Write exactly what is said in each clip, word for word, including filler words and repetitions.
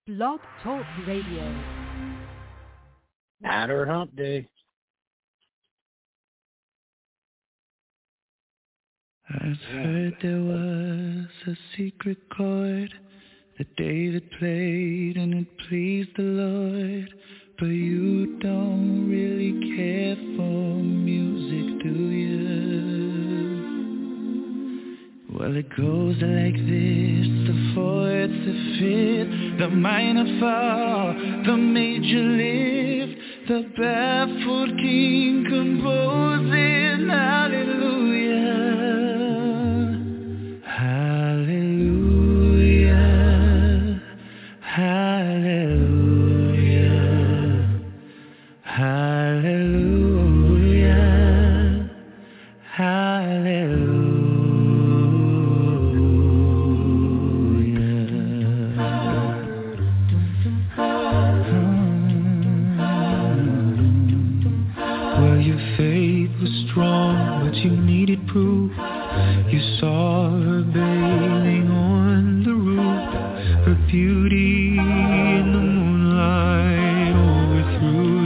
Blog Talk Radio. Natter Hump Day. I've heard there was a secret chord that David played and it pleased the Lord. But you don't really care for music, do you? Well, it goes like this: the fourth, the fifth, the minor fall, the major lift, the baffled king composing hallelujah, hallelujah, hallelujah, hallelujah, hallelujah. Strong, but you needed proof. You saw her bathing on the roof. Her beauty in the moonlight overthrew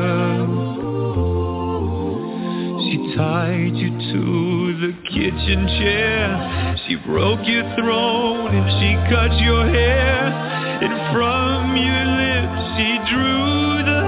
you. She tied you to the kitchen chair. She broke your throne and she cut your hair. And from your lips she drew the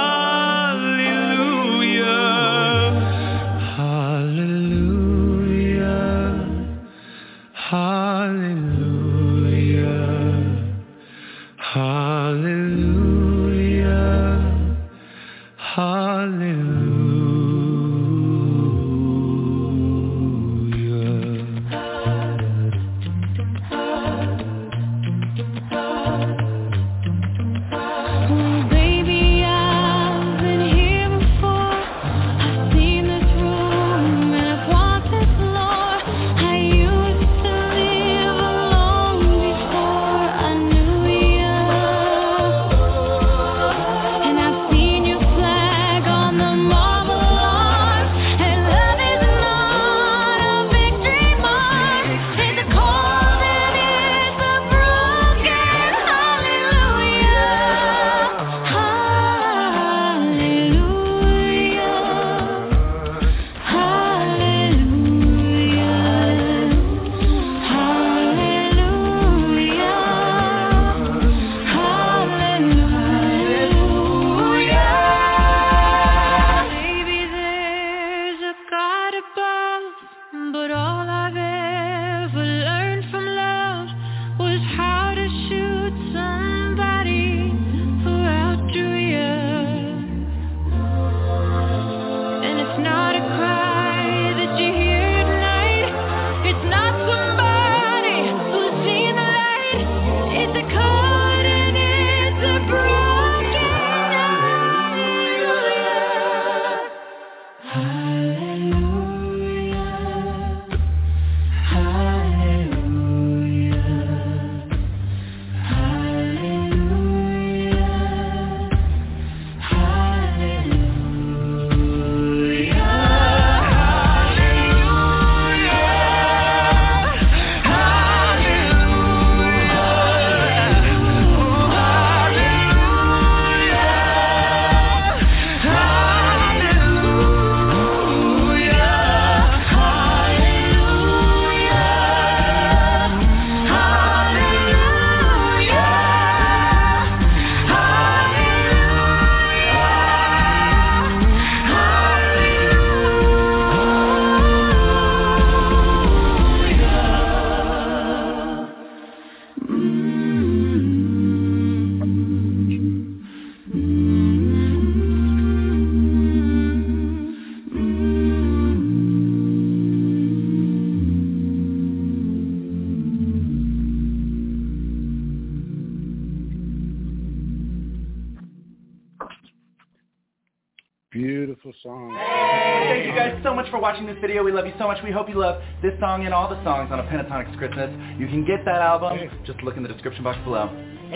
Beautiful song. Hey, thank you guys so much for watching this video. We love you so much. We hope you love this song and all the songs on A Pentatonic Christmas. You can get that album. Hey. Just look in the description box below.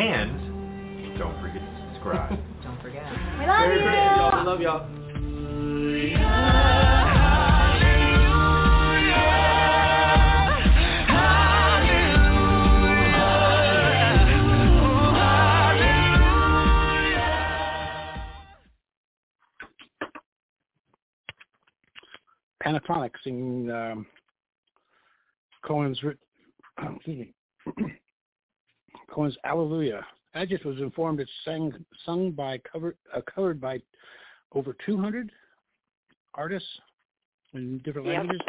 And don't forget to subscribe. Don't forget. We love Very you. pretty, y'all. We love y'all. Hallelujah. Pentatonic singing um, Cohen's, excuse me, Cohen's Hallelujah. I just was informed it's sang, sung by, covered, uh, covered by over two hundred artists in different Yep. languages.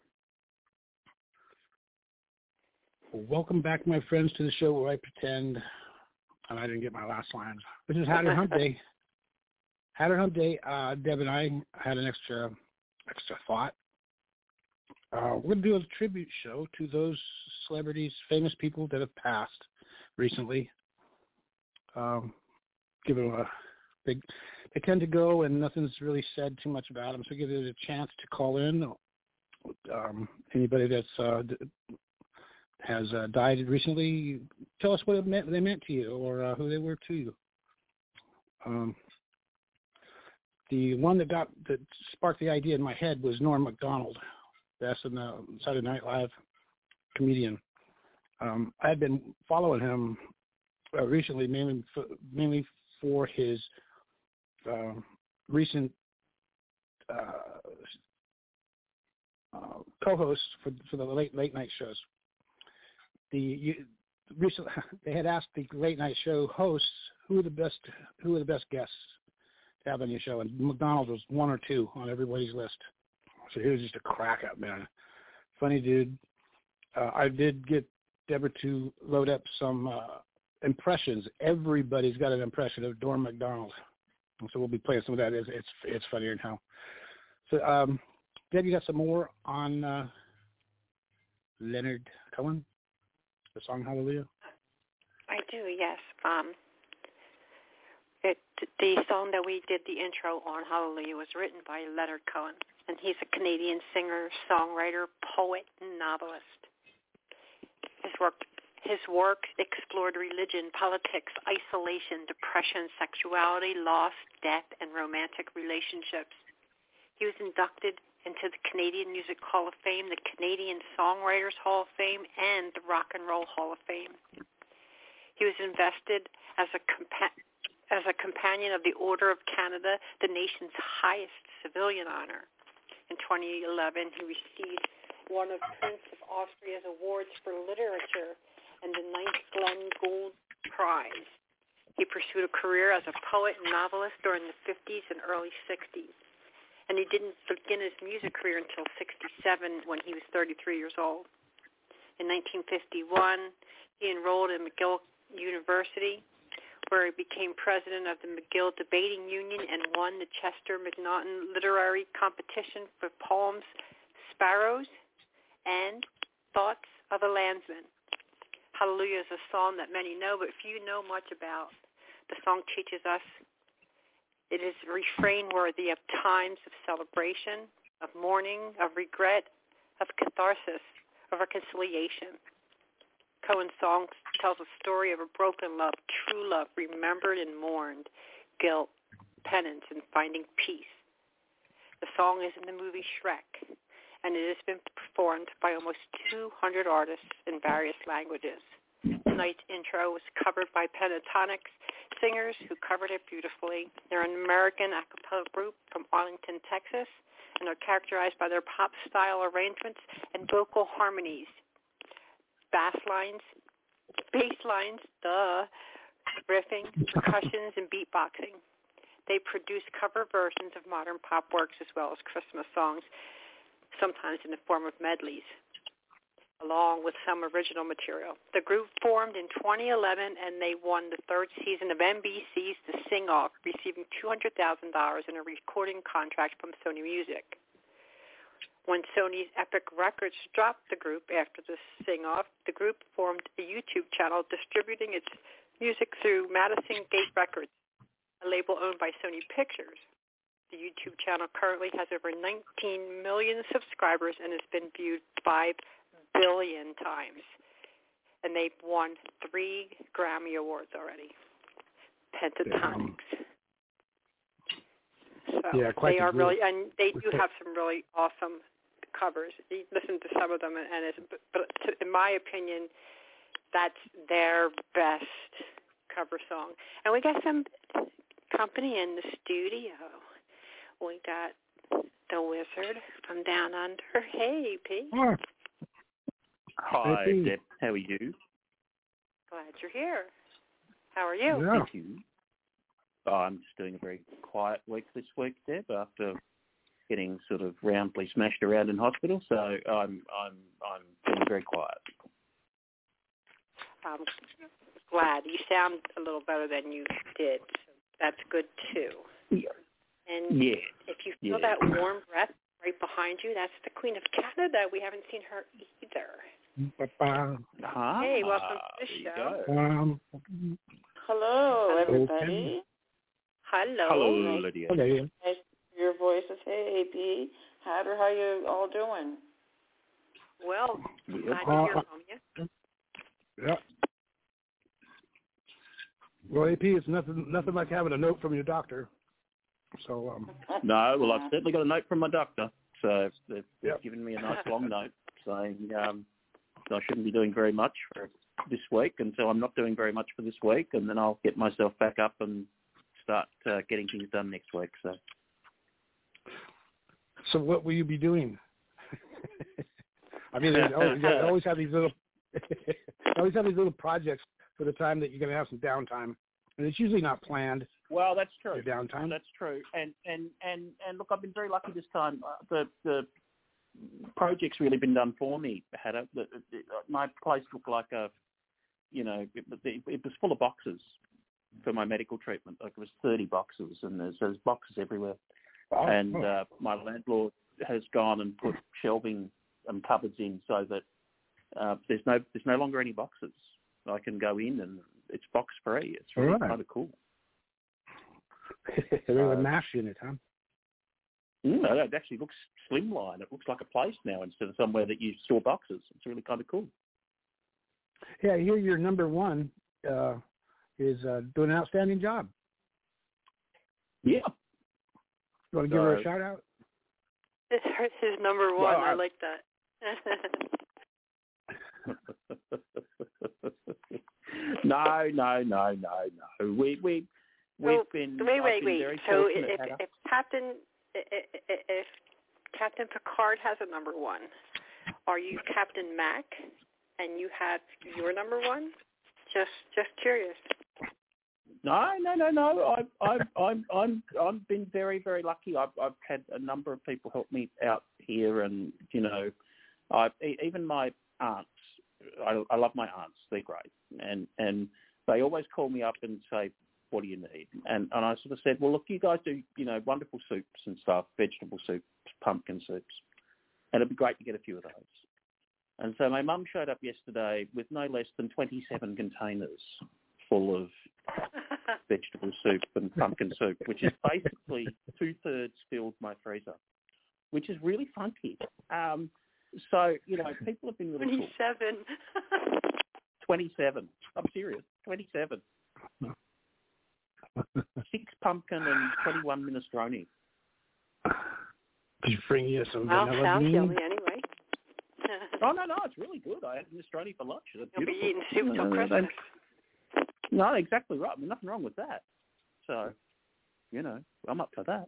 Well, welcome back, my friends, to the show where I pretend, and I didn't get my last lines. This is Hatter Hump Day. Hatter Hump Day. Uh, Deb and I had an extra, extra thought. Uh, we're going to do a tribute show to those celebrities, famous people that have passed recently. Um, give them a big. They tend to go, and nothing's really said too much about them. So give it a chance to call in. Um, anybody that's uh, has uh, died recently, tell us what it meant, they meant to you, or uh, who they were to you. Um, the one that got that sparked the idea in my head was Norm Macdonald, the S N L Saturday Night Live comedian. Um, I had been following him uh, recently, mainly for, mainly for his uh, recent uh, uh, co-host for for the late late night shows. The you, recently they had asked the late night show hosts who are the best who are the best guests to have on your show, and McDonald was one or two on everybody's list. So he was just a crack up man, funny dude. Uh, I did get Deborah to load up some uh, impressions. Everybody's got an impression of Norm Macdonald, so we'll be playing some of that. It's it's, it's funnier now. So, um, Deb, you got some more on uh, Leonard Cohen, the song Hallelujah? I do, yes. Um, it, the song that we did the intro on, Hallelujah, was written by Leonard Cohen, and he's a Canadian singer, songwriter, poet, and novelist. His work, his work explored religion, politics, isolation, depression, sexuality, loss, death, and romantic relationships. He was inducted into the Canadian Music Hall of Fame, the Canadian Songwriters Hall of Fame, and the Rock and Roll Hall of Fame. He was invested as a compa- as a companion of the Order of Canada, the nation's highest civilian honor. In twenty eleven, he received one of Prince of Austria's awards for literature and the ninth Glenn Gould Prize. He pursued a career as a poet and novelist during the fifties and early sixties. And he didn't begin his music career until sixty-seven when he was thirty-three years old. In nineteen fifty-one, he enrolled in McGill University, where he became president of the McGill Debating Union and won the Chester McNaughton Literary Competition for poems Sparrows and Thoughts of a Landsman. Hallelujah is a song that many know, but few know much about. The song teaches us it is a refrain worthy of times of celebration, of mourning, of regret, of catharsis, of reconciliation. Cohen's song tells a story of a broken love, true love, remembered and mourned, guilt, penance, and finding peace. The song is in the movie Shrek, and it has been performed by almost two hundred artists in various languages. Tonight's intro was covered by Pentatonic singers who covered it beautifully. They're an American a cappella group from Arlington, Texas, and are characterized by their pop-style arrangements and vocal harmonies, bass lines, bass lines, duh, riffing, percussions, and beatboxing. They produce cover versions of modern pop works as well as Christmas songs, sometimes in the form of medleys, along with some original material. The group formed in twenty eleven, and they won the third season of N B C's The Sing-Off, receiving two hundred thousand dollars in a recording contract from Sony Music. When Sony's Epic Records dropped the group after the Sing-Off, the group formed a YouTube channel distributing its music through Madison Gate Records, a label owned by Sony Pictures. The YouTube channel currently has over nineteen million subscribers and has been viewed five billion times. And they've won three Grammy Awards already. Pentatonics. So yeah, quite they are good. really, and they do have some really awesome covers. You listen to some of them, and it's, but, but to, in my opinion, that's their best cover song. And we got some company in the studio. We got the wizard from down under. Hey, Pete. Oh, Hi, Hey. Deb. How are you? Glad you're here. How are you? yeah. Thank you. Oh, I'm just doing a very quiet week this week, Deb, after getting sort of roundly smashed around in hospital. So I'm I'm I'm feeling very quiet. I'm glad. You sound a little better than you did. So that's good, too. Yeah. And Yeah. if you feel Yeah. that warm breath right behind you, that's the Queen of Canada. We haven't seen her either. Ba-ba. Ah, Hey, welcome to the there you show. go. Um, Hello, Okay. everybody. Hello. Hello, Nice. Lydia. okay. Nice to hear your voices. Hey, A P. Hatter, how you all doing? Well, Yep. glad to hear Uh, from you. Yeah. Well, A P, it's nothing nothing like having a note from your doctor. So, um, No, well, I've certainly got a note from my doctor. So they've, they've Yep. given me a nice long note saying um, I shouldn't be doing very much for this week, and so I'm not doing very much for this week, and then I'll get myself back up and start uh, getting things done next week. So, so what will you be doing? I mean, they always, they always have these little, they always have these little projects for the time that you're going to have some downtime, and it's usually not planned. well, that's true. Your downtime. That's true. And and and and look, I've been very lucky this time. Uh, the the project's really been done for me. Had a, the, the, my place looked like a, you know, it, it, it was full of boxes for my medical treatment. Like it was thirty boxes, and there's, there's boxes everywhere. Oh, and oh. uh, my landlord has gone and put shelving and cupboards in so that uh, there's no there's no longer any boxes. I can go in and it's box free. It's really Right. kind of cool. There's uh, a mash in it, huh? Mm, no, it actually looks slimline. It looks like a place now instead of somewhere that you store boxes. It's really kind of cool. Yeah, I hear your number one uh, is uh, doing an outstanding job. Yeah. You want to give her a So- shout out? It's his number one. Well, I I- like that. no, no, no, no, no. We we we've So, been wait, I've wait, been wait. very So fortunate, if, Hannah. if Captain if, if Captain Picard has a number one, are you Captain Mac, and you have your number one? Just just curious. No, no, no, no. I've, I've, I'm, I'm, I've been very, very lucky. I've, I've had a number of people help me out here, and you know, I even my aunts. I, I love my aunts. They're great, and and they always call me up and say, "What do you need?" And and I sort of said, "Well, look, you guys do, you know, wonderful soups and stuff, vegetable soups, pumpkin soups, and it'd be great to get a few of those." And so my mum showed up yesterday with no less than twenty-seven containers full of vegetable soup and pumpkin soup, which is basically two-thirds filled my freezer, which is really funky. Um, so, you know, people have been really cool. Twenty-seven. twenty-seven. I'm serious. twenty-seven. Six pumpkin and twenty-one minestrone. Could you bring you some Well, vanilla sounds bean? yummy anyway. Oh, no, no, it's really good. I had minestrone for lunch. It's You'll be beautiful. eating soup till No, no, no, Christmas. No, exactly right. There's nothing wrong with that. So, you know, I'm up for that.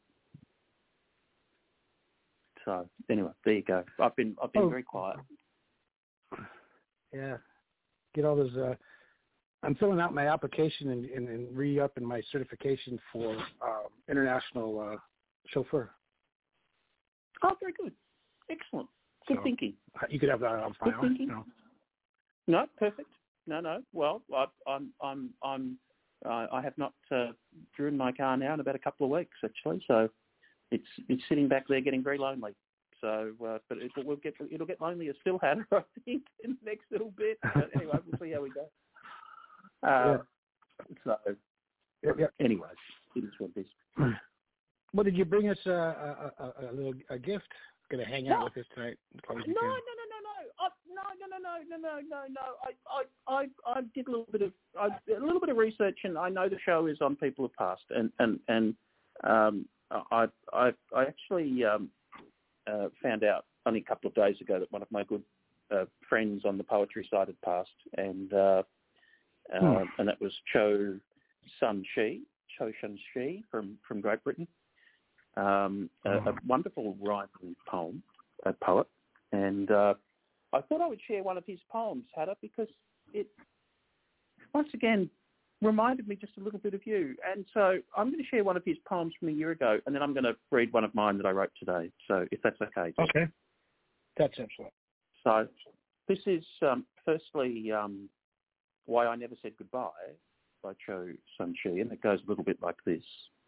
So, anyway, there you go. I've been I've been Oh. very quiet. Yeah. Get all those. Uh, I'm filling out my application and, and, and re-upping my certification for um, international uh, chauffeur. Oh, very good. Excellent. Good So, thinking. You could have that on Good file. thinking. You know. No, perfect. No, no. Well, I, I'm, I'm, I'm, uh, I have not uh, driven my car now in about a couple of weeks, actually. So it's it's sitting back there getting very lonely. So, uh, but it will get it'll get lonelier still, Hannah, I think, in the next little bit. But anyway, we'll see how we go. Uh, So, Yep, yep. anyways, it is what it is. Well, did you bring us a, a, a, a little a gift? Going to hang out No. with us tonight? As long as No, you no, can. no, no, no. I, no, no, no, no, no, no, no, no. I, I, I, I did a little bit of I, a little bit of research, and I know the show is on People Have Passed, and and and um, I, I, I actually um, uh, found out only a couple of days ago that one of my good uh, friends on the poetry side had passed, and uh, uh, Hmm. and that was Cho Sun Shi, Cho Sun Shi from from Great Britain. um, a, a wonderful rhyming poem, a poet, and uh, I thought I would share one of his poems, Hatter, because it, once again, reminded me just a little bit of you. And so I'm going to share one of his poems from a year ago, and then I'm going to read one of mine that I wrote today, so if that's okay. Okay. That's excellent. So this is, um, firstly, um, Why I Never Said Goodbye by Cho Sun Chi, and it goes a little bit like this.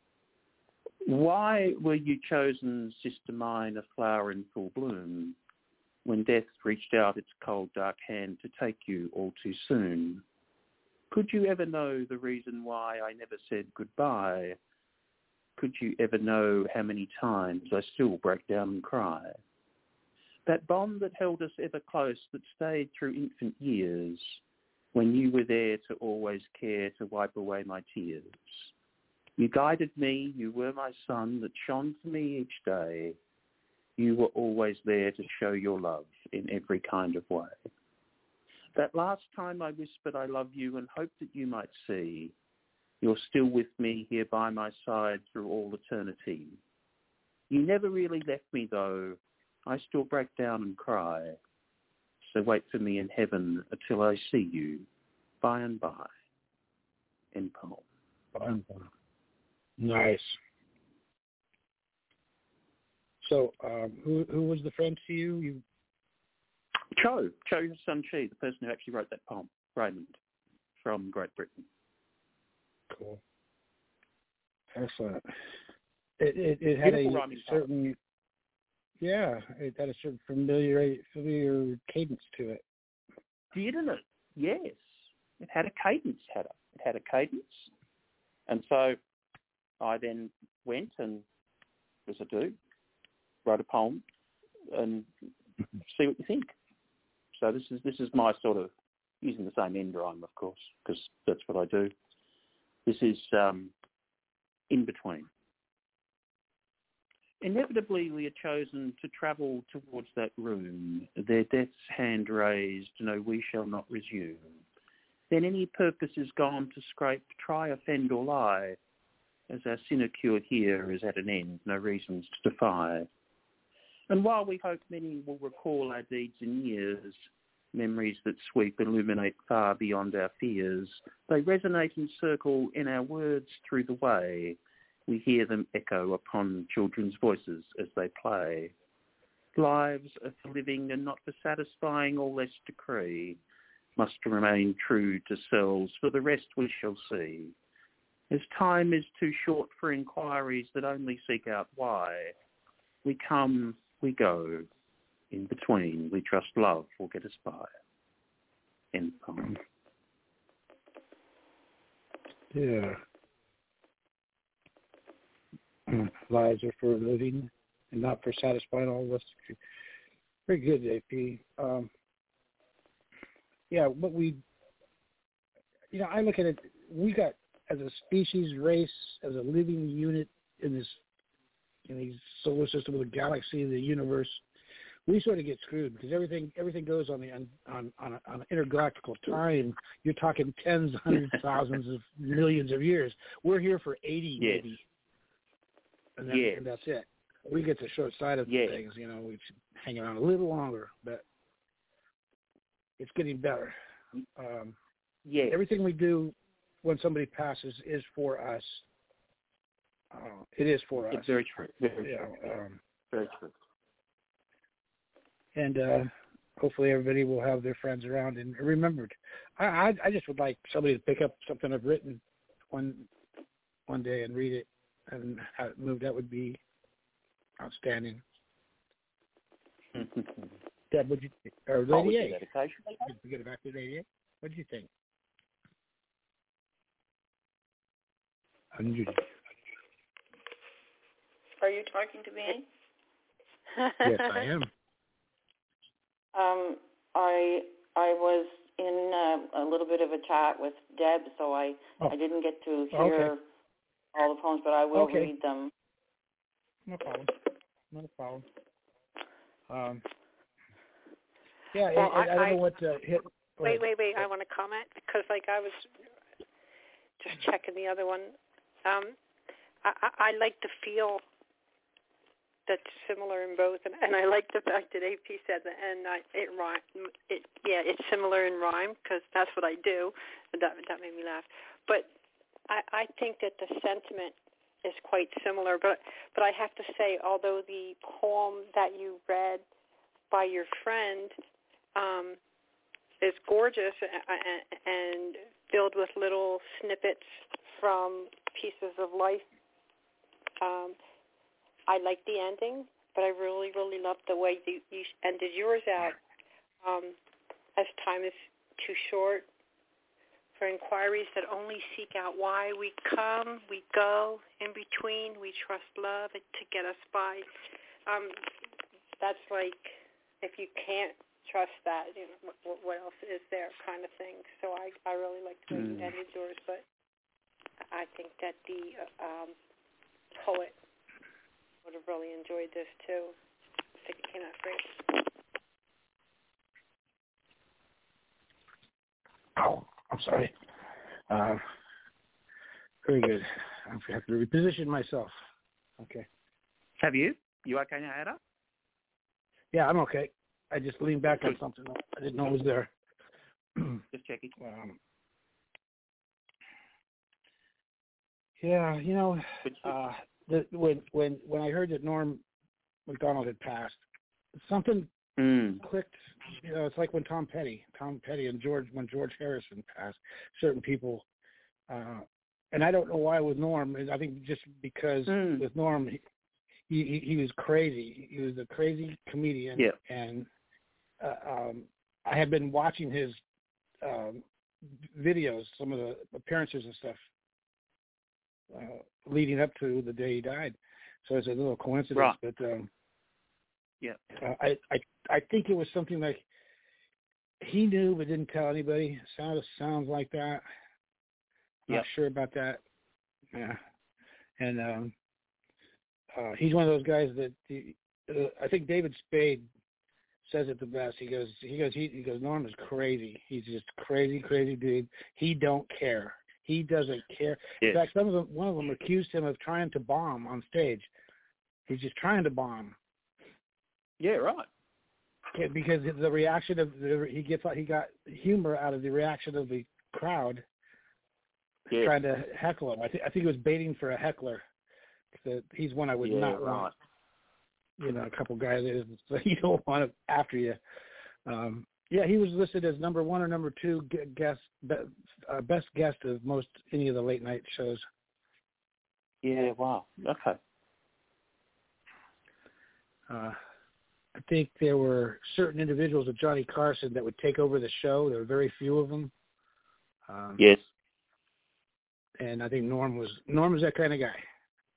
Why were you chosen, sister mine, a flower in full bloom, when death reached out its cold, dark hand to take you all too soon? Could you ever know the reason why I never said goodbye? Could you ever know how many times I still break down and cry? That bond that held us ever close, that stayed through infant years, when you were there to always care to wipe away my tears. You guided me, you were my sun that shone for me each day. You were always there to show your love in every kind of way. That last time I whispered I love you and hoped that you might see, you're still with me here by my side through all eternity. You never really left me though, I still break down and cry. So wait for me in heaven until I see you, by and by. End poem. By and by. Nice. So, um, who who was the friend to you? You Cho, Cho Sun Chi, the person who actually wrote that poem, Raymond, from Great Britain. Cool. Excellent. It it, it had Beautiful a certain, poem. yeah, it had a certain familiar familiar cadence to it. Didn't it? Yes, it had a cadence. Had it? It had a cadence, and so I then went and, as I do, wrote a poem and see what you think. So this is this is my sort of, using the same end rhyme, of course, because that's what I do. This is um, In Between. Inevitably we are chosen to travel towards that room, their death's hand raised, no, we shall not resume. Then any purpose is gone to scrape, try, offend or lie, as our sinecure here is at an end, no reasons to defy. And while we hope many will recall our deeds in years, memories that sweep, illuminate far beyond our fears, they resonate and circle in our words through the way. We hear them echo upon children's voices as they play. Lives are for living and not for satisfying or less decree, must remain true to selves, for the rest we shall see. As time is too short for inquiries that only seek out why, we come, we go, in between, we trust love will get us by. End poem. Yeah. Lives are for living and not for satisfying all of us. Very good, A P. Um, yeah, what we, you know, I look at it, we got, as a species, race, as a living unit in this, in the solar system, the galaxy, the universe, we sort of get screwed because everything everything goes on the on on on, a, on an intergalactical time. You're talking tens, hundreds, thousands of millions of years. We're here for eighty, yes. maybe, and, that, yes. and that's it. We get the short side of yes. things. You know, we should hang around a little longer, but it's getting better. Um, yes. Everything we do when somebody passes is for us. Uh, it is for it's us. It's very true. Very yeah, true. um, very true. And uh, hopefully everybody will have their friends around and remembered. I, I I just would like somebody to pick up something I've written one one day and read it and how it moved. That would be outstanding. Deb, would you or Oh, Lady we do A? that occasionally. We get it back to Lady A. What do you think? Unusual. Are you talking to me? Yes, I am. Um, I I was in uh, a little bit of a chat with Deb, so I, oh. I didn't get to hear okay. all the poems, but I will okay. read them. No problem. No problem. Um, yeah, well, I, I, I don't I, know what to hit. Wait, wait, wait. I want to comment because, like, I was just checking the other one. Um, I, I, I like to feel that's similar in both, and, and I like the fact that A P said that, and I, it rhyme. It yeah, it's similar in rhyme because that's what I do. And that that made me laugh. But I, I think that the sentiment is quite similar. But but I have to say, although the poem that you read by your friend um, is gorgeous and, and filled with little snippets from pieces of life. Um, I like the ending, but I really, really loved the way you, you ended yours out. Um, as time is too short for inquiries that only seek out why we come, we go, in between, we trust love to get us by. Um, that's like, if you can't trust that, you know, what, what else is there kind of thing. So I, I really liked the way mm. you ended yours, but I think that the uh, um, poet would have really enjoyed this too. I think it came out great. Oh, I'm sorry. Uh, very good. I have to reposition myself. Okay. Have you? You okay now, Ada? Yeah, I'm okay. I just leaned back on something. I didn't know it was there. Just checking. Um, yeah, you know, uh, the, when when when I heard that Norm Macdonald had passed, something mm. clicked. You know, it's like when Tom Petty, Tom Petty, and George when George Harrison passed. Certain people, uh, and I don't know why with Norm. I think just because mm. with Norm, he, he he was crazy. He was a crazy comedian, yeah. and uh, um, I had been watching his um, videos, some of the appearances and stuff. Uh, leading up to the day he died, so it's a little coincidence. Right. But um, yeah, uh, I, I I think it was something like he knew but didn't tell anybody. Sounds sounds like that. Yeah. Not sure about that. Yeah, and um, uh, he's one of those guys that the, uh, I think David Spade says it the best. He goes he goes he, he goes Norm is crazy. He's just crazy crazy dude. He don't care. He doesn't care. Yes. In fact, some of them, one of them accused him of trying to bomb on stage. He's just trying to bomb. Yeah, right. Yeah, because the reaction of the, he gets he got humor out of the reaction of the crowd yeah. trying to heckle him. I think I think he was baiting for a heckler. So he's one I would yeah, not right. want. You know, a couple guys that you don't want it after you. Um, Yeah, he was listed as number one or number two guest, uh, best guest of most any of the late night shows. Yeah, wow. Okay. Uh, I think there were certain individuals with Johnny Carson that would take over the show. There were very few of them. Um, yes. And I think Norm was Norm was that kind of guy.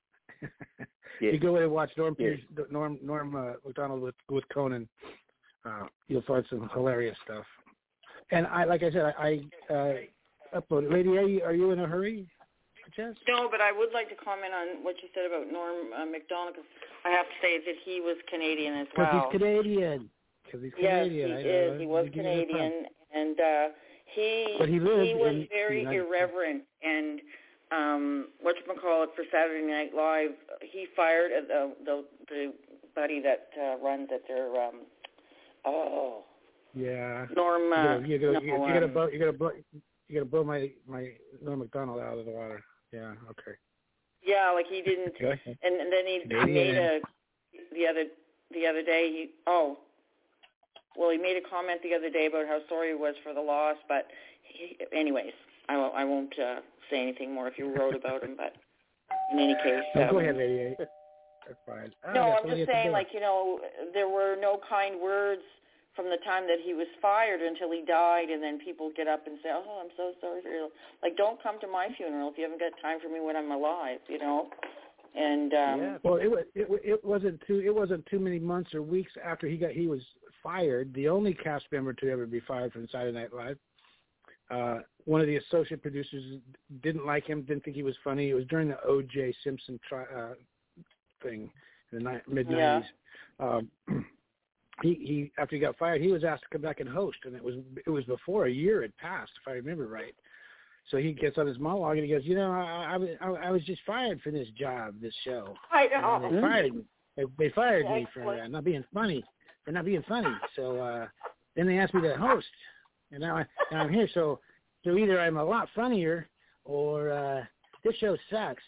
yes. You go in and watch Norm yes. Pierce, Norm Norm uh, Macdonald with with Conan. Uh, you'll find some hilarious stuff. And I, like I said, I, I uh, uploaded. Lady A, are you in a hurry? Jess? No, but I would like to comment on what you said about Norm uh, Macdonald, because I have to say that he was Canadian as well. Because he's Canadian. Because he's Canadian. Yes, he I, is. uh, he was Canadian, and uh, he but he, he was in very irreverent. And um, whatchamacallit for Saturday Night Live, he fired uh, the, the the buddy that uh, runs at their um, oh yeah Norm. Uh, you're gonna no, you're gonna um, blow you're gonna blow you're gonna blow my my Norm Macdonald out of the water. Yeah. Okay. Yeah, like he didn't, okay. and, and then he Canadian. made a the other the other day. He oh, well, he made a comment the other day about how sorry he was for the loss. But he, anyways, I won't I won't uh, say anything more if you wrote about him. But in any case, no, um, go ahead, lady. That's fine. Oh, no, that's I'm just saying, like you know, there were no kind words from the time that he was fired until he died, and then people get up and say, "Oh, I'm so sorry for you." Like, don't come to my funeral if you haven't got time for me when I'm alive, you know. And um, yeah. Well, it was it, it wasn't too it wasn't too many months or weeks after he got he was fired. The only cast member to ever be fired from Saturday Night Live. Uh, one of the associate producers didn't like him, didn't think he was funny. It was during the O J Simpson tri- uh, thing in the ni- mid nineties. Yeah. Um, He, he after he got fired, he was asked to come back and host, and it was it was before a year had passed, if I remember right. So he gets on his monologue and he goes, you know, I I, I, I was just fired for this job, this show. I know. And they fired me. they, they fired me for uh, not being funny, for not being funny. So uh, then they asked me to host, and now, I, now I'm here. So, so either I'm a lot funnier, or uh, this show sucks.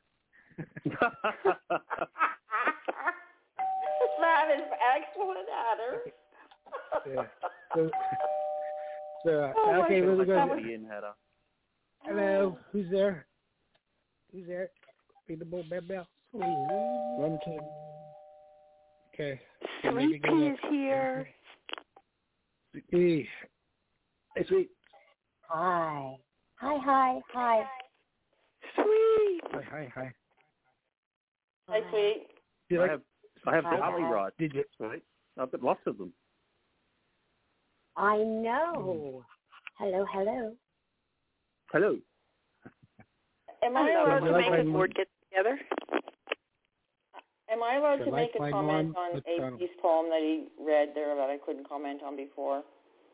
That is excellent, Hatter. Yeah. So, so oh okay, we'll go. Was... Hello, who's there? Who's there? Be the bull bell bell. Run to. Okay. Sweet Pea is here. Sweet Pea. Hey, Sweet. Oh. Hi, hi, hi. Sweet. Hi, hi, hi. Hi, Sweet. I like, have, I have hi, Dolly hi. rides. Did you? Right? I've got lots of them. I know. Hello, hello. Hello. Am I Hello. allowed Would to you make make a board get together? Am I allowed So to like make a my comment mom, on but, A um, P's poem that he read there that I couldn't comment on before?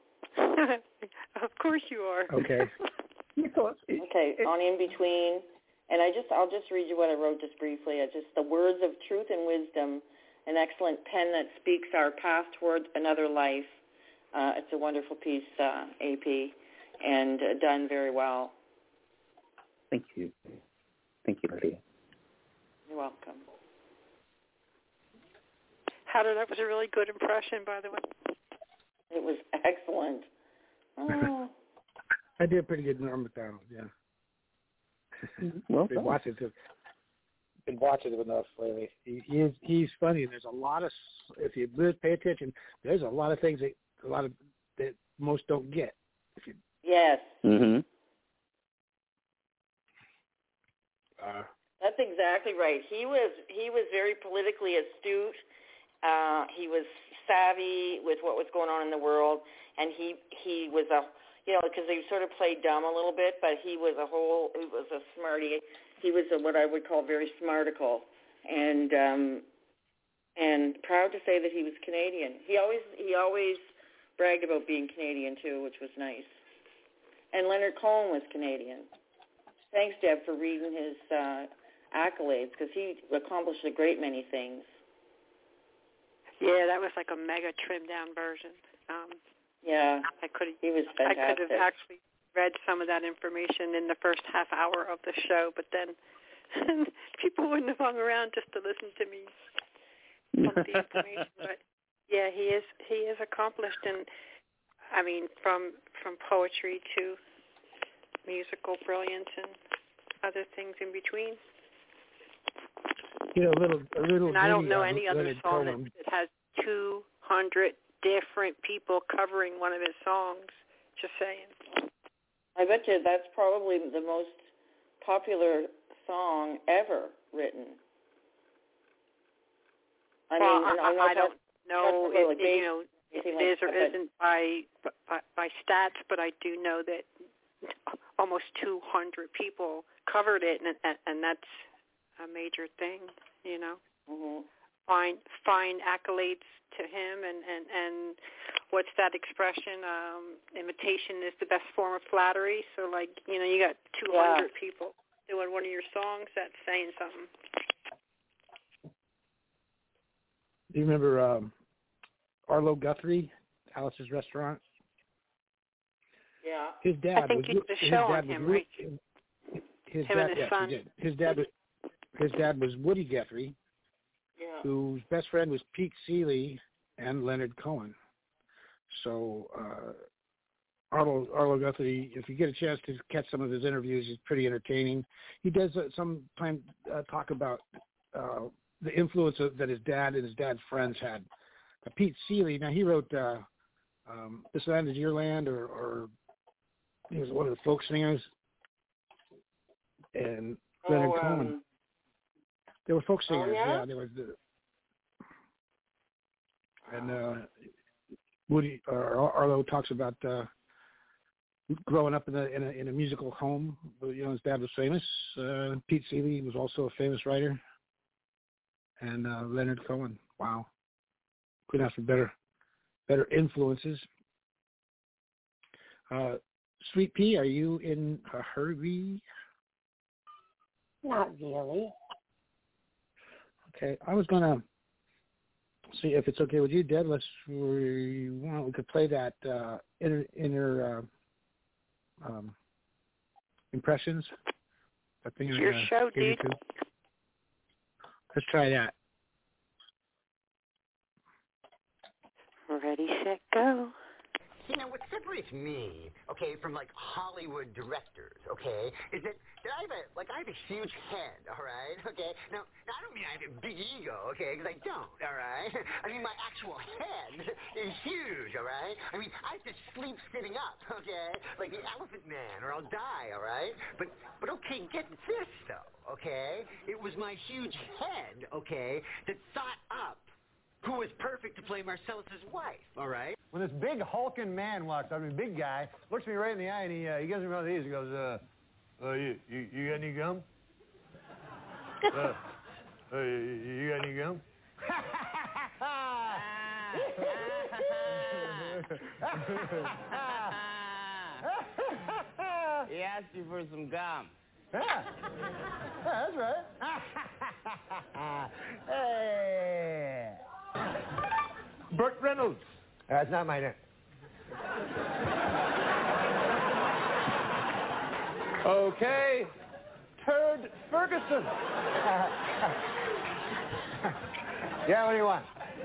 Of course you are. Okay. Okay, on In Between. And I just, I'll just read you what I wrote just briefly. It's just the words of truth and wisdom, an excellent pen that speaks our path toward another life. Uh, it's a wonderful piece, uh, A P, and uh, done very well. Thank you. Thank you, Lydia. You're welcome. Hatter, that was a really good impression, by the way. It was excellent. Oh. I did a pretty good Norm MacDonald, yeah. Well been done. watching him. Been watching him enough lately. He, he is he's funny. And there's a lot of, if you really pay attention, there's a lot of things that a lot of that most don't get. If you, Yes. Mm-hmm. uh, That's exactly right. He was he was very politically astute. Uh, he was savvy with what was going on in the world, and he he was a you know because he sort of played dumb a little bit, but he was a whole he was a smarty. He was a, what I would call very smarticle, and um, and proud to say that he was Canadian. He always he always bragged about being Canadian too, which was nice. And Leonard Cohen was Canadian. Thanks, Deb, for reading his uh, accolades, because he accomplished a great many things. Yeah, that was like a mega trimmed down version. Um, yeah, I could he was I fantastic. could have actually read some of that information in the first half hour of the show, but then people wouldn't have hung around just to listen to me pump the information. But yeah, he is he is accomplished, and I mean from from poetry to musical brilliance and other things in between. you know, a little, a little. And I don't know on any other Leonard song that, Cohen. that has two hundred different people covering one of his songs. Just saying. I bet you that's probably the most popular song ever written. I well, mean, I, I, I don't know if like you know if it is or that, isn't by, by by stats, but I do know that almost two hundred people covered it, and and, and that's a major thing, you know. Mm-hmm. Fine, fine accolades to him, and, and, and what's that expression? Um, imitation is the best form of flattery. So, like, you know, you got two hundred yeah. people doing one of your songs. That's saying something. Do you remember um, Arlo Guthrie, Alice's Restaurant? Yeah. His dad I think was. you did a show on him, was, right? His him dad, and his yes, son. He did. His dad was. His dad was Woody Guthrie, yeah. whose best friend was Pete Seeley and Leonard Cohen. So uh, Arlo, Arlo Guthrie, if you get a chance to catch some of his interviews, he's pretty entertaining. He does uh, sometimes uh, talk about uh, the influence of, that his dad and his dad's friends had. Uh, Pete Seeley, now he wrote uh, um, This Land Is Your Land, or, or he was one of the folk singers. And Leonard oh, Cohen. Um, They were folk singers, oh, yeah? yeah. They were the, and uh, Woody or Arlo talks about uh, growing up in a, in a in a musical home. You know, his dad was famous. Uh, Pete Seeley was also a famous writer, and uh, Leonard Cohen. Wow, couldn't have some better better influences. Uh, Sweet Pea, are you in a hurry? Not really. Okay, I was gonna see if it's okay with you, Deb. Let's we, well, we could play that uh, inner inner uh, um, impressions. I think It's your uh, show, dude. dude. Let's try that. Ready, set, go. You know, what separates me, okay, from, like, Hollywood directors, okay, is that, that I have a, like, I have a huge head, all right, okay? Now, now I don't mean I have a big ego, okay, because I don't, all right? I mean, my actual head is huge, all right? I mean, I have to sleep sitting up, okay, like the Elephant Man, or I'll die, all right? But, but okay, get this, though, okay? It was my huge head, okay, that thought up who was perfect to play Marcellus's wife, all right? When this big hulking man walks up, I mean, big guy, looks me right in the eye, and he uh, he gives me one of these. He goes, uh, uh you, you, you got any gum? uh, uh, you, you got any gum? He asked you for some gum. Yeah, yeah, that's right. Hey. Burt Reynolds. That's not my name. Okay. Turd Ferguson. Yeah, what do you want?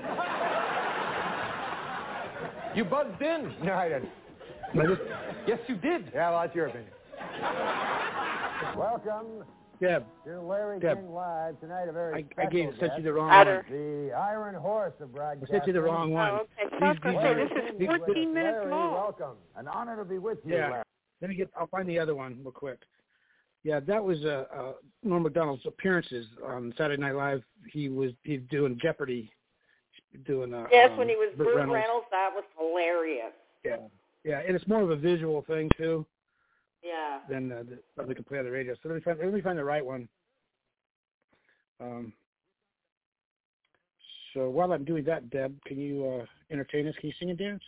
You buzzed in. No, I didn't. Yes, you did. Yeah, well, that's your opinion. Welcome. Deb. To Larry Deb. King Live tonight. A very I, special again, sent guest, you the wrong Adder. one. The Iron Horse of I broadcasting. sent you the wrong one. Oh, okay. These- So I was going to say, these- this is These- fourteen minutes Larry, long. welcome. An honor to be with you, Yeah. Larry. Let me get. I'll find the other one real quick. Yeah, that was uh, uh, Norm Macdonald's appearances on Saturday Night Live. He was he's doing Jeopardy, doing. Uh, Yes, um, when he was Burt Bruce Reynolds. Reynolds, that was hilarious. Yeah, yeah, and it's more of a visual thing too Yeah. than uh, the, something can play on the radio. So let me find let me find the right one. Um. So while I'm doing that, Deb, can you uh, entertain us? Can you sing and dance?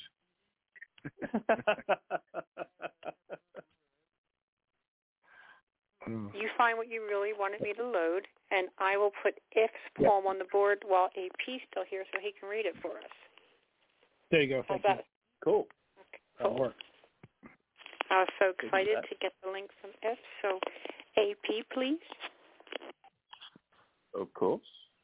You find what you really wanted me to load, and I will put If's poem Yep. on the board while A P's still here so he can read it for us. There you go. How's Thank that? you. Cool. That'll work. I was so excited to get the link from F. So, A P, please. Of course.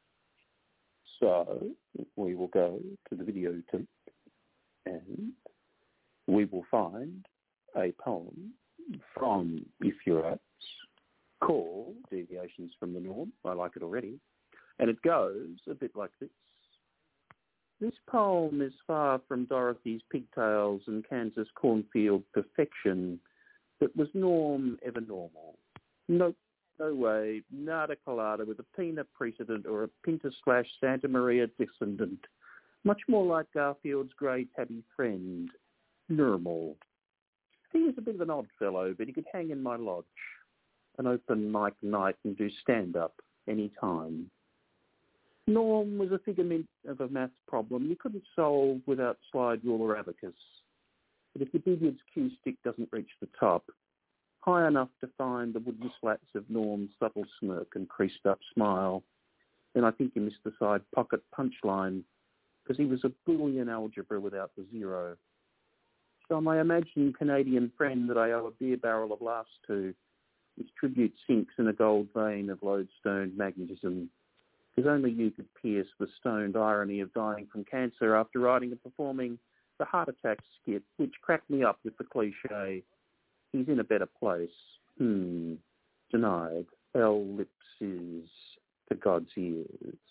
So we will go to the video tape and we will find a poem from If You're Ups called Deviations from the Norm. I like it already. And it goes a bit like this. This poem is far from Dorothy's pigtails and Kansas cornfield perfection, but was Norm ever normal? Nope. No way, nada colada with a Pina precedent or a Pinta slash Santa Maria descendant. Much more like Garfield's grey tabby friend, Normal. He is a bit of an odd fellow, but he could hang in my lodge, an open mic night and do stand-up any time. Norm was a figment of a maths problem you couldn't solve without slide rule or abacus. But if the billiards cue stick doesn't reach the top, high enough to find the wooden slats of Norm's subtle smirk and creased-up smile, then I think you missed the side pocket punchline, because he was a Boolean algebra without the zero. So my imagined Canadian friend that I owe a beer barrel of laughs to, his tribute sinks in a gold vein of lodestone magnetism, because only you could pierce the stoned irony of dying from cancer after writing and performing the heart attack skit, which cracked me up with the cliche, he's in a better place. Hmm. Denied. Ellipses to God's ears.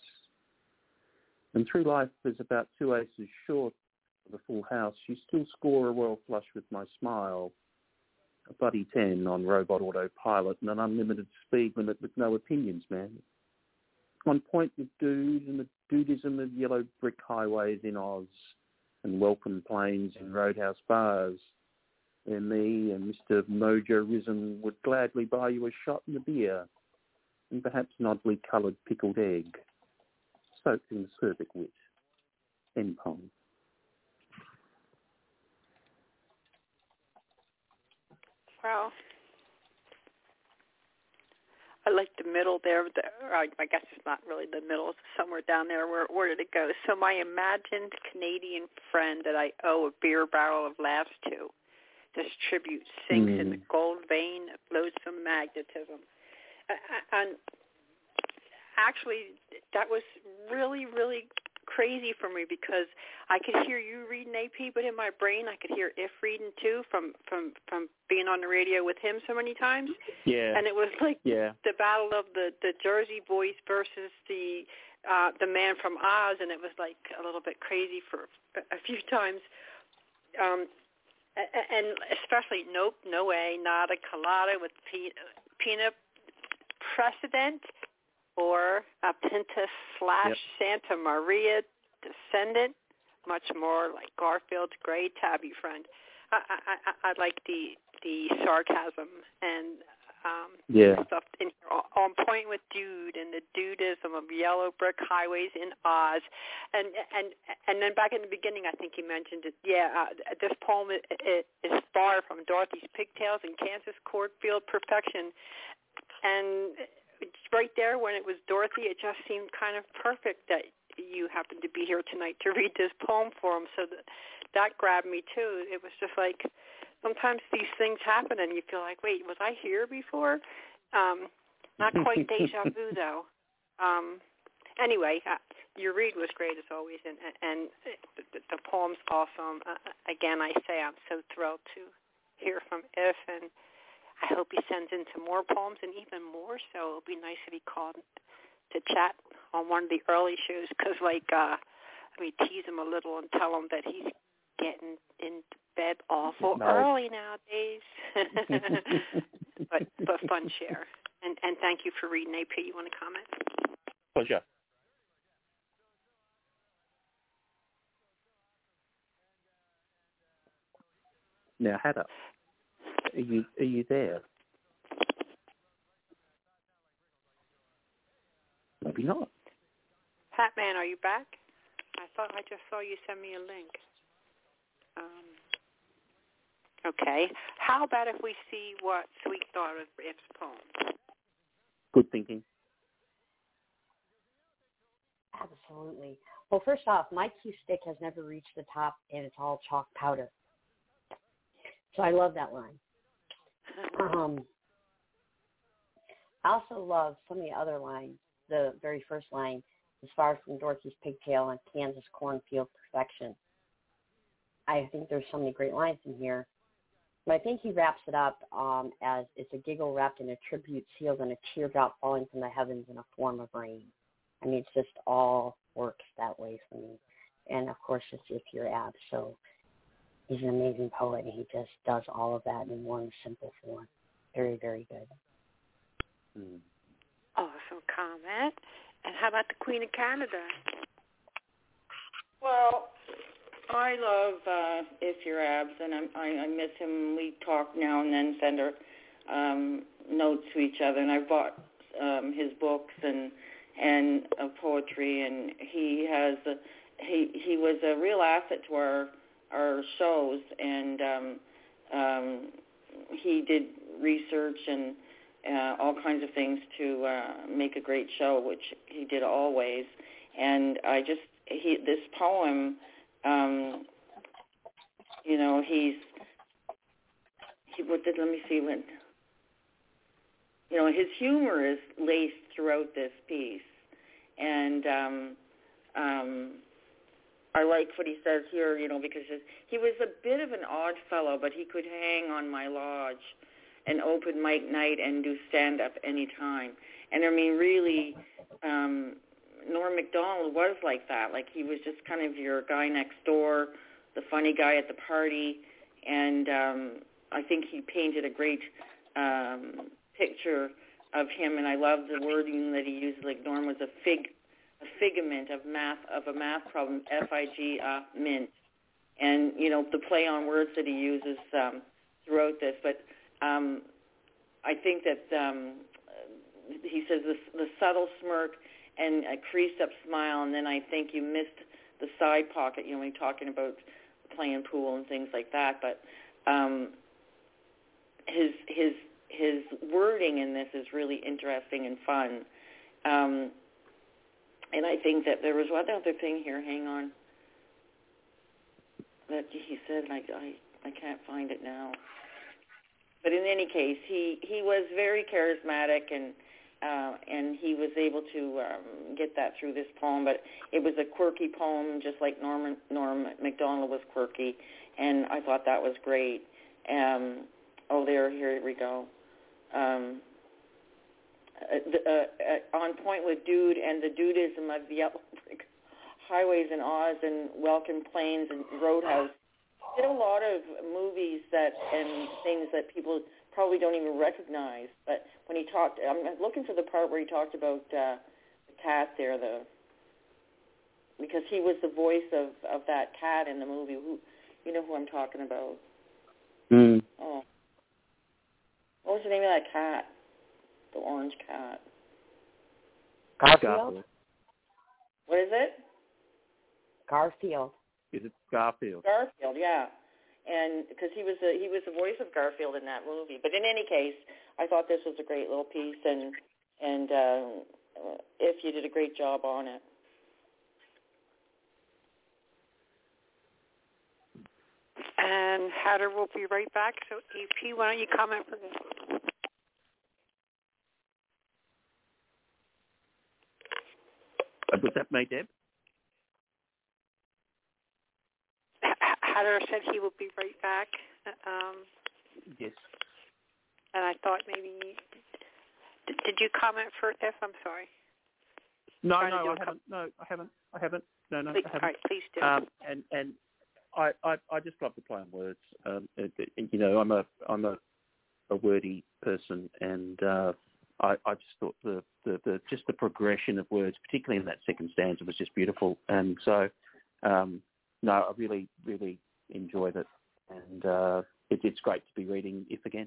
And through life is about two aces short of a full house. You still score a royal flush with my smile. A buddy ten on robot autopilot and an unlimited speed limit with no opinions, man. On point with dude and the dudism of yellow brick highways in Oz and welcome planes in roadhouse bars, where me and Mister Mojo-rism would gladly buy you a shot in the beer and perhaps an oddly coloured pickled egg, soaked in cervic wit. End poem. Well, I like the middle there. The, or I, I guess it's not really the middle. It's somewhere down there. Where, where did it go? So my imagined Canadian friend that I owe a beer barrel of laughs to, this tribute sinks mm. in the gold vein of loathsome magnetism. And actually, that was really, really crazy for me because I could hear you reading A P, but in my brain I could hear If reading too from, from, from being on the radio with him so many times. Yeah. And it was like yeah. the battle of the, the Jersey boys versus the uh, the man from Oz, and it was like a little bit crazy for a few times. Um, and especially Nope, No Way, Nada Colada with Peanut Precedent, or a Pinta slash yep. Santa Maria descendant, much more like Garfield's Gray Tabby Friend. I, I, I like the the sarcasm and um, yeah. stuff in here. On point with Dude and the dudism of yellow brick highways in Oz. And and and then back in the beginning, I think he mentioned it. Yeah, uh, this poem is, is far from Dorothy's pigtails and Kansas cornfield perfection. And right there when it was Dorothy, it just seemed kind of perfect that you happened to be here tonight to read this poem for him. So that, that grabbed me too. It was just like sometimes these things happen and you feel like, wait, was I here before? Um, not quite deja vu though. Um, anyway, uh, your read was great as always, and, and the, the poem's awesome. Uh, again, I say I'm so thrilled to hear from If, and I hope he sends in some more poems, and even more so, it would be nice if he called to chat on one of the early shows, because, like, uh, I mean, tease him a little and tell him that he's getting in bed awful no. early nowadays. but but fun share. And, and thank you for reading, A P. You want to comment? Pleasure. Now, Hannah, are you are you there? Maybe not. Hatman, are you back? I thought I just saw you send me a link. Um, okay. How about if we see what Sweet thought of If's poem? Good thinking. Absolutely. Well, first off, my cue stick has never reached the top, and it's all chalk powder. So I love that line. Um, I also love some of the other lines. The very first line, as far from Dorothy's pigtail and Kansas cornfield perfection. I think there's so many great lines in here. But I think he wraps it up um, as it's a giggle wrapped in a tribute sealed in a teardrop falling from the heavens in a form of rain. I mean, it's just all works that way for me. And, of course, it's If You're Ab. So he's an amazing poet, and he just does all of that in one simple form. Very, very good. Mm. Awesome comment. And how about the Queen of Canada? Well, I love uh, If You're Abs, and I'm, I, I miss him. We talk now and then, send our um, notes to each other, and I bought um, his books and and uh, poetry, and he has a, he he was a real asset to our our shows, and um, um, he did research and uh, all kinds of things to uh, make a great show, which he did always. And I just he this poem, um, you know, he's he what did let me see when. You know, his humor is laced throughout this piece, and um, um, I like what he says here, you know, because he was a bit of an odd fellow, but he could hang on my lodge and open mic night and do stand-up any time. And, I mean, really, um, Norm Macdonald was like that. Like, he was just kind of your guy next door, the funny guy at the party, and um, I think he painted a great um picture of him, and I love the wording that he used. Like Norm was a fig, a figment of math of a math problem, F I G uh, mint, and you know the play on words that he uses um, throughout this. But um, I think that um, he says the, the subtle smirk and a creased up smile, and then I think you missed the side pocket. You know, when you're talking about playing pool and things like that. But um, his his his wording in this is really interesting and fun. Um, and I think that there was one other thing here. Hang on. That he said, and I, I, I can't find it now. But in any case, he, he was very charismatic, and uh, and he was able to um, get that through this poem. But it was a quirky poem, just like Norman Norm Macdonald was quirky, and I thought that was great. Um, oh, there, here we go. Um, uh, uh, uh, on point with Dude and the Dudism of the Yellow Brick Highways in Oz and Welcome Plains and Roadhouse. Did a lot of movies that and things that people probably don't even recognize. But when he talked, I'm looking for the part where he talked about uh, the cat there, the because he was the voice of, of that cat in the movie. Who, you know who I'm talking about? Mm. Oh, what was the name of that cat? The orange cat. Garfield. What is it? Garfield. Is it Garfield? Garfield, yeah. And because he was the he was the voice of Garfield in that movie. But in any case, I thought this was a great little piece, and and uh, if you did a great job on it. And Hatter will be right back. So, A P, why don't you comment for this? Uh, was that me, Deb? Hatter said he will be right back. Um, Yes. And I thought maybe, did, did you comment for F? I'm sorry. No, Trying no, I a haven't. No, I haven't. I haven't. No, no, Please, I haven't. all right, please do. Um, and and I, I I just love the play on words. Um, it, it, you know, I'm a I'm a, a wordy person, and uh, I I just thought the, the the just the progression of words, particularly in that second stanza, was just beautiful. And so, um, no, I really really enjoyed it, and uh, it, it's great to be reading If again.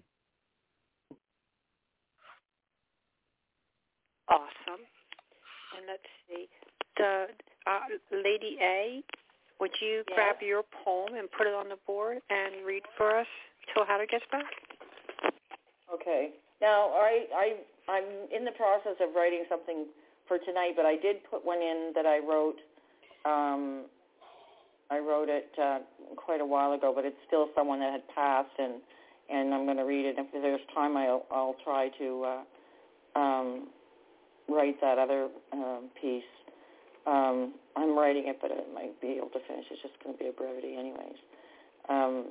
Awesome. And let's see, the uh, Lady A, would you Yes. grab your poem and put it on the board and read for us till Hatter gets back? Okay. Now, I, I, I'm in the process of writing something for tonight, but I did put one in that I wrote. Um, I wrote it uh, quite a while ago, but it's still someone that had passed, and, and I'm going to read it. If there's time, I'll, I'll try to uh, um, write that other um, piece. Um, I'm writing it, but I might be able to finish. It's just going to be a brevity anyways. Um,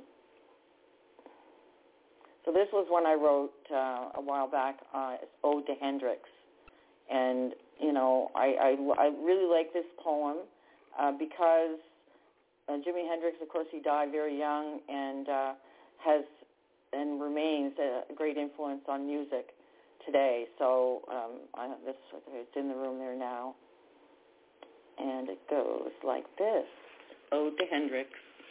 so this was one I wrote uh, a while back. Uh, it's Ode to Hendrix. And, you know, I, I, I really like this poem uh, because uh, Jimi Hendrix, of course, he died very young and uh, has and remains a great influence on music today. So um, I, this it's in the room there now. And it goes like this. Ode to Hendrix.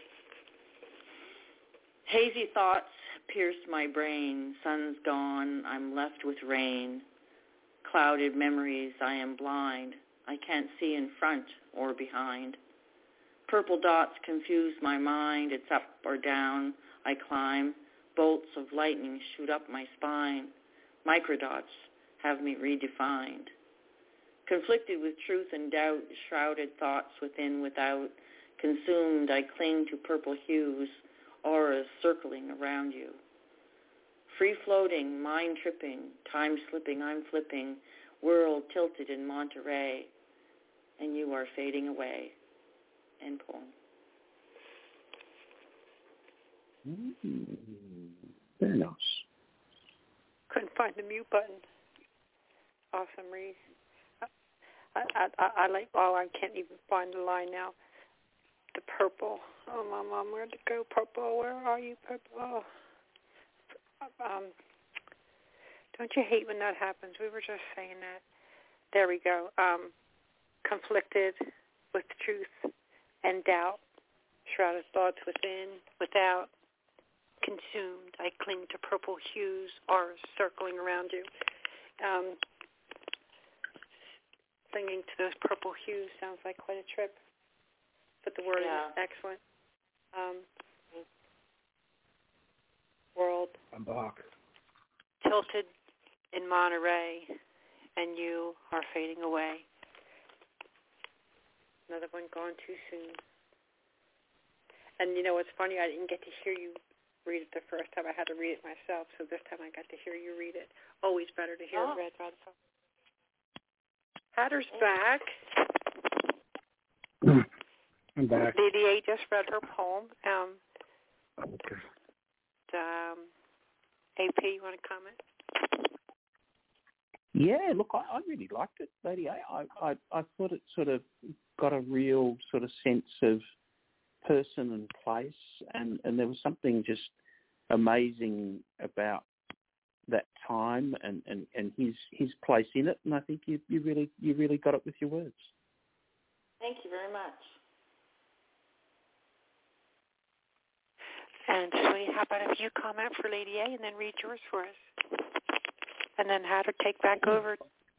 Hazy thoughts pierce my brain. Sun's gone. I'm left with rain. Clouded memories. I am blind. I can't see in front or behind. Purple dots confuse my mind. It's up or down. I climb. Bolts of lightning shoot up my spine. Microdots have me redefined. Conflicted with truth and doubt, shrouded thoughts within, without, consumed, I cling to purple hues, auras circling around you. Free-floating, mind-tripping, time-slipping, I'm flipping, world tilted in Monterey, and you are fading away. End poem. Mm-hmm. Very nice. Couldn't find the mute button. Awesome read. I, I, I, I like, oh, I can't even find the line now. The purple. Oh, my mom, where'd it go? Purple, where are you, purple? Um, don't you hate when that happens? We were just saying that. There we go. Um, conflicted with truth and doubt. Shrouded thoughts within, without. Consumed. I cling to purple hues, are circling around you. Um, Clinging to those purple hues sounds like quite a trip, but the wording Yeah. is excellent. Um, world I'm back. till tilted in Monterey, and you are fading away. Another one gone too soon. And you know what's funny? I didn't get to hear you read it the first time. I had to read it myself, so this time I got to hear you read it. Always better to hear oh. it read by the phone. Hatter's back. I'm back. Lady A just read her poem. Um, okay. Um, A P, you want to comment? Yeah, look, I, I really liked it, Lady A. I, I, I thought it sort of got a real sort of sense of person and place, and, and there was something just amazing about that time and, and, and his his place in it, and I think you, you really you really got it with your words. Thank you very much. And Sweet, how about if you comment for Lady A and then read yours for us? And then Hatter take back over.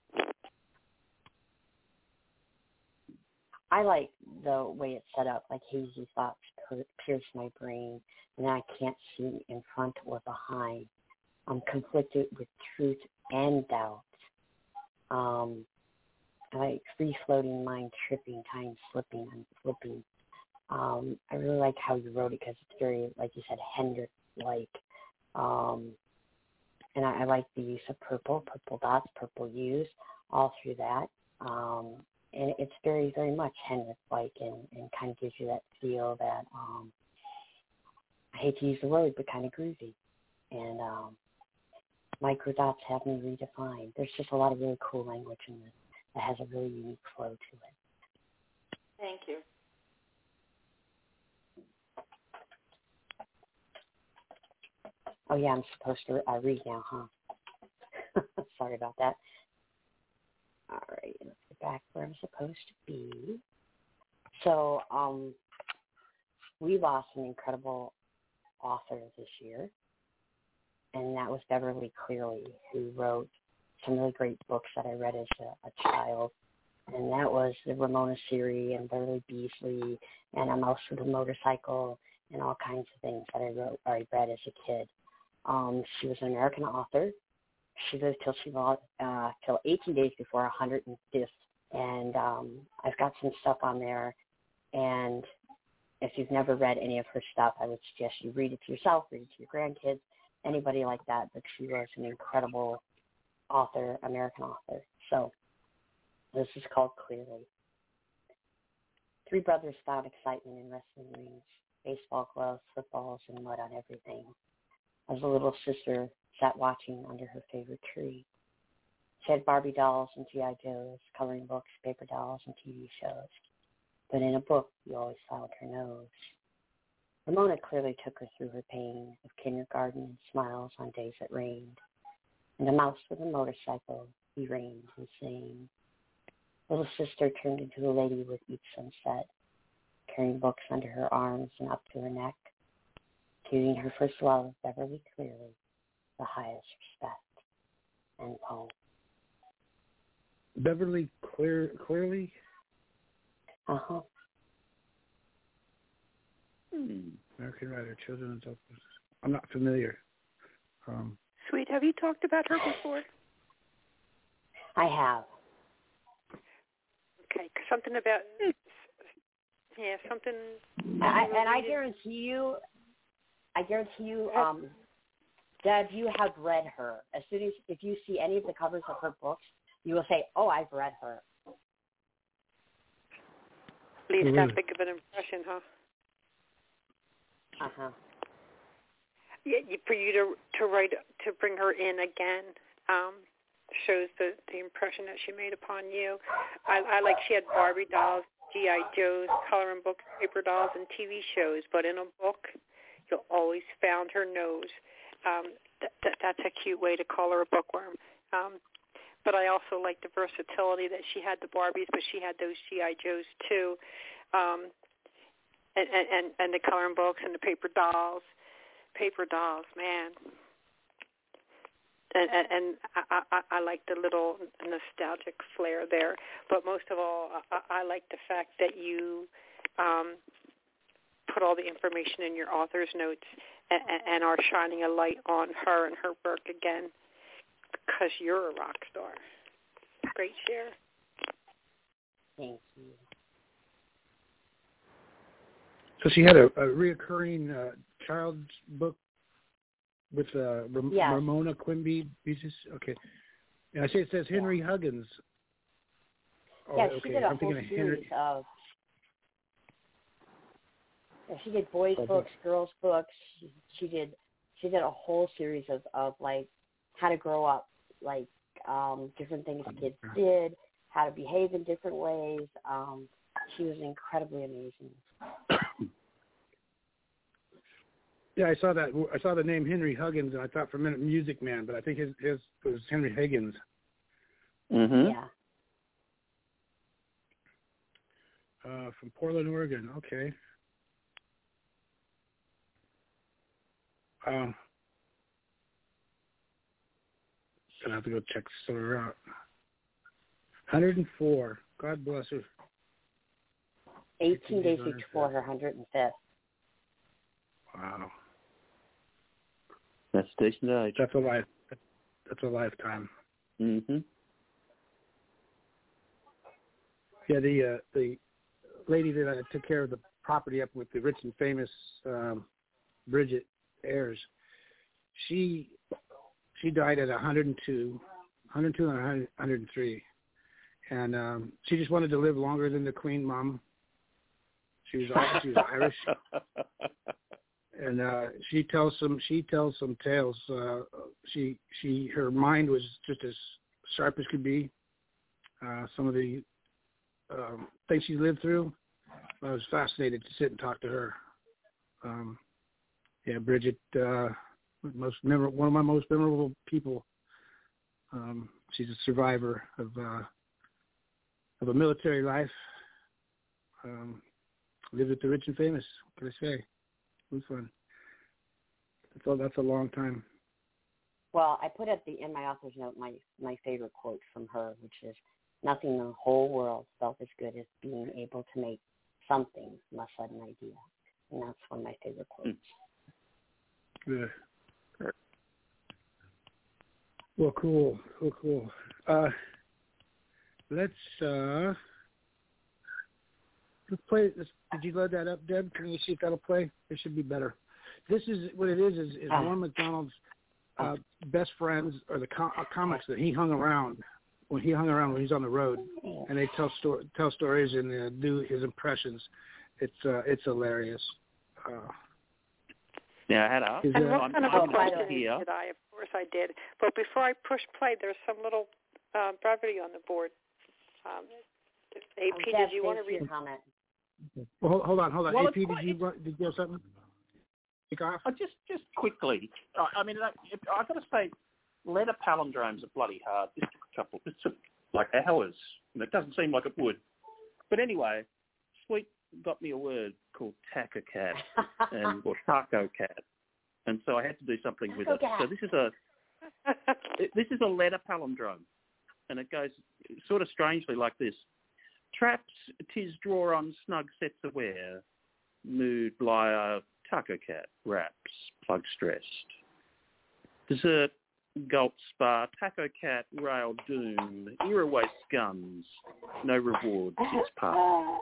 I like the way it's set up, like hazy thoughts pierce my brain, and I can't see in front or behind. I'm conflicted with truth and doubt. Um, like free-floating mind tripping, time slipping and flipping. Um, I really like how you wrote it because it's very, like you said, Hendrix-like. Um, and I, I like the use of purple, purple dots, purple hues, all through that. Um, and it's very, very much Hendrix-like and, and kind of gives you that feel that, um, I hate to use the word, but kind of groovy. And um, micro dots have me redefined. There's just a lot of really cool language in this that has a really unique flow to it. Thank you. Oh, yeah, I'm supposed to uh, read now, huh? Sorry about that. All right, let's get back where I'm supposed to be. So um, we lost an incredible author this year, and that was Beverly Cleary, who wrote some really great books that I read as a, a child. And that was the Ramona Siri and Beverly Beasley and A Mouse with a Motorcycle and all kinds of things that I wrote or I read as a kid. Um, she was an American author. She lived till she was uh, till eighteen days before her one hundred fifth. And um, I've got some stuff on there. And if you've never read any of her stuff, I would suggest you read it to yourself, read it to your grandkids, anybody like that. But she was an incredible author, American author. So this is called Clearly. Three brothers found excitement in wrestling rings, baseball gloves, footballs, and mud on everything. As a little sister sat watching under her favorite tree. She had Barbie dolls and G I Joes, coloring books, paper dolls, and T V shows. But in a book, you always found her nose. Ramona clearly took her through her pain of kindergarten and smiles on days that rained. And a mouse with a motorcycle, he reigned insane. Little sister turned into a lady with each sunset, carrying books under her arms and up to her neck, giving her first love, Beverly Cleary, the highest respect. And poem. Beverly Clear Clearly? Uh-huh. Hmm. American writer, children's author. I'm not familiar. Um, Sweet, have you talked about her before? I have. Okay, something about, yeah, something. I, and I guarantee you, I guarantee you, um, Deb, you have read her. As soon as, if you see any of the covers of her books, you will say, oh, I've read her. Leaves mm-hmm. that big of an impression, huh? Uh-huh. Yeah, for you to to write to bring her in again um, shows the the impression that she made upon you. I, I like she had Barbie dolls, G I Joes, coloring books, paper dolls, and T V shows. But in a book, you'll always found her nose. Um, th- th- that's a cute way to call her a bookworm. Um, but I also like the versatility that she had the Barbies, but she had those G I Joes too, um, and, and and the coloring books and the paper dolls. Paper dolls, man. And, and, and I, I, I like the little nostalgic flair there. But most of all, I, I like the fact that you um, put all the information in your author's notes and, and are shining a light on her and her work again. because you're a rock star. Great share. Thank you. So she had a, a reoccurring uh, child's book with uh, Ram- yes. Ramona Quimby. Okay. And I say it says Henry yeah. Huggins. Oh, yeah, okay. she did a I'm whole of series Henry. of. Yeah, she did boys' oh, books, girls' books. She, she did. She did a whole series of, of like how to grow up, like um, different things kids did, how to behave in different ways. Um, she was incredibly amazing. Yeah, I saw that. I saw the name Henry Huggins, and I thought for a minute Music Man, but I think his his was Henry Higgins. Mm-hmm. Yeah. Uh, from Portland, Oregon. Okay. Um, gonna have to go check her out. one hundred four. God bless her. eighteen days before her one hundred fifth. Wow. That's decent age. That's a life. That's a lifetime. Mm-hmm. Yeah, the uh, the lady that I took care of the property up with the rich and famous um, Bridget Ayers, she she died at one hundred two, one hundred two and one hundred three, and um, she just wanted to live longer than the Queen Mom. She was she was Irish, and uh, she tells some she tells some tales. Uh, she she her mind was just as sharp as could be. Uh, some of the um, things she lived through, I was fascinated to sit and talk to her. Um, yeah, Bridget, uh, most memorable, one of my most memorable people. Um, she's a survivor of uh, of a military life. Um, lived with the rich and famous. What can I say? It was fun. That's all. That's a long time. Well, I put at the in my author's note my my favorite quote from her, which is, "Nothing in the whole world felt as good as being able to make something from a sudden idea," and that's one of my favorite quotes. Good. Well, cool, cool, cool. Uh, let's uh, let's play. Let's, did you load that up, Deb? Can you see if that'll play? It should be better. This is what it is. Is, is Norm Macdonald's uh, best friends or the com- uh, comics that he hung around when he hung around when he's on the road, and they tell sto- tell stories and uh, do his impressions. It's uh, it's hilarious. Uh, Now, I had a, and what I'm, kind of I'm a question here. did I? Of course I did. But before I push play, there's some little uh, brevity on the board. Um, A P, oh, did you want to read a comment? Well, hold, hold on, hold on. Well, A P, quite, did you want, did you have something? Kick off? Uh, just just quickly. Uh, I mean, I, I've got to say, letter palindromes are bloody hard. This took a couple. This took like hours, and it doesn't seem like it would. But anyway, Sweet got me a word called taco cat and or taco cat, and so I had to do something with it. So this is a this is a letter palindrome, and it goes sort of strangely like this: traps, 'tis draw on snug sets aware, mood blyer, taco cat wraps, plug stressed, dessert. Gulp Spa, Taco Cat, Rail Doom, Era Waste Guns, no reward, it's part.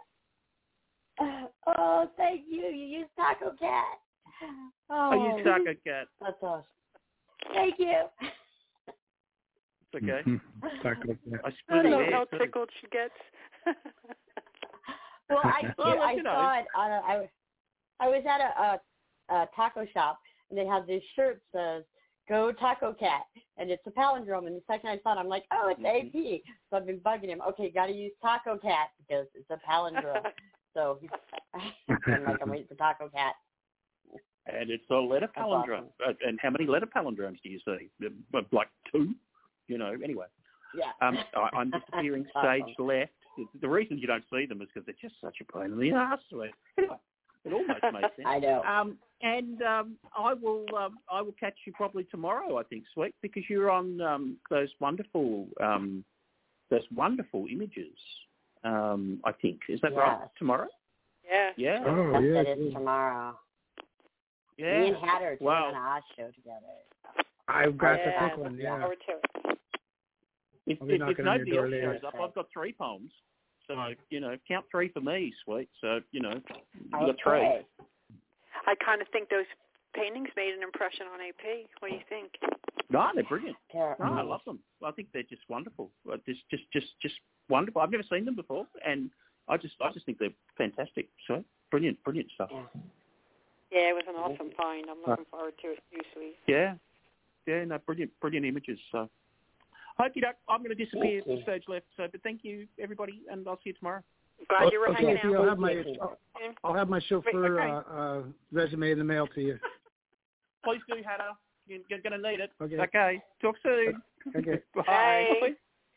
Oh, thank you. You used Taco Cat. Oh, I use Taco Cat. That's awesome. Thank you. It's okay. Mm-hmm. Taco Cat. I, I don't know how tickled she gets. Well, I, well, I you know. saw it on a, I, I was at a, a, a taco shop, and they had this shirt that says, "Go Taco Cat," and it's a palindrome. And the second I saw it, I'm like, oh, it's mm-hmm. A P. So I've been bugging him. Okay, got to use Taco Cat because it's a palindrome. So I'm like, I'm waiting for Taco Cat. And it's a letter That's palindrome. awesome. And how many letter palindromes do you see? Like two? You know, anyway. Yeah. Um, I, I'm disappearing stage awesome. left. The reason you don't see them is because they're just such a pain in the ass. Anyway. It almost makes sense. I know. Um, and um, I will um, I will catch you probably tomorrow, I think, Sweet, because you're on um, those wonderful um, those wonderful images. Um, I think is that yes. right? Tomorrow? Yeah. Yeah. Oh, yes, yeah. it is tomorrow. Yeah. Me and Hatter are wow. on our show together. I've got yeah, the thick one, yeah. Power to it. If, I'll be if, if knocking on nobody your else door later. shows up, I've got three poems. So, you know, count three for me, sweet. So, you know, you got three. Okay. I kind of think those paintings made an impression on A P. What do you think? No, they're brilliant. Yeah. No, I love them. I think they're just wonderful. Uh, Just, just, just, just wonderful. I've never seen them before, and I just, I just think they're fantastic. So, brilliant, brilliant stuff. Yeah, it was an awesome find. I'm looking forward to it too, sweet. Yeah, yeah, no, brilliant, brilliant images. So, okey doke, I'm going to disappear from stage left. So, but thank you, everybody, and I'll see you tomorrow. Glad you were okay, hanging see, out. I'll have my, I'll, I'll have my chauffeur okay. uh, uh, resume in the mail to you. Please do, Hannah. You're, you're going to need it. Okay. Okay. Talk soon. Okay. Bye. Bye.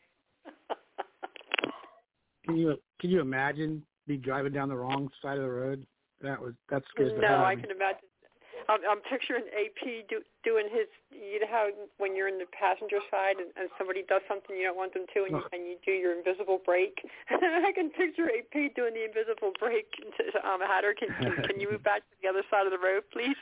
Can you can you imagine me driving down the wrong side of the road? That was that scares the hell No, out I of me. can imagine. I'm, I'm picturing A P do, doing his. You know how when you're in the passenger side and, and somebody does something you don't want them to, and you, and you do your invisible brake. I can picture A P doing the invisible brake. Um, Hatter, can, can can you move back to the other side of the road, please?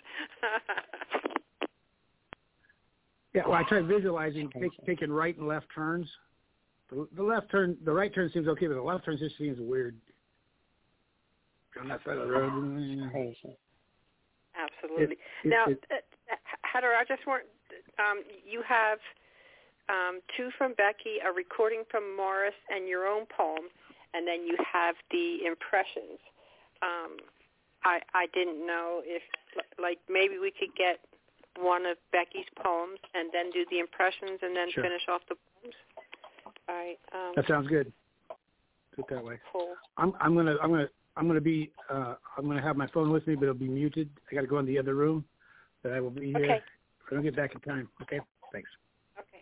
Yeah, well, I tried visualizing take, taking right and left turns. The, the left turn, the right turn seems okay, but the left turn just seems weird. On that side of the road. Crazy. Absolutely. It, it, now, it, uh, Hatter, I just want um, you have um, two from Becky, a recording from Morris, and your own poem, and then you have the impressions. Um, I I didn't know if like maybe we could get one of Becky's poems and then do the impressions and then sure. finish off the poems. All right. Um, that sounds good. Do it that way. Cool. I'm I'm gonna I'm gonna I'm gonna be uh, I'm gonna have my phone with me, but it'll be muted. I got to go in the other room, but I will be here. Okay. If I don't get back in time. Okay. Thanks. Okay.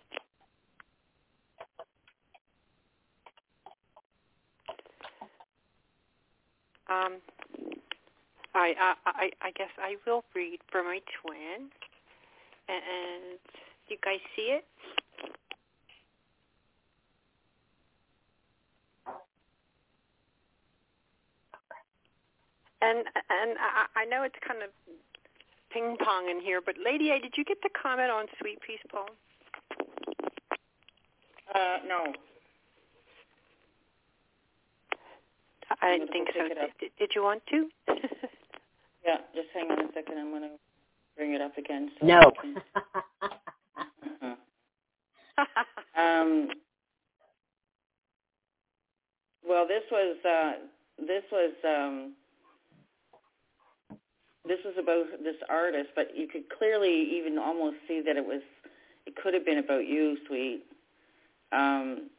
Um. I, I I I guess I will read for my twin, and you guys see it? And and I, I know it's kind of ping pong in here, but Lady A, did you get the comment on Sweet Peace poem? Uh, no. I didn't think so. Did, did you want to? Yeah, just hang on a second. I'm going to bring it up again. So no. Can... uh-huh. um. Well, this was uh, this was um, this was about this artist, but you could clearly even almost see that it was it could have been about you, Sweet. Um,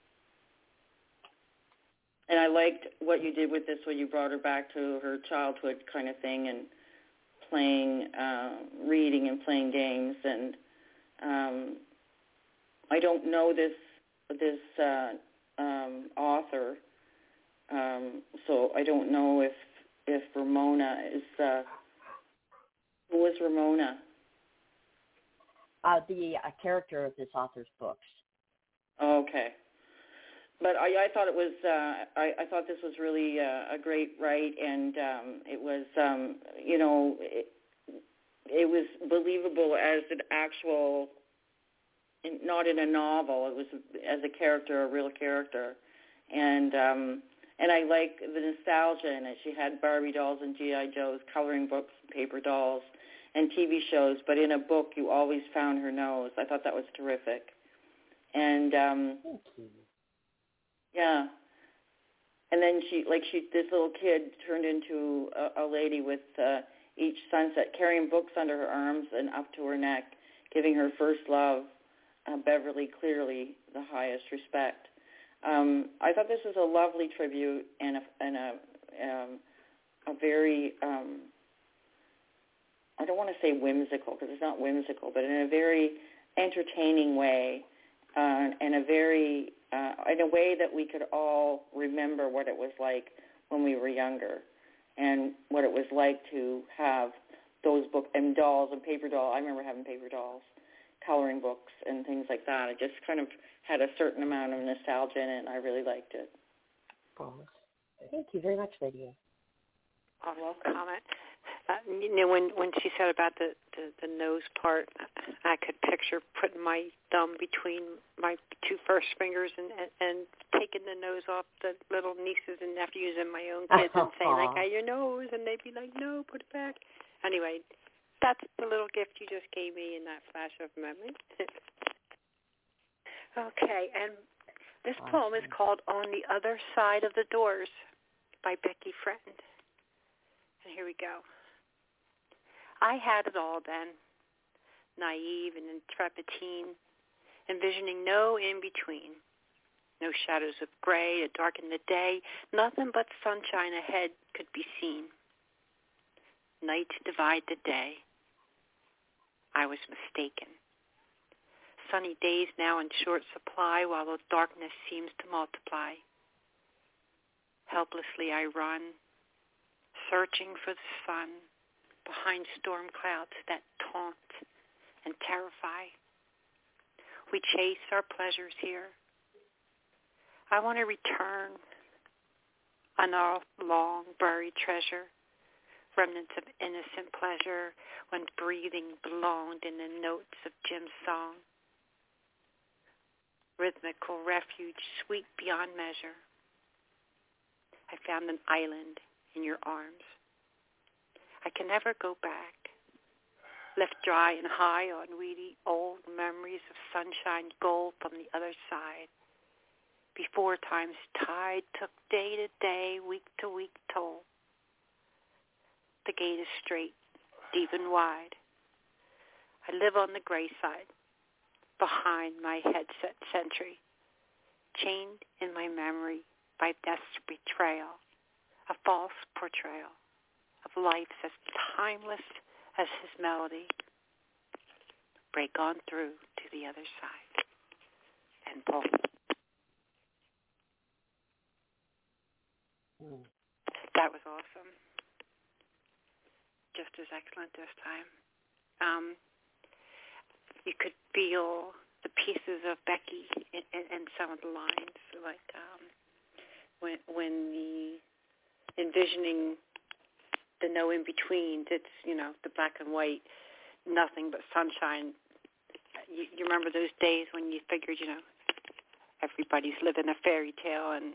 and I liked what you did with this, when you brought her back to her childhood kind of thing, and playing, uh, reading and playing games. And um, I don't know this this uh, um, author, um, so I don't know if if Ramona is. Uh, who was Ramona? Uh, the uh, character of this author's books. Oh, okay. But I, I thought it was, uh, I, I thought this was really uh, a great write, and um, it was, um, you know, it, it was believable as an actual, in, not in a novel. It was as a character, a real character, and um, and I like the nostalgia in it. She had Barbie dolls and G I Joes, coloring books, paper dolls, and T V shows. But in a book, you always found her nose. I thought that was terrific, and. Um, Thank you. Yeah, and then she, like she, this little kid turned into a, a lady with uh, each sunset, carrying books under her arms and up to her neck, giving her first love, uh, Beverly Clearly, the highest respect. Um, I thought this was a lovely tribute and a, and a, um, a very, um, I don't want to say whimsical, because it's not whimsical, but in a very entertaining way, uh, and a very Uh, in a way that we could all remember what it was like when we were younger, and what it was like to have those books and dolls and paper dolls. I remember having paper dolls, coloring books, and things like that. It just kind of had a certain amount of nostalgia in it, and I really liked it. Thank you very much, Lydia. Awesome comment. Uh, you know, when when she said about the, the, the nose part, I could picture putting my thumb between my two first fingers and, and, and taking the nose off the little nieces and nephews and my own kids and saying, like, "Hey, your nose," and they'd be like, "No, put it back." Anyway, that's the little gift you just gave me in that flash of memory. Okay, and this awesome. Poem is called "On the Other Side of the Doors" by Becky Friend. And here we go. I had it all then, naive and intrepid teen, envisioning no in-between, no shadows of gray to darken the day, nothing but sunshine ahead could be seen. Night to divide the day. I was mistaken. Sunny days now in short supply while the darkness seems to multiply. Helplessly I run, searching for the sun, behind storm clouds that taunt and terrify. We chase our pleasures here. I want to return on our long buried treasure, remnants of innocent pleasure when breathing belonged in the notes of Jim's song. Rhythmical refuge, sweet beyond measure. I found an island in your arms. I can never go back, left dry and high on weedy old memories of sunshine gold from the other side. Before time's tide took day to day, week to week toll. The gate is straight, deep and wide. I live on the gray side, behind my headset sentry, chained in my memory by death's betrayal, a false portrayal of life as timeless as his melody. Break on through to the other side. And Paul. Mm. That was awesome. Just as excellent this time. Um, you could feel the pieces of Becky in, in, in some of the lines, like um, when when the envisioning the no in between. It's, you know, the black and white, nothing but sunshine. You, you remember those days when you figured, you know, everybody's living a fairy tale, and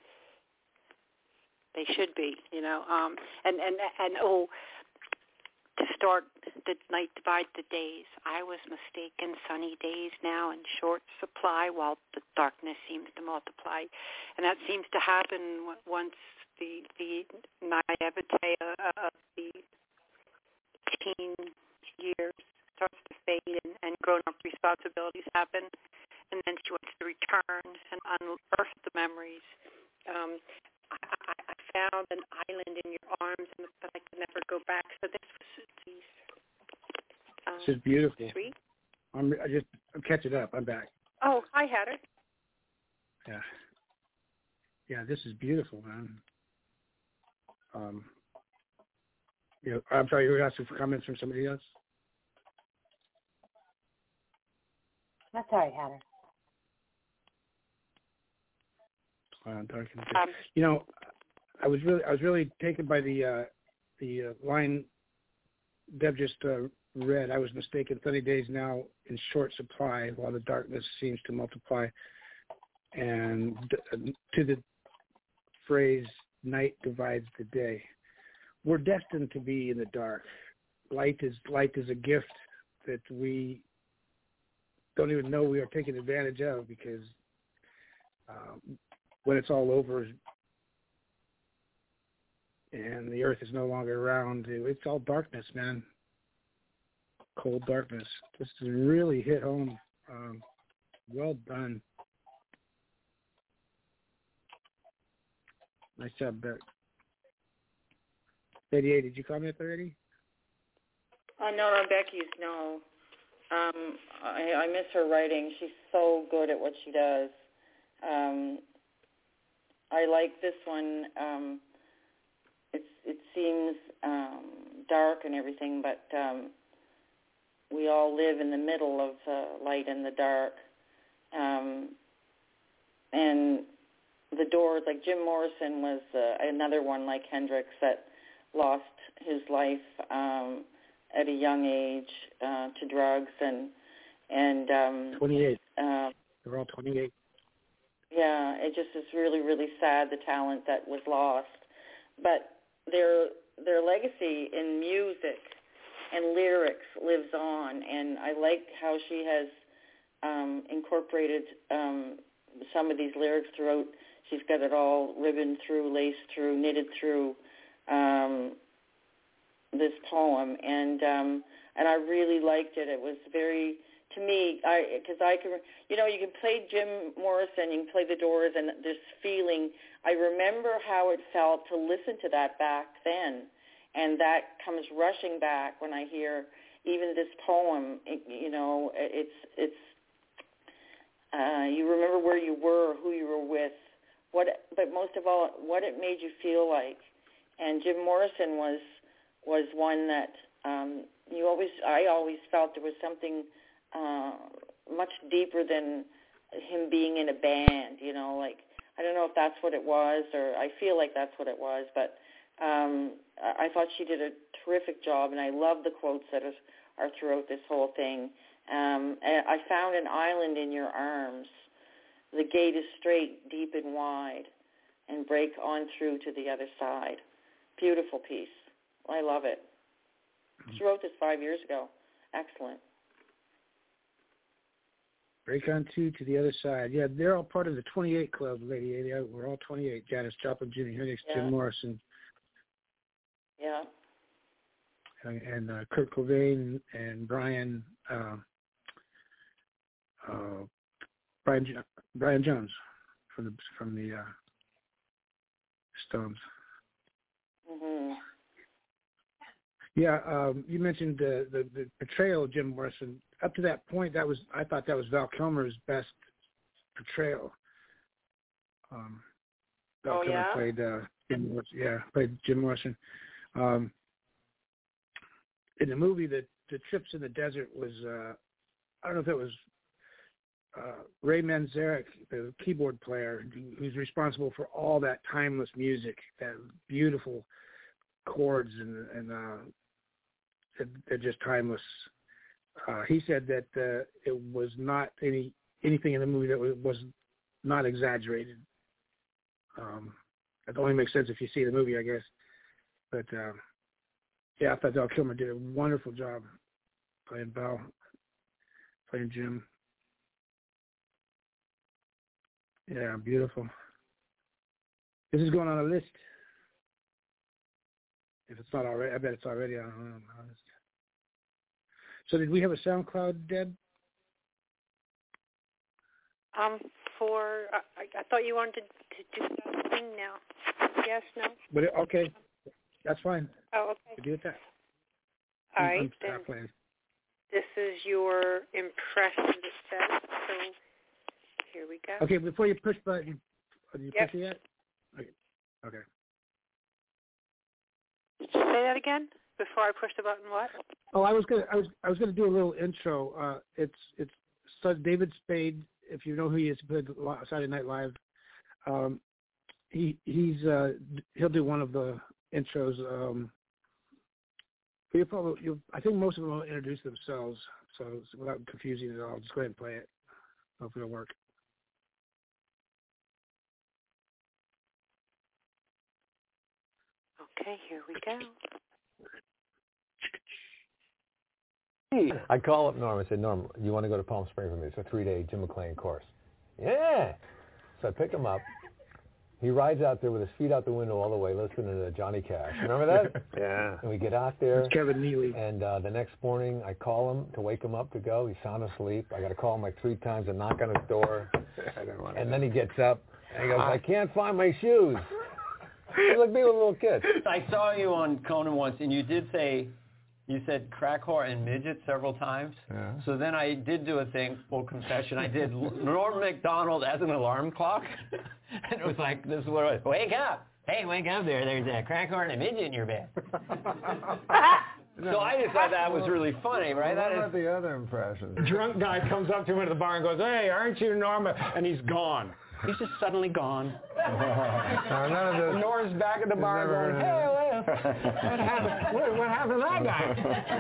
they should be, you know. Um, and and and oh. To start the night divide the days. I was mistaken, sunny days now in short supply while the darkness seems to multiply. And that seems to happen once the the naivete of the teen years starts to fade and, and grown-up responsibilities happen. And then she wants to return and unearth the memories. Um, I, I found an island in your arms, but I could never go back. So this was these. Um, this is beautiful. Sweet. I'm I just I'm catching up. I'm back. Oh, hi, Hatter. Yeah. Yeah, this is beautiful, man. Um. You know, I'm sorry, you were asking for comments from somebody else. That's all right, Hatter. Uh, um, you know, I was really, I was really taken by the uh, the uh, line Deb just uh, read. I was mistaken. Sunny days now in short supply, while the darkness seems to multiply. And d- to the phrase "night divides the day," we're destined to be in the dark. Light is light is a gift that we don't even know we are taking advantage of, because um, when it's all over and the earth is no longer around, it's all darkness, man. Cold darkness. This has really hit home. Um, well done. Nice job, Beck. eighty-eight, did you comment already? Uh, no, no, Becky's, no. Um, I, I miss her writing. She's so good at what she does. Um, I like this one. Um, it's, it seems um, dark and everything, but um, we all live in the middle of the light and the dark. Um, and the Doors, like Jim Morrison was uh, another one like Hendrix that lost his life um, at a young age uh, to drugs and and um, twenty-eight. Uh, They're all twenty-eight. Yeah, it just is really, really sad, the talent that was lost. But their their legacy in music and lyrics lives on, and I like how she has um, incorporated um, some of these lyrics throughout. She's got it all ribboned through, laced through, knitted through um, this poem, and um, and I really liked it. It was very, to me, I because I can, you know, you can play Jim Morrison, you can play The Doors, and this feeling. I remember how it felt to listen to that back then, and that comes rushing back when I hear even this poem. It, you know, it's it's. Uh, you remember where you were, who you were with, what, but most of all, what it made you feel like. And Jim Morrison was was one that um, you always, I always felt there was something uh, much deeper than him being in a band. You know, like I don't know if that's what it was, or I feel like that's what it was. But um, I thought she did a terrific job, and I love the quotes that are, are throughout this whole thing. Um, I found an island in your arms. The gate is straight, deep and wide, and break on through to the other side. Beautiful piece. I love it. She wrote this five years ago. Excellent. Break on through to the other side. Yeah, they're all part of the twenty-eight Club, Lady A. We're all twenty-eight. Janis Joplin, Jimi Hendrix, Yeah. Jim Morrison. Yeah. And, and uh, Kurt Cobain and Brian... Uh, Uh, Brian Brian Jones from the from the uh, Stones. Mm-hmm. Yeah, um, you mentioned uh, the the portrayal of Jim Morrison. Up to that point, that was I thought that was Val Kilmer's best portrayal. Um, Val oh Kilmer yeah. played uh, Jim Morrison. Yeah, played Jim Morrison. Um, in the movie, the the trips in the desert was uh, I don't know if it was. Uh, Ray Manzarek, the keyboard player, who's responsible for all that timeless music, that beautiful chords, and, and uh, it, they're just timeless. Uh, he said that uh, it was not any anything in the movie that was, was not exaggerated. Um, that only makes sense if you see the movie, I guess. But uh, yeah, I thought Val Kilmer did a wonderful job playing Val, playing Jim. Yeah, beautiful. This is going on a list. If it's not already, I bet it's already on a list. So did we have a SoundCloud, Deb? Um, for, I, I thought you wanted to, to do something now. Yes, no? But it, okay, that's fine. Oh, okay. We do it that. All I'm, right, I'm then playing. this is your impression, it says, so here we go. Okay, before you push button, did you Yep. push it yet? Okay. Okay. Say that again before I push the button. What? Oh, I was gonna, I was, I was gonna do a little intro. Uh, it's, it's so David Spade. If you know who he is, he played Saturday Night Live. Um, he, he's, uh, he'll do one of the intros. Um, you'll probably, you'll, I think most of them will introduce themselves, so without confusing it all, just go ahead and play it. Hopefully it'll work. Okay, here we go. Hey, I call up Norm. I said, Norm, you want to go to Palm Springs with me? It's a three-day Jim McClain course. Yeah. So I pick him up. He rides out there with his feet out the window all the way, listening to Johnny Cash. Remember that? Yeah. And we get out there. It's Kevin Neely. And uh, the next morning, I call him to wake him up to go. He's sound asleep. I got to call him like three times and knock on his door. I don't want and then he gets up and he goes, I can't find my shoes. He's like me with a little kid. I saw you on Conan once, and you did say, you said crack whore and midget several times. Yeah. So then I did do a thing, full confession. I did Norm Macdonald as an alarm clock. And it was like, this is what it was. Wake up. Hey, wake up there. There's a crack whore and a midget in your bed. So I just thought that was really funny, right? What That about is, the other impressions? Drunk guy comes up to him at the bar and goes, hey, aren't you Norma? And he's gone. He's just suddenly gone. No, none of this. Nora's back at the bar never going, heard hey, What happened? What, what happened to that guy?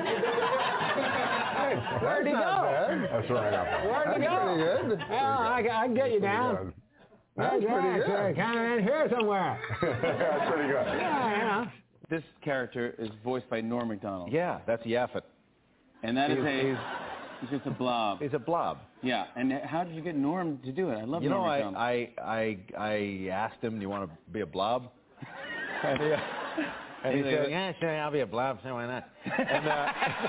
Where'd he go? Bad. That's right up. Where'd That's he go? pretty good. Well, I, I can get you down. That's yeah, pretty good. Sure. Kind of in here somewhere. That's pretty good. Yeah, yeah. This character is voiced by Norm Macdonald. Yeah, that's Yaphet. And that is He's- a... he's- He's just a blob. He's a blob. Yeah, and how did you get Norm to do it? I love You know, Norm I, Macdonald. I I I asked him, "Do you want to be a blob?" and he, and he said, "Yeah, sure, I'll be a blob. So why not?" And, uh,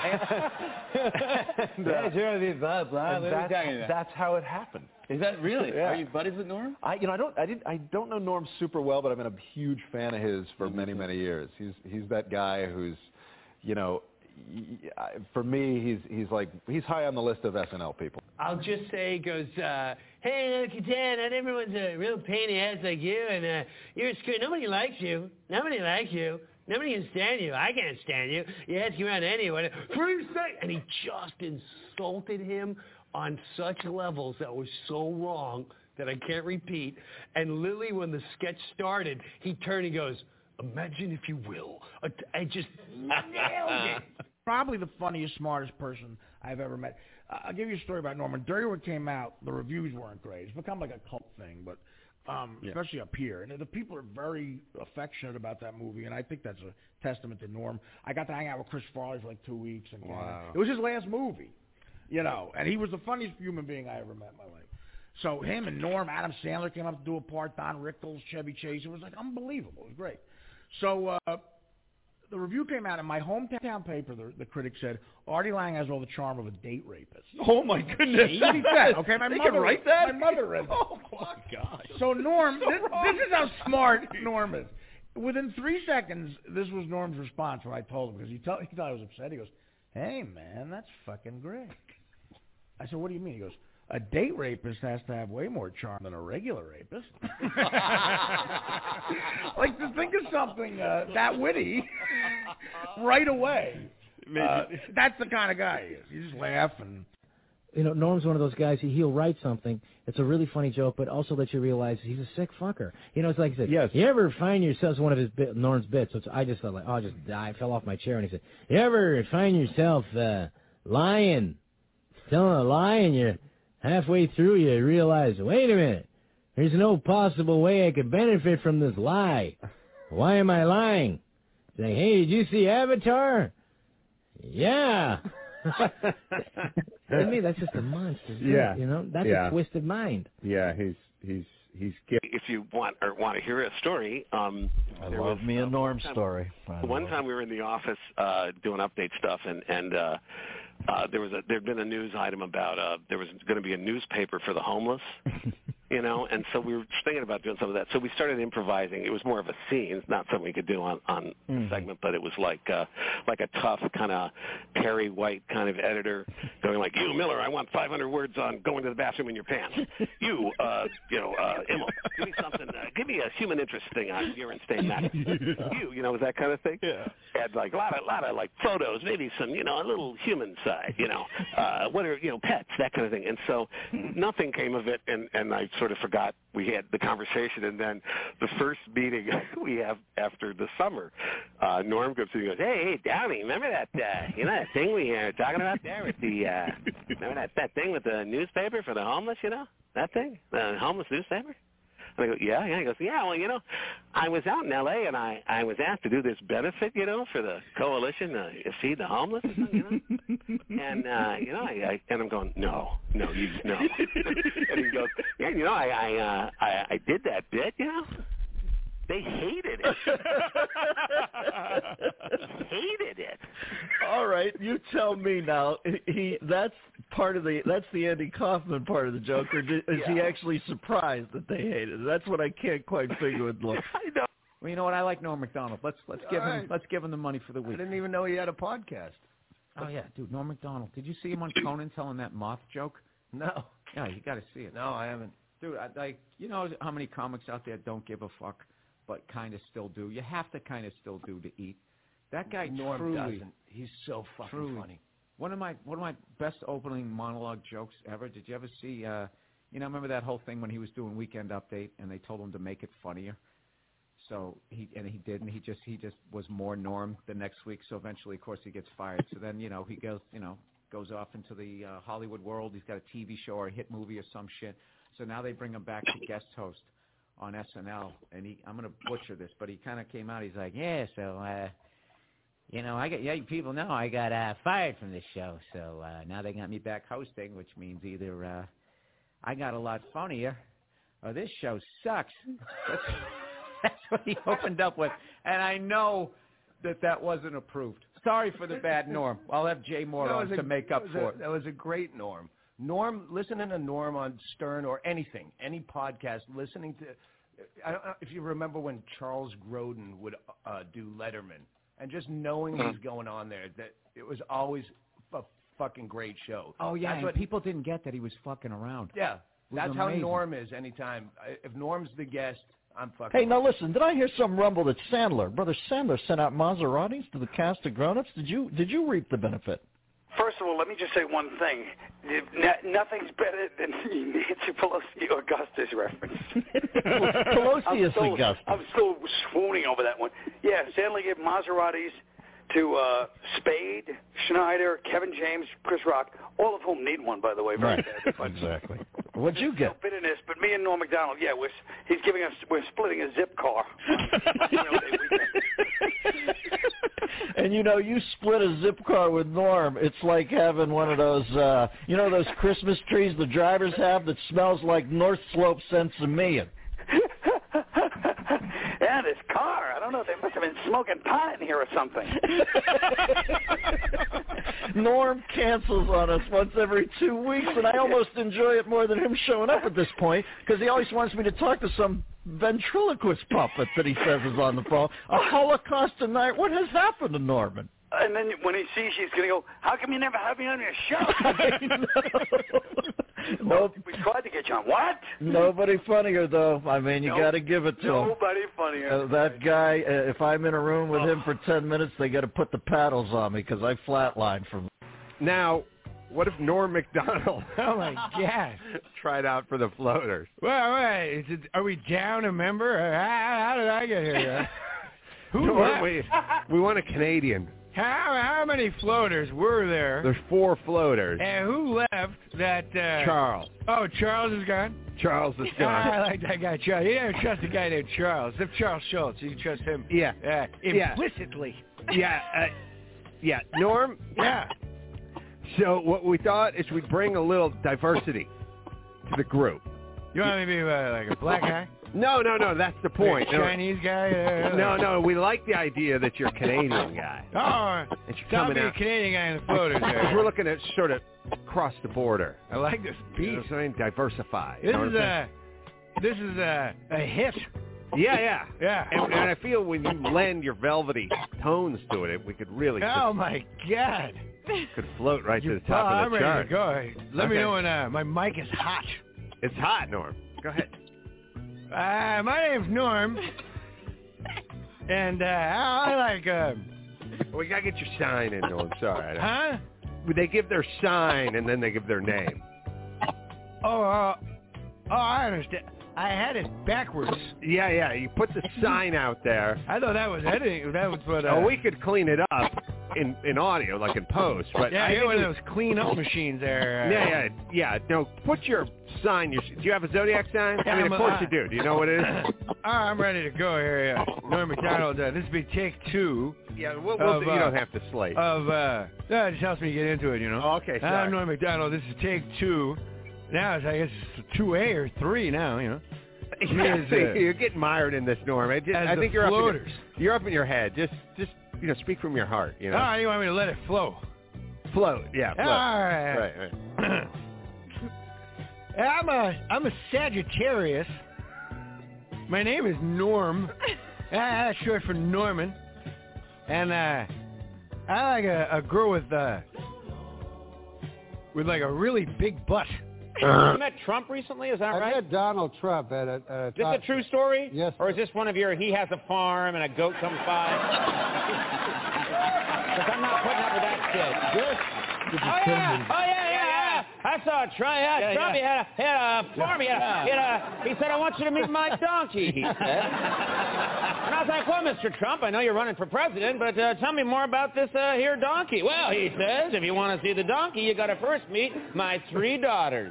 and, uh, yeah, sure, be a blob, blob. What are you that's, talking about? that's how it happened. Is that really? Yeah. Are you buddies with Norm? I, you know, I don't, I didn't, I don't know Norm super well, but I've been a huge fan of his for many, many years. He's, he's that guy who's, you know, for me, he's, he's like, he's high on the list of S N L people. I'll just say, he goes, uh, hey, look at that, not everyone's a real pain in the ass like you, and uh, you're a screw. Nobody likes you. Nobody likes you. Nobody can stand you. I can't stand you. You ask around anyone. Free sex. And he just insulted him on such levels that was so wrong that I can't repeat. And Lily, when the sketch started, he turned and goes, imagine if you will. I just nailed it. Probably the funniest, smartest person I've ever met. Uh, I'll give you a story about Norman. Dirty Work came out. The reviews weren't great. It's become like a cult thing, but um, Yeah. especially up here. And the people are very affectionate about that movie, and I think that's a testament to Norm. I got to hang out with Chris Farley for like two weeks. And Wow. It was his last movie, you know, and he was the funniest human being I ever met in my life. So him and Norm, Adam Sandler came up to do a part, Don Rickles, Chevy Chase. It was like unbelievable. It was great. So uh, the review came out in my hometown paper. The, the critic said, Artie Lang has all the charm of a date rapist. Oh, my goodness. He said, okay, my They mother can write that? My mother read that. Oh, my God. So Norm, So this, this is how smart Norm is. Within three seconds, this was Norm's response when I told him, because he, tell, he thought I was upset. He goes, hey, man, that's fucking great. I said, what do you mean? He goes, a date rapist has to have way more charm than a regular rapist. Like, to think of something uh, that witty right away. Uh, that's the kind of guy he is. You just laugh and... You know, Norm's one of those guys, he, he'll write something, it's a really funny joke, but also lets you realize he's a sick fucker. You know, it's like he said, yes. You ever find yourself, one of his bit, Norm's bits, which I just felt like, oh, I just I fell off my chair, and he said, you ever find yourself uh, lying, telling a lie, and you're halfway through, you realize, wait a minute, there's no possible way I could benefit from this lie. Why am I lying? Saying, hey, did you see Avatar? Yeah. To me, that's just a monster. Yeah. You know, that's Yeah. a twisted mind. Yeah, he's he's he's. If you want or want to hear a story, um, I there love was, me a uh, Norm one time- story. One time we were in the office uh, doing update stuff, and and uh, uh, there was a there had been a news item about uh, there was going to be a newspaper for the homeless. You know, and so we were thinking about doing some of that. So we started improvising. It was more of a scene, not something we could do on on Mm. the segment, but it was like uh, like a tough kind of Perry White kind of editor going like, "You Miller, I want five hundred words on going to the bathroom in your pants. You, uh, you know, uh, Immel, give me something. Uh, give me a human interest thing on Berenstain Bears. You, you know, was that kind of thing. Yeah. Had like a lot of lot of like photos, maybe some, you know, a little human side, you know, uh, what are you know pets, that kind of thing. And so nothing came of it, and and I sort of forgot we had the conversation, and then the first meeting we have after the summer, uh, Norm comes in and goes, hey, hey, Downey, remember that, uh, you know, that thing we were talking about there with the, uh, remember that, that thing with the newspaper for the homeless, you know, that thing, the homeless newspaper? And I go, yeah, yeah. He goes, yeah, well, you know, I was out in L A and I, I was asked to do this benefit, you know, for the coalition to feed the homeless, you know. And, uh, you know, I, I, and I'm going, no, no, you, no. And he goes, yeah, you know, I, I, uh, I, I did that bit, you know. They hated it. hated it. All right, you tell me now. He that's part of the that's the Andy Kaufman part of the joke, or is Yeah. he actually surprised that they hated it? That's what I can't quite figure with look. I know. Well, you know what? I like Norm Macdonald. Let's let's give All him right. let's give him the money for the week. I didn't even know he had a podcast. Oh yeah, dude, Norm Macdonald. Did you see him on Conan telling that moth joke? No. Yeah, you got to see it. No, I haven't. Dude, I, like you know how many comics out there don't give a fuck, but kind of still do. You have to kind of still do to eat. That guy Norm truly, doesn't. He's so fucking truly, funny. One of my one of my best opening monologue jokes ever. Did you ever see? Uh, you know, remember that whole thing when he was doing Weekend Update and they told him to make it funnier. So he and he did, and he just he just was more Norm the next week. So eventually, of course, he gets fired. So then, you know, he goes, you know, goes off into the uh, Hollywood world. He's got a T V show or a hit movie or some shit. So now they bring him back to guest host on S N L, and he I'm gonna butcher this, but he kind of came out. He's like, yeah, so uh, you know, I got yeah, people know I got uh, fired from this show. So uh, now they got me back hosting, which means either uh, I got a lot funnier or this show sucks. That's, That's what he opened up with, and I know that that wasn't approved. Sorry for the bad Norm. I'll have Jay Moore on to make up for it. That was a great Norm. Norm, listening to Norm on Stern or anything, any podcast, listening to, I don't know if you remember when Charles Grodin would uh, do Letterman, and just knowing what was going on there, that it was always a fucking great show. Oh, yeah, That's and what, people didn't get that he was fucking around. Yeah, It was that's how amazing. Norm is anytime. If Norm's the guest, I'm fucking. Hey, now listen, did I hear some rumble that Sandler, Brother Sandler, sent out Maseratis to the cast of Grown Ups? Did you did you reap the benefit? First of all, let me just say one thing. No- Nothing's better than Nancy Pelosi Augustus reference. Pelosi I'm is still, Augustus. I'm still swooning over that one. Yeah, Sandler gave Maseratis to uh, Spade, Schneider, Kevin James, Chris Rock, all of whom need one, by the way. Very Right, bad. exactly. What'd you get? No bitterness, but me and Norm Macdonald, yeah, we're, he's giving us, we're splitting a zip car. And you know, you split a zip car with Norm. It's like having one of those, uh, you know, those Christmas trees the drivers have that smells like North Slope Sensimilla. Yeah, this car, I don't know, they must have been smoking pot in here or something. Norm cancels on us once every two weeks, and I almost enjoy it more than him showing up at this point, because he always wants me to talk to some ventriloquist puppet that he says is on the phone. A Holocaust tonight. What has happened to Norman? And then when he sees you, he's going to go, how come you never have me on your show? Nope. We tried to get you on. What? Nobody funnier, though. I mean, you Nope. got to give it to him. Nobody funnier. Uh, that guy, uh, if I'm in a room with him for ten minutes, they got to put the paddles on me because I flatline from. Now, what if Norm Macdonald Oh, my God. tried out for the floaters? Well, wait, is it, are we down a member? Or how, how did I get here? Who Norm, left? we, we want a Canadian. How how many floaters were there? There's four floaters. And who left that? Uh, Charles. Oh, Charles is gone? Charles is I gone. like that guy, Charles. You never trust a guy named Charles. If Charles Schultz, you can trust him. Yeah. Uh, Yeah. implicitly. Yeah. Uh, yeah. Norm? Yeah. So what we thought is we'd bring a little diversity to the group. You want me to be uh, like a black guy? No, no, no. That's the point. Like a Chinese guy? Uh, No, no. We like the idea that you're a Canadian guy. Oh, That you're tell coming me a out. Canadian guy in the floaters Because there. we're looking at sort of cross the border. I like this You know beat. what I'm saying? Diversify. You This know is what I'm a this is a a hit. saying? Yeah, yeah. Yeah. And, and I feel when you lend your velvety tones to it, we could really Oh my God. could float right You- to the top oh, of I'm the ready chart. to go. Let me Okay. know when uh, my mic is hot. It's hot, Norm. Go ahead. Uh, my name's Norm, and uh, I, I like. Uh, We gotta get your sign in, Norm. Sorry. huh? They give their sign and then they give their name. Oh, uh, oh, I understand. I had it backwards. Yeah, yeah. You put the sign out there. I thought that was editing. That was what. Uh, Oh, we could clean it up in in audio, like in post. But yeah, I I get think one we- of those clean up machines there. Uh, Yeah, yeah, yeah. No, put your sign. Your, do you have a Zodiac sign? Yeah, I mean, I'm of a- course you do. Do you know what it is? Oh, I'm ready to go here. Yeah. Norm Macdonald. Uh, this will be take two. Yeah, we'll, we'll of, do, you uh, don't have to slate. Of uh, no, it just helps me get into it, you know. Oh, okay, sorry. I'm Norm Macdonald. This is take two. Now it's I guess it's two A or three now, you know. Yeah, As, see, uh, you're getting mired in this, Norm. I, just, as I the think you're floaters. up, in your, you're up in your head. Just, just you know, speak from your heart. You know, Oh, you want me to let it flow? float. Yeah, float. All right. Right, right. I'm a I'm a Sagittarius. My name is Norm. Ah, that's short for Norman. And uh, I like a, a girl with uh, with like a really big butt. You met Trump recently, is that I right? met Donald Trump at a, at a Is this talk- a true story? Yes. Or is this one of your, he has a farm and a goat comes by? Because I'm not putting up with that shit. This Oh, yeah. Oh, yeah, yeah, yeah. I saw a tryout. Yeah, Trump, yeah. he had a, he had a farm. He, had a, he, had a, he said, I want you to meet my donkey, he said. And I was like, well, Mister Trump, I know you're running for president, but uh, tell me more about this uh, here donkey. Well, he says, if you want to see the donkey, you got to first meet my three daughters.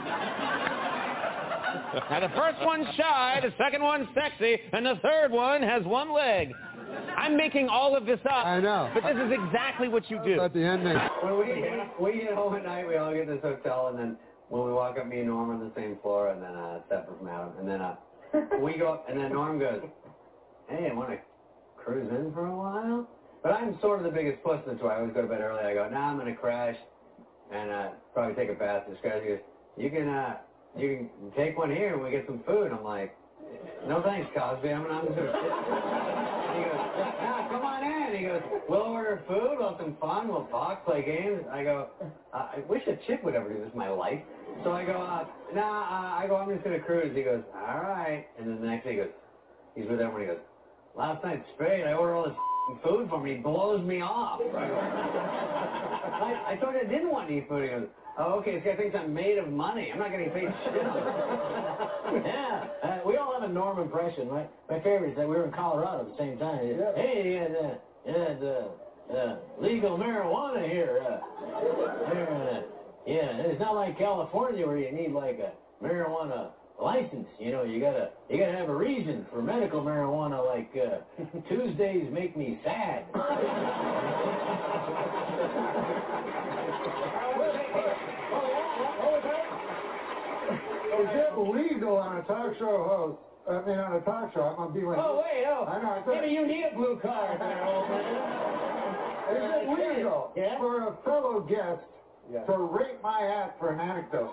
Now, the first one's shy, the second one's sexy, and the third one has one leg. I'm making all of this up. I know. But this is exactly what you do. At the end, when we we get home at night, we all get in this hotel, and then when we walk up, me and Norm on the same floor, and then uh, separate from Adam, and then uh, we go up, and then Norm goes, "Hey, I want to cruise in for a while." But I'm sort of the biggest puss, that's why I always go to bed early. I go, "Nah, I'm gonna crash, and uh, probably take a bath." This guy goes, "You can uh, you can take one here, and we get some food." I'm like, "No thanks, Cosby. I'm, I'm just gonna." He goes, "Nah, come on in." He goes, "We'll order food, we'll have some fun, we'll talk, play games." I go, uh, "I wish a chick would ever do this in my life." So I go, uh, nah, uh, I go, "I'm just going to cruise." He goes, "All right." And then the next day he goes, he's with everyone, he goes, "Last night Spade, I ordered all this food for me. He blows me off." I, go, I, I told you I didn't want to eat food. He goes, "Oh, okay, this guy thinks I'm made of money. I'm not getting paid shit." Yeah, uh, we all have a Norm impression. My my favorite is that we were in Colorado at the same time. Yeah. Hey, you had, uh, you had uh, uh, legal marijuana here. Uh, here uh, yeah, it's not like California where you need like a marijuana license. You know, you gotta you gotta have a reason for medical marijuana. Like uh, Tuesdays make me sad. Is it legal on a talk show host? I mean, on a talk show, I'm gonna be like. Oh wait, oh! I know. I thought, maybe you need a blue card there, old man. Is it legal yeah? for a fellow guest yeah. to rate my act for an anecdote?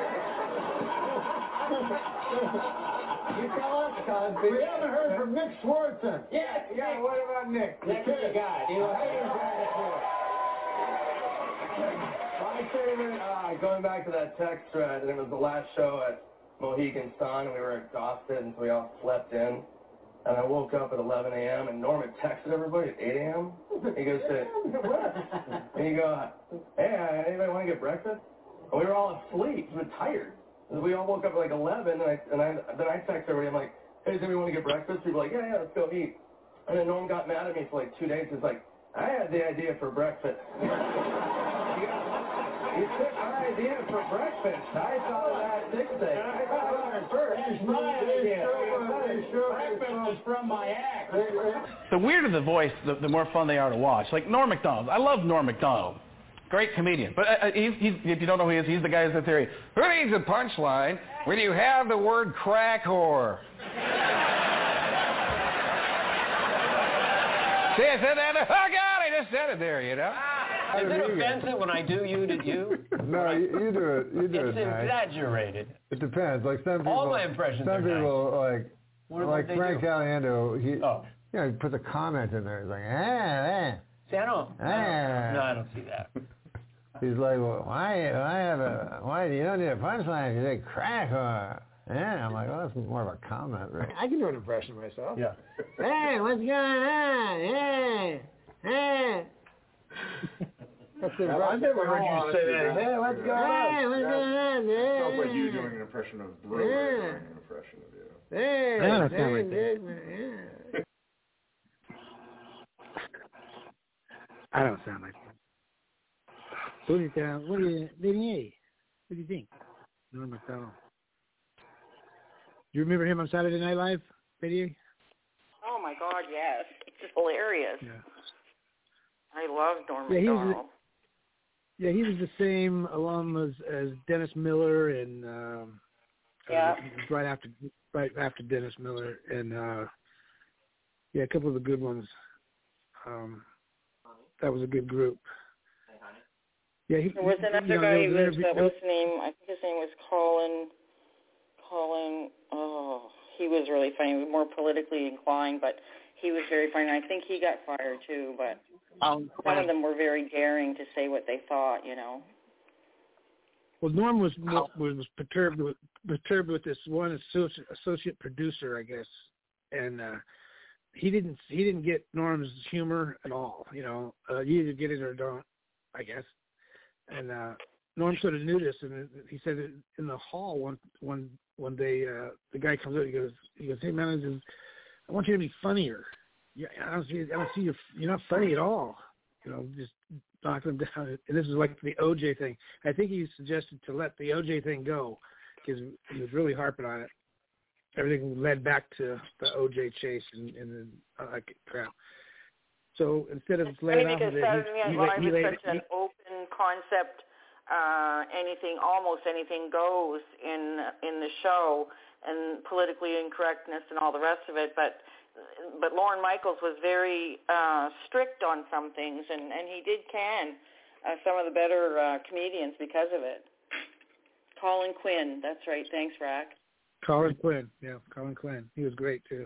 You tell us, Cosby. We haven't heard from Nick Swartzen. Yes, yeah. What about Nick? Nick is the guy. Do you know how My favorite, uh, going back to that text thread, and it was the last show at Mohegan Sun, and we were exhausted, and so we all slept in. And I woke up at eleven a.m., and Norman texted everybody at eight a.m. He goes to, and he goes, "Hey, anybody want to get breakfast?" And we were all asleep. We were tired. And we all woke up at like eleven, and I, and I then I texted everybody. I'm like, "Hey, does anybody want to get breakfast?" People were like, "Yeah, yeah, let's go eat." And then Norm got mad at me for like two days. He's like, "I had the idea for breakfast." You took my idea for breakfast. I thought of that six day. I thought of it first. It's my idea. Breakfast is from my act. The weirder the voice, the, the more fun they are to watch. Like Norm Macdonald. I love Norm Macdonald. Great comedian. But uh, he's, he's, if you don't know who he is, he's the guy who's the theory. Who needs a punchline when you have the word crack whore? See, I said that. Oh, God, I just said it there, you know. Is it offensive when I do you to you? No, you, you do it. You do it's it nice. exaggerated. It depends. Like some people. All my impressions Some are people nice. like What like they Frank do? Caliendo. He, oh. you know, he puts a comment in there. He's like, ah, ah. See, I don't. ah. I don't no, I don't see that. He's like, well, why? Why have a? Why do you don't need a punchline? You say crack or? Yeah, I'm like, well, that's more of a comment, right? I can do an impression myself. Yeah. Hey, what's going on? Hey, hey. That's the I've never heard you say that. Hey, what's going on? Hey, what's going on? Hey. Sounds like you doing an impression of Brewer Yeah. doing an impression of you. Hey, I don't sound hey, like that. yeah. I don't sound like that. What do you, uh, what do you, Vinny? What do you think? Norm Macdonald. Do you remember him on Saturday Night Live, Vinny? Oh my God, yes, it's hilarious. Yeah. I love Norm Yeah, he was. Macdonald. Yeah, he was the same alum as, as Dennis Miller, and um, Yeah. uh, right after right after Dennis Miller, and uh, yeah, a couple of the good ones. Um, that was a good group. Yeah, he, There was another you know, guy there who was an was, interview- what was his name? I think his name was Colin, Colin, oh, he was really funny. He was more politically inclined, but he was very funny. I think he got fired too, but Um, some of them were very daring to say what they thought, you know. Well, Norm was was, was perturbed with perturbed with this one associate, associate producer, I guess, and uh, he didn't he didn't get Norm's humor at all. You know, uh, you either get it or don't, I guess. And uh, Norm sort of knew this, and he said it in the hall one one one day. Uh, the guy comes out. He goes, he goes, "Hey man, I, just, I want you to be funnier. Yeah, I don't see, I don't see you. You're not funny at all. You know, just knocking him down." And this is like the O J thing. I think he suggested to let the O J thing go because he was really harping on it. Everything led back to the O J chase and, and the uh, crap. So instead of laying off of it, he, he, he, he laid such an open concept. Uh, anything, almost anything goes in in the show, and politically incorrectness and all the rest of it. But but Lorne Michaels was very uh, strict on some things, and, and he did can uh, some of the better uh, comedians because of it. Colin Quinn, that's right. Thanks, Rack. Colin Quinn, yeah, Colin Quinn. He was great too.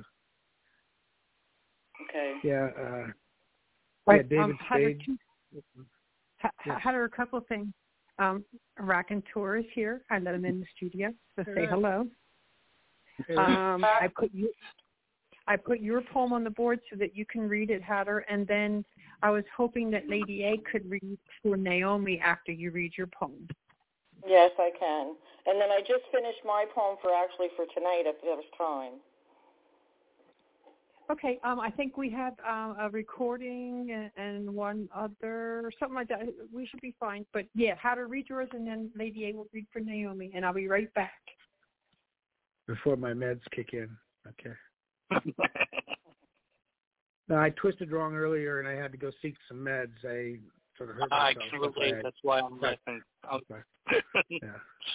Okay. Yeah. Uh, right. yeah, David um, Spade. Two, ha- yes. Had a couple of things. Um, Raconteur is here. I let him in the studio to say hello. Um, I put you, I put your poem on the board so that you can read it, Hatter, and then I was hoping that Lady A could read for Naomi after you read your poem. Yes, I can. And then I just finished my poem for actually for tonight if there was time. Okay, um, I think we have uh, a recording and, and one other, something like that. We should be fine. But, yeah, how to read yours, and then Lady A will read for Naomi, and I'll be right back. Before my meds kick in. Okay. No, I twisted wrong earlier, and I had to go seek some meds. I sort of hurt myself. Absolutely. That's why I'm laughing. Yeah.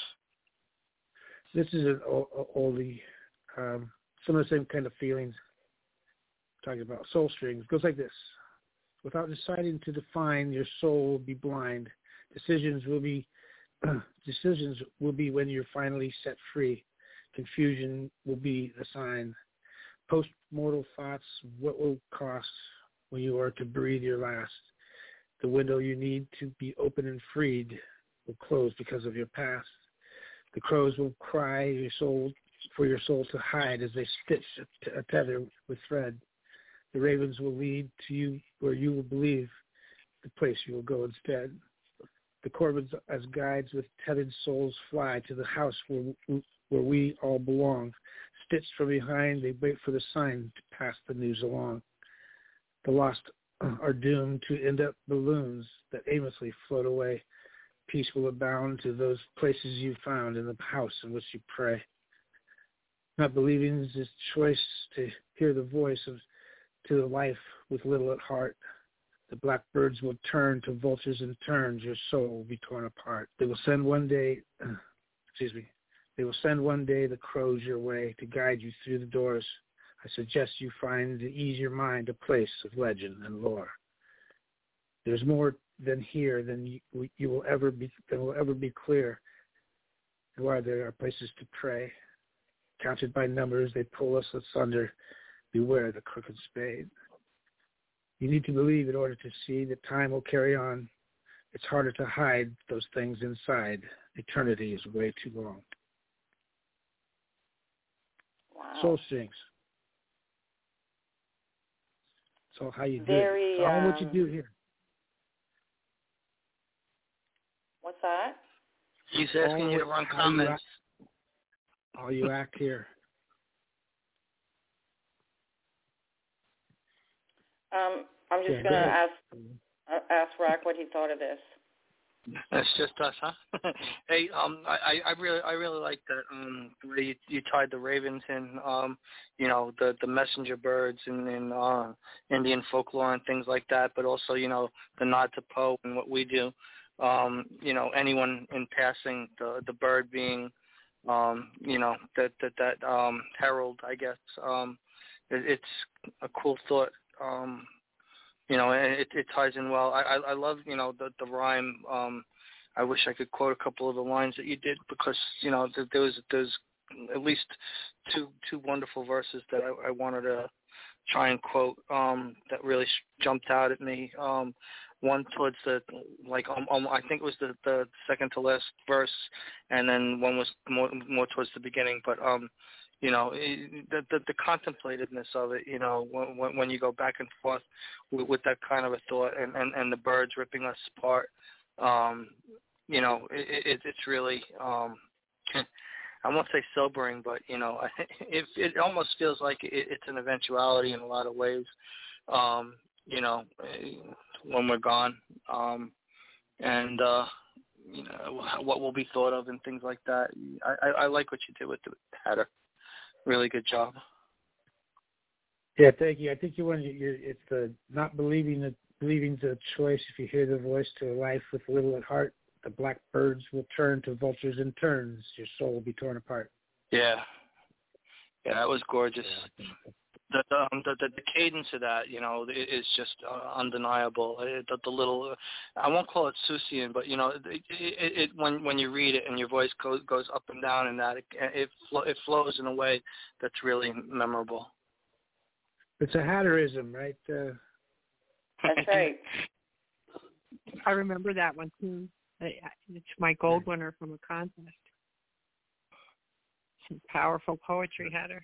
This is an oldie. Um, some of the same kind of feelings. Talking about soul strings. It goes like this. Without deciding to define, your soul will be blind. Decisions will be decisions will be when you're finally set free. Confusion will be the sign. Post-mortal thoughts, what will cost when you are to breathe your last? The window you need to be open and freed will close because of your past. The crows will cry your soul for your soul to hide as they stitch a tether with thread. The ravens will lead to you where you will believe, the place you will go instead. The corvids as guides with tethered souls fly to the house where, where we all belong. Stitched from behind, they wait for the sign to pass the news along. The lost are doomed to end up balloons that aimlessly float away. Peace will abound to those places you found in the house in which you pray. Not believing is this choice to hear the voice of to the life with little at heart. The blackbirds will turn to vultures in turns. Your soul will be torn apart. They will send one day, excuse me, they will send one day the crows your way to guide you through the doors. I suggest you find to ease your mind a place of legend and lore. There's more than here than you, you will ever be than will ever be clear. And while there are places to pray, counted by numbers, they pull us asunder. Beware the crooked spade. You need to believe in order to see that time will carry on. It's harder to hide those things inside. Eternity is way too long. Wow. Soul strings. So how you do Very, it. It's all what you um, do here. What's that? He's asking all you to run how comments. You act, how you act here. Um, I'm just Yeah, going to go ask uh, ask Rack what he thought of this. That's just us, huh? Hey, um, I, I really, I really like that. Um, the way you, you tied the ravens in, um, you know, the the messenger birds and, and uh, Indian folklore and things like that. But also, you know, the nod to Poe and what we do. Um, you know, anyone in passing, the the bird being, um, you know, that that that um, herald, I guess. Um, it, it's a cool thought. Um, You know, and it, it ties in well. I, I, I love, you know, the, the rhyme. Um, I wish I could quote a couple of the lines that you did because, you know, there, there was there's at least two two wonderful verses that I, I wanted to try and quote um, that really jumped out at me. Um, one towards the, like, um, um, I think it was the, the second to last verse, and then one was more more towards the beginning. But um, you know, the, the the contemplativeness of it, you know, when when you go back and forth with, with that kind of a thought, and, and, and the birds ripping us apart, um, you know, it, it, it's really, um, I won't say sobering, but, you know, it, it almost feels like it, it's an eventuality in a lot of ways, um, you know, when we're gone. Um, and, uh, you know, what will be thought of and things like that. I, I, I like what you did with the Hatter. Really good job. Yeah, thank you. I think you want to, you're, it's the not believing the believing the choice. If you hear the voice to life with little at heart, the blackbirds will turn to vultures in turns. Your soul will be torn apart. Yeah, yeah, that was gorgeous. The the, um, the the the cadence of that, you know, is just uh, undeniable. It, the, the little, I won't call it Susian, but you know, it, it, it when when you read it and your voice goes goes up and down, and that it it, flo- it flows in a way that's really memorable. It's a Hatterism, right? Uh, That's right. I remember that one too. It's my gold winner from a contest. Some powerful poetry, Hatter.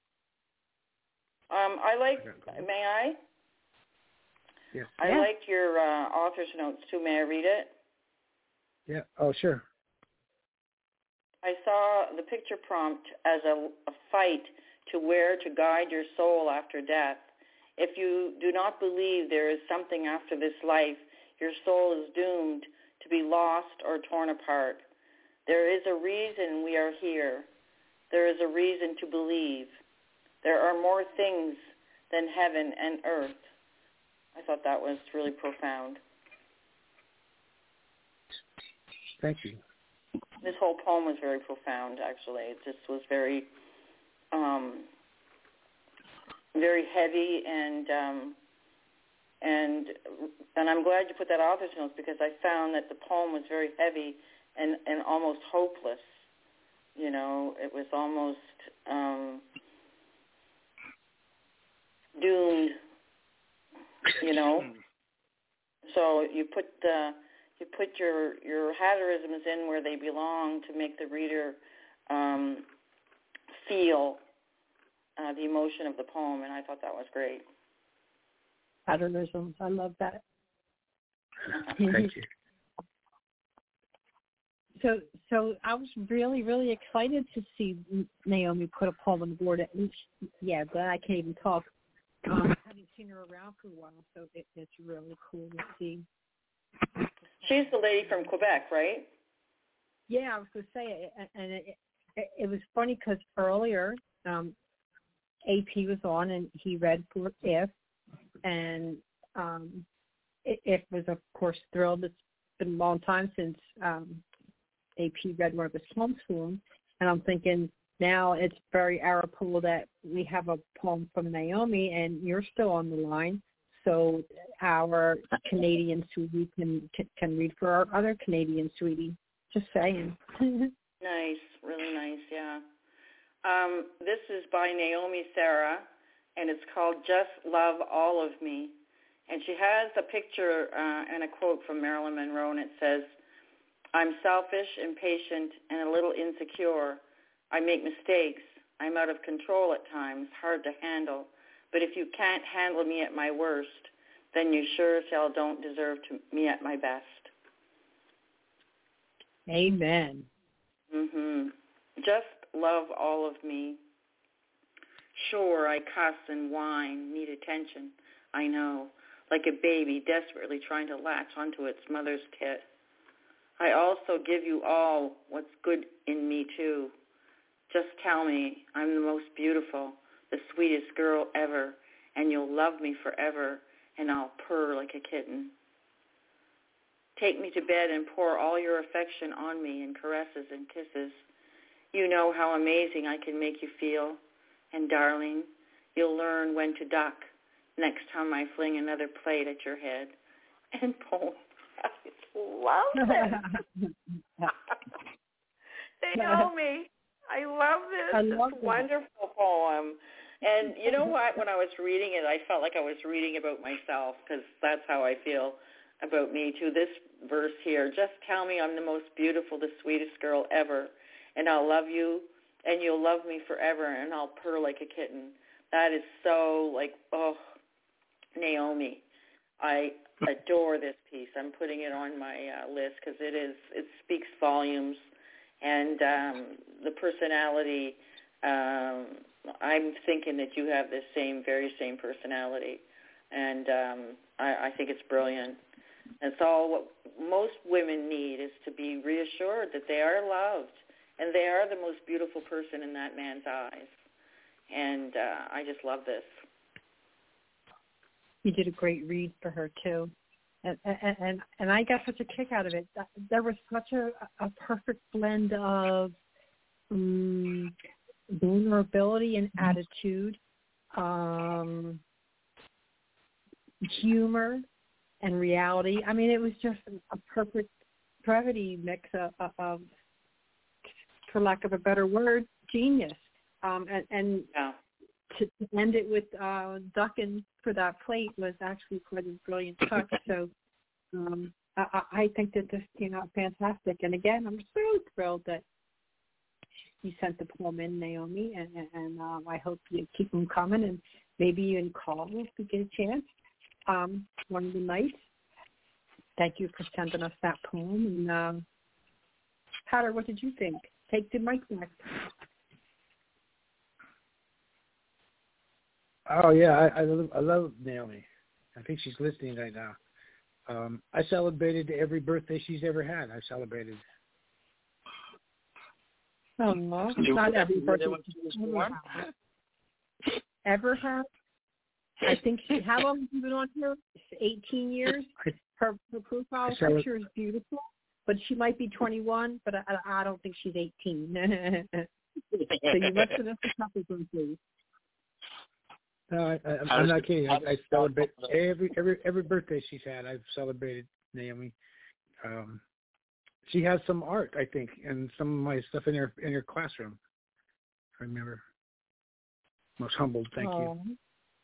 Um, I like. May I? Yes. I Yeah. liked your uh, author's notes too. May I read it? Yeah. Oh, sure. I saw the picture prompt as a, a fight to where to guide your soul after death. If you do not believe there is something after this life, your soul is doomed to be lost or torn apart. There is a reason we are here. There is a reason to believe. There are more things than heaven and earth. I thought that was really profound. Thank you. This whole poem was very profound, actually. It just was very, um, very heavy, and um, and and I'm glad you put that author's notes, because I found that the poem was very heavy and, and almost hopeless. You know, it was almost um, doomed. You know, so you put the you put your your Hatterisms in where they belong to make the reader um, feel uh, the emotion of the poem, and I thought that was great. Hatterisms, I love that. Thank you. So, so I was really, really excited to see Naomi put a poem on the board. At least, yeah, glad I can't even talk. Um, I haven't seen her around for a while, so it, it's really cool to see. She's the lady from Quebec, right? Yeah, I was going to say, and it, it, it was funny because earlier um, A P was on and he read for If, and um, it, it was, of course, thrilled. It's been a long time since um, A P read one of his poems to him, and I'm thinking now it's very apropos that we have a poem from Naomi, and you're still on the line. So our Canadian sweetie can can read for our other Canadian sweetie. Just saying. Nice, really nice, yeah. Um, this is by Naomi Sarah, and it's called Just Love All of Me. And she has a picture uh, and a quote from Marilyn Monroe, and it says, "I'm selfish, impatient, and a little insecure. I make mistakes. I'm out of control at times, hard to handle. But if you can't handle me at my worst, then you sure as hell don't deserve to, me at my best." Amen. Mhm. Just love all of me. Sure, I cuss and whine, need attention. I know, like a baby desperately trying to latch onto its mother's tit. I also give you all what's good in me too. Just tell me I'm the most beautiful, the sweetest girl ever, and you'll love me forever, and I'll purr like a kitten. Take me to bed and pour all your affection on me in caresses and kisses. You know how amazing I can make you feel. And darling, you'll learn when to duck next time I fling another plate at your head. And boom, I love it. Naomi, I love this. I love it's a that. wonderful poem. And you know what? When I was reading it, I felt like I was reading about myself, because that's how I feel about me too. This verse here, just tell me I'm the most beautiful, the sweetest girl ever, and I'll love you, and you'll love me forever, and I'll purr like a kitten. That is so like, oh, Naomi. I adore this piece. I'm putting it on my uh, list because it is it speaks volumes, and um, the personality. Um, I'm thinking that you have the same, very same personality, and um, I, I think it's brilliant. That's all what most women need is to be reassured that they are loved and they are the most beautiful person in that man's eyes. And uh, I just love this. You did a great read for her too, and and and, and I got such a kick out of it. There was such a, a perfect blend of um, vulnerability and attitude, um, humor and reality. I mean, it was just a perfect brevity mix of, of for lack of a better word, genius. Um, and and yeah. to, to end it with uh, ducking for that plate was actually quite a brilliant touch. So um, I, I think that this came out fantastic. And again, I'm so thrilled that you sent the poem in, Naomi, and, and, and um, I hope you keep them coming, and maybe you can call if we get a chance um, one of the nights. Thank you for sending us that poem. And um, Hatter, what did you think? Take the mic back. Oh yeah, I, I love I love Naomi. I think she's listening right now. Um, I celebrated every birthday she's ever had. I celebrated. Oh, no, not every birthday she's ever had. Ever had? I think she. How long have you been on here? Eighteen years. Her, her profile picture is beautiful, but she might be twenty-one. But I, I don't think she's eighteen. So you must have missed a couple birthdays. No, I, I, I'm not kidding. I, I celebrate every every every birthday she's had. I've celebrated Naomi. Um, she has some art, I think, and some of my stuff in her in her classroom. I remember. Most humbled, thank oh. you.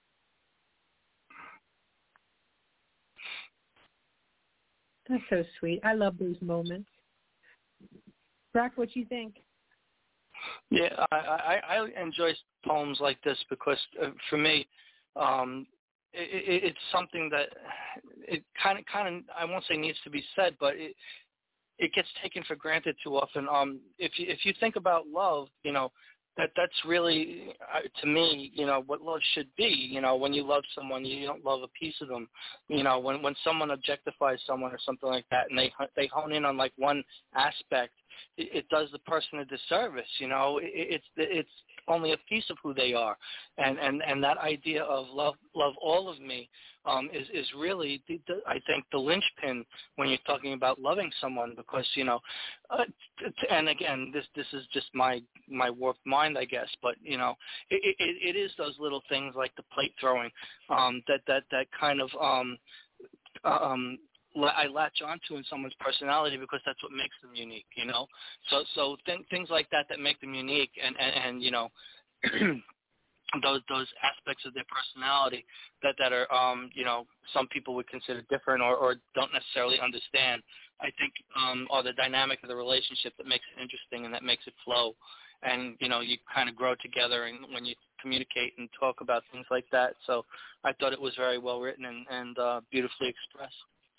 That's so sweet. I love those moments. Brock, what do you think? Yeah, I, I, I enjoy poems like this because uh, for me, um, it, it, it's something that it kind of, kind of, I won't say needs to be said, but it, it gets taken for granted too often. Um, if you, if you think about love, you know, that that's really, uh, to me, you know, what love should be. You know, when you love someone, you don't love a piece of them. You know, when when someone objectifies someone or something like that, and they they hone in on like one aspect, it, it does the person a disservice. You know, it, it's it's only a piece of who they are, and and and that idea of love love all of me um, is is really, the, the, I think, the linchpin when you're talking about loving someone, because you know, uh, t- and again, this this is just my my warped mind, I guess, but you know, it, it, it is those little things like the plate throwing um, that that that kind of um, um, I latch onto in someone's personality because that's what makes them unique, you know. So so th- things like that that make them unique, and and, and you know. those those aspects of their personality that that are um you know some people would consider different or, or don't necessarily understand, I think um are the dynamic of the relationship that makes it interesting and that makes it flow, and you know you kind of grow together and when you communicate and talk about things like that. So I thought it was very well written and, and uh, beautifully expressed.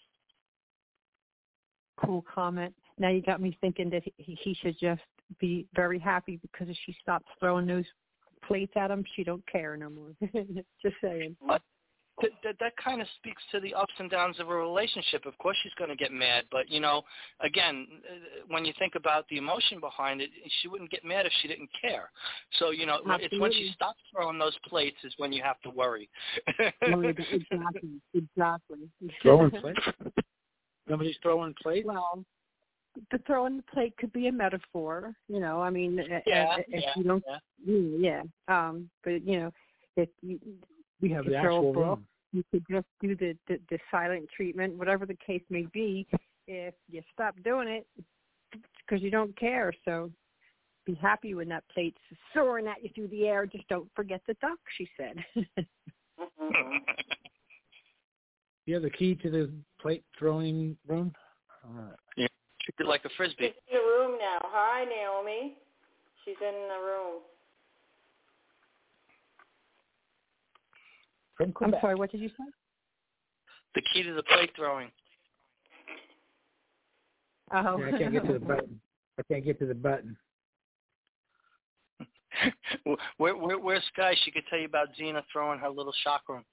Cool comment. Now you got me thinking that he, he should just be very happy because if she stops throwing those plates at him, she don't care no more. Just saying. But th- th- that kind of speaks to the ups and downs of a relationship. Of course she's going to get mad, but, you know, again, when you think about the emotion behind it, she wouldn't get mad if she didn't care. So, you know, Absolutely. It's when she stops throwing those plates is when you have to worry. Exactly. Exactly. Throwing plates? Nobody's throwing plates? Well, the throwing the plate could be a metaphor, you know. I mean, yeah, if yeah, you don't, yeah. yeah. Um, but you know, if you we have you the throw actual a book, room. you could just do the, the the silent treatment, whatever the case may be. If you stop doing it, because you don't care, so be happy when that plate's soaring at you through the air. Just don't forget the duck, she said. You have the key to the plate throwing room? Uh, yeah. Treat it like a frisbee. She's in the room now. Hi, Naomi. She's in the room. I'm sorry, what did you say? The key to the plate throwing. Oh. Yeah, I can't get to the button. I can't get to the button. where, where, where's Sky? She could tell you about Xena throwing her little chakra.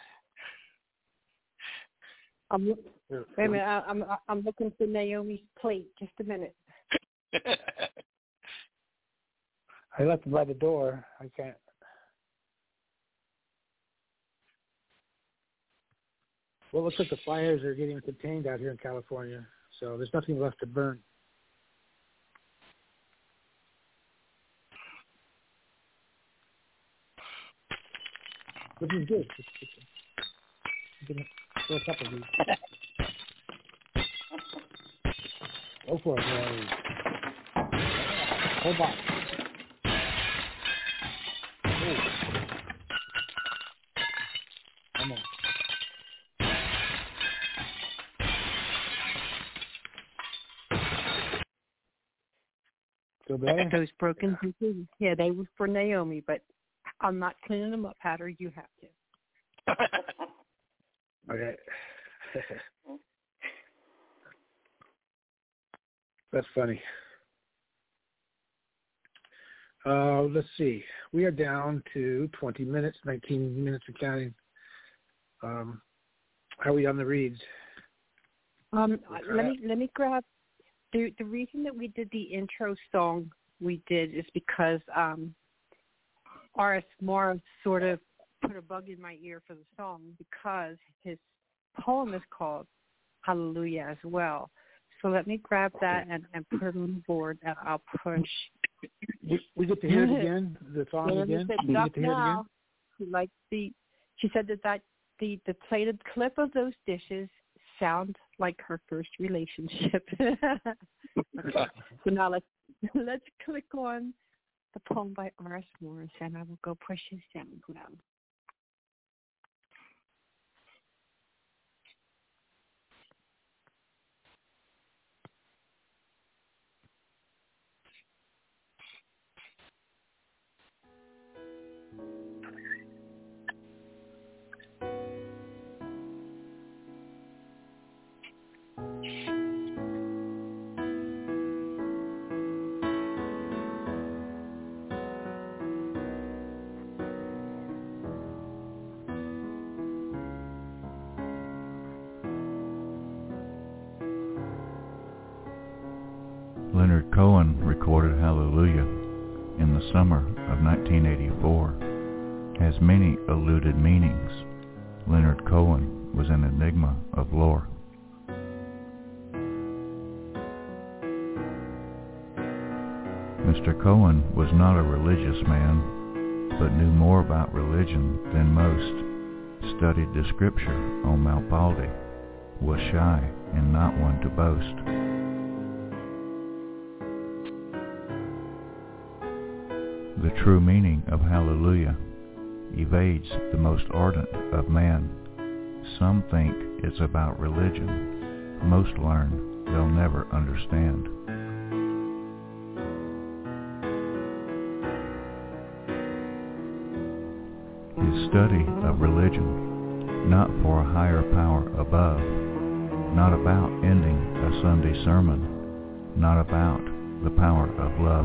I'm look, wait a minute. I, I'm I'm looking for Naomi's plate. Just a minute. I left it by the door. I can't. Well, it looks like the fires are getting contained out here in California, so there's nothing left to burn. Which is good. You can throw a couple of these. Go for it, Ray. Hold on. Oh. Come on. Feel better? Those broken pieces, yeah, they were for Naomi, but I'm not cleaning them up, Hatter. You have to. Okay. That's funny. Uh, let's see. We are down to twenty minutes, nineteen minutes of counting. Um, how are we on the reads? Um, let me let me grab the the reason that we did the intro song we did is because um, R S Morris sort of put a bug in my ear for the song because his poem is called Hallelujah as well. So let me grab that and, and put it on the board, and I'll push. We, we get to hear it again, the song Naomi again? Said, we get to hear now. it again? She liked the, she said that, that the, the plated clip of those dishes sound like her first relationship. Okay. So now let's, let's click on the poem by R S Morris, and I will go push his SoundCloud. Leonard Cohen recorded Hallelujah in the summer of nineteen eighty-four. Has many eluded meanings. Leonard Cohen was an enigma of lore. Mister Cohen was not a religious man, but knew more about religion than most, studied the scripture on Mount Baldy, was shy and not one to boast. The true meaning of Hallelujah evades the most ardent of man. Some think it's about religion. Most learn they'll never understand. His study of religion, not for a higher power above, not about ending a Sunday sermon, not about the power of love.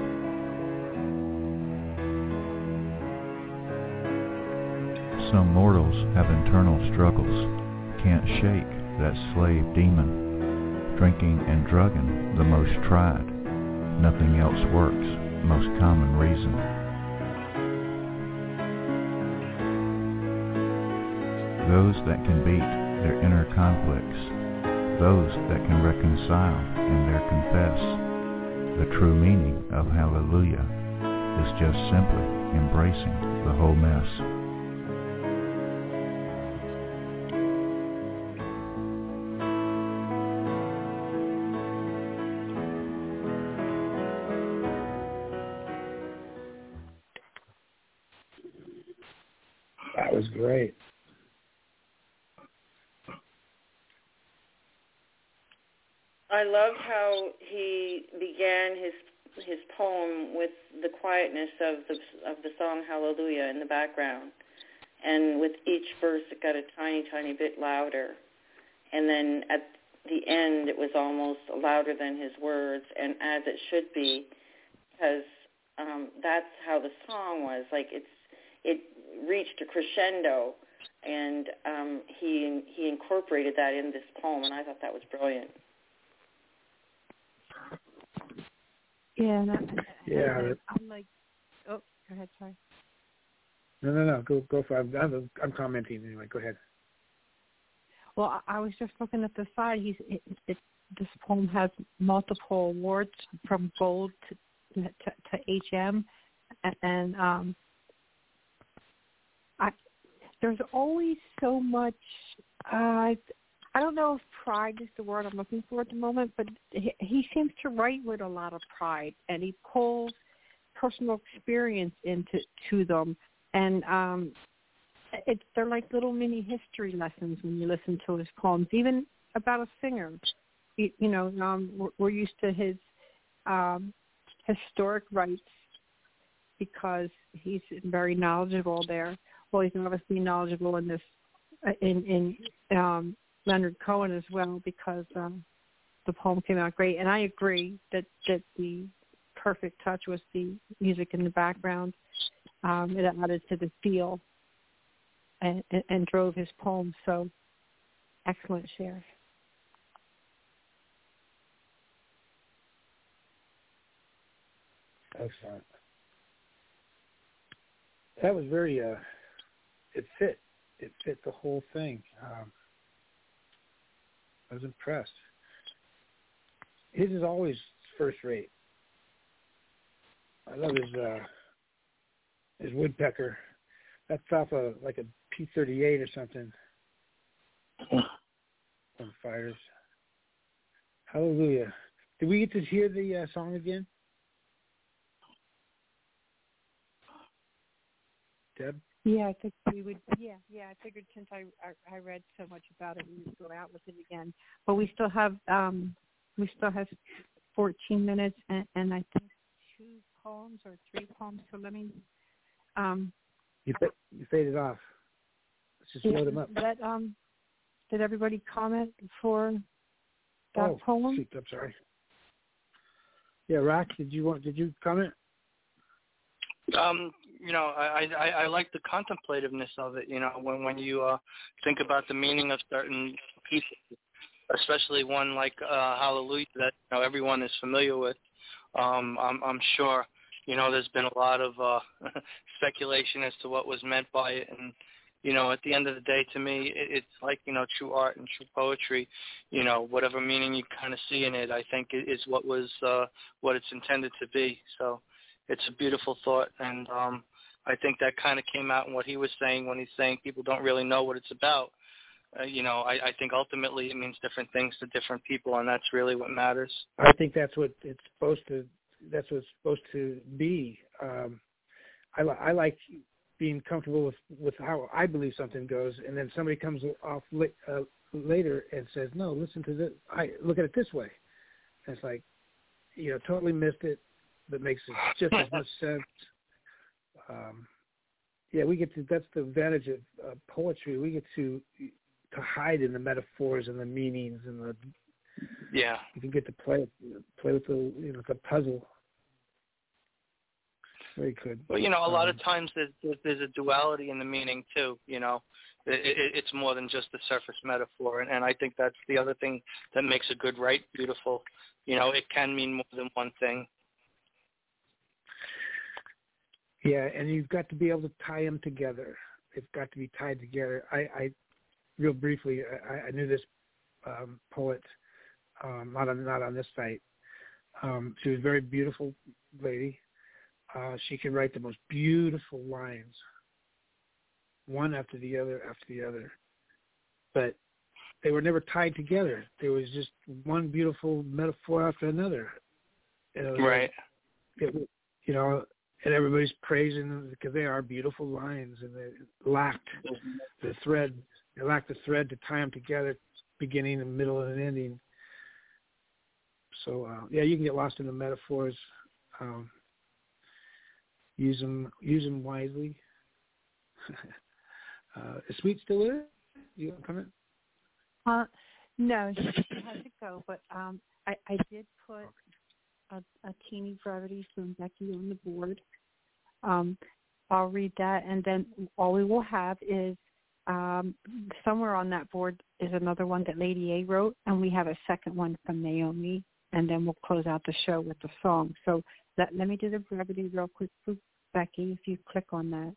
Some mortals have internal struggles, can't shake that slave demon, drinking and drugging the most tried, nothing else works, most common reason. Those that can beat their inner conflicts, those that can reconcile and dare confess, the true meaning of Hallelujah is just simply embracing the whole mess. That was great. I loved how he began his his poem with the quietness of the of the song Hallelujah in the background, and with each verse it got a tiny, tiny bit louder. And then at the end it was almost louder than his words, and as it should be, because um, that's how the song was. Like it's it reached a crescendo, and um, he he incorporated that in this poem, and I thought that was brilliant. Yeah, and I, Yeah. and I'm like, oh, go ahead, sorry. No, no, no. Go, go for it. I'm, I'm commenting anyway. Go ahead. Well, I, I was just looking at the side. He's it, it, this poem has multiple awards from gold to to, to H M, and, and um, I there's always so much. Uh, I don't know if pride is the word I'm looking for at the moment, but he, he seems to write with a lot of pride, and he pulls personal experience into to them, and um, it's they're like little mini history lessons when you listen to his poems, even about a singer. You, you know, um, we're, we're used to his um, historic rights because he's very knowledgeable there. Well, he's obviously knowledgeable in this in in. Um, Leonard Cohen as well, because um, the poem came out great. And I agree that, that the perfect touch was the music in the background. Um, it added to the feel and, and, and drove his poem. So excellent share. Excellent. That was very, uh, it fit. It fit the whole thing. Um, I was impressed. His is always first rate. I love his uh, his woodpecker. That's off a like a P thirty-eight or something. On Fires. Hallelujah. Did we get to hear the uh, song again? Deb? Yeah, I think we would. Yeah, yeah. I figured since I, I I read so much about it, we would go out with it again. But we still have um we still have fourteen minutes, and, and I think two poems or three poems. So let me. Um, you you faded off. Let's just yeah, load them up. Let, um, did everybody comment for that oh, poem? Shoot, I'm sorry. Yeah, Rack, did you want? Did you comment? Um, you know, I, I, I like the contemplativeness of it, you know, when, when you uh, think about the meaning of certain pieces, especially one like uh, Hallelujah that, you know, everyone is familiar with. Um, I'm, I'm sure, you know, there's been a lot of uh, speculation as to what was meant by it. And, you know, at the end of the day, to me, it, it's like, you know, true art and true poetry, you know, whatever meaning you kind of see in it, I think is what was, uh, what it's intended to be. So it's a beautiful thought, and um, I think that kind of came out in what he was saying when he's saying people don't really know what it's about. Uh, you know, I, I think ultimately it means different things to different people, and that's really what matters. I think that's what it's supposed to. That's what it's supposed to be. Um, I, li- I like being comfortable with, with how I believe something goes, and then somebody comes off li- uh, later and says, "No, listen to this. I look at it this way." And it's like, you know, totally missed it. That makes it just as much sense. Um, yeah, we get to. That's the advantage of uh, poetry. We get to to hide in the metaphors and the meanings and the. Yeah. You can get to play play with the you know the puzzle. Very good. Well, you know, a lot um, of times there's, there's a duality in the meaning too. You know, it, it, it's more than just the surface metaphor, and, and I think that's the other thing that makes a good write beautiful. You know, it can mean more than one thing. Yeah, and you've got to be able to tie them together. It's got to be tied together. I, I real briefly, I, I knew this um, poet, um, not on not on this site. Um, she was a very beautiful lady. Uh, she could write the most beautiful lines, one after the other after the other, but they were never tied together. There was just one beautiful metaphor after another. And right. It, you know. And everybody's praising them because they are beautiful lines, and they lacked the thread. They lacked the thread to tie them together, beginning, and middle, and ending. So, uh, yeah, you can get lost in the metaphors. Um, use them, use them wisely. Uh, is Sweet still with it? You want to comment? Uh, no, she has to go, but um, I, I did put a, a teeny brevity from Becky on the board. Um, I'll read that, and then all we will have is um, somewhere on that board is another one that Lady A wrote, and we have a second one from Naomi, and then we'll close out the show with the song. So let, let me do the brevity real quick for Becky, if you click on that.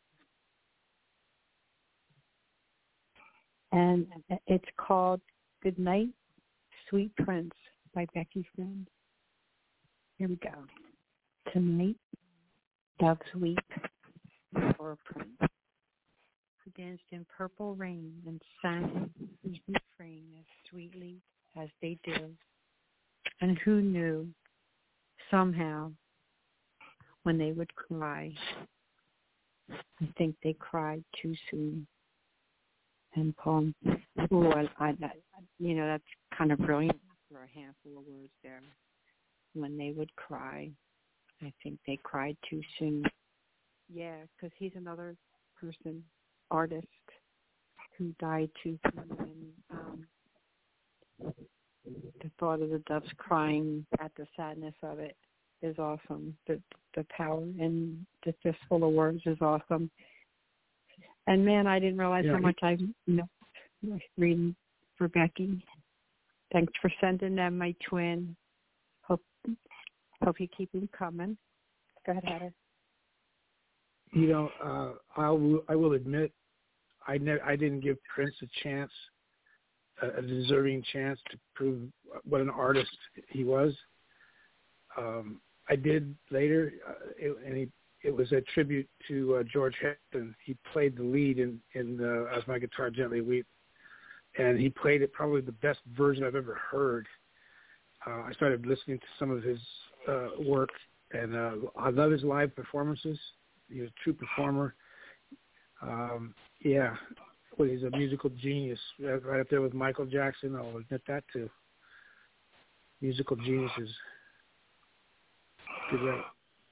And it's called Good Night, Sweet Prince by Becky Friend. Here we go. Tonight, doves weep for a prince who danced in purple rain and sang his refrain as sweetly as they do. And who knew, somehow, when they would cry, I think they cried too soon. And poem, oh, I, I, that, you know, that's kind of brilliant for a handful of words there. When they would cry, I think they cried too soon. Yeah, because he's another person, artist, who died too soon. And um, the thought of the doves crying at the sadness of it is awesome. The the power in the fistful of words is awesome. And man, I didn't realize yeah. how much I missed reading for Becky. Thanks for sending them, my twin. Hope hope you keep them coming. Go ahead, Heather. You know, uh, I will I will admit, I ne- I didn't give Prince a chance, a, a deserving chance to prove what an artist he was. Um, I did later, uh, it, and he. It was a tribute to uh, George Harrison. He played the lead in, in uh, As My Guitar Gently Weeps, and he played it probably the best version I've ever heard. Uh, I started listening to some of his uh, work, and uh, I love his live performances. He's a true performer. Um, yeah, well, he's a musical genius, right up there with Michael Jackson. I'll admit that too. Musical geniuses. Good right.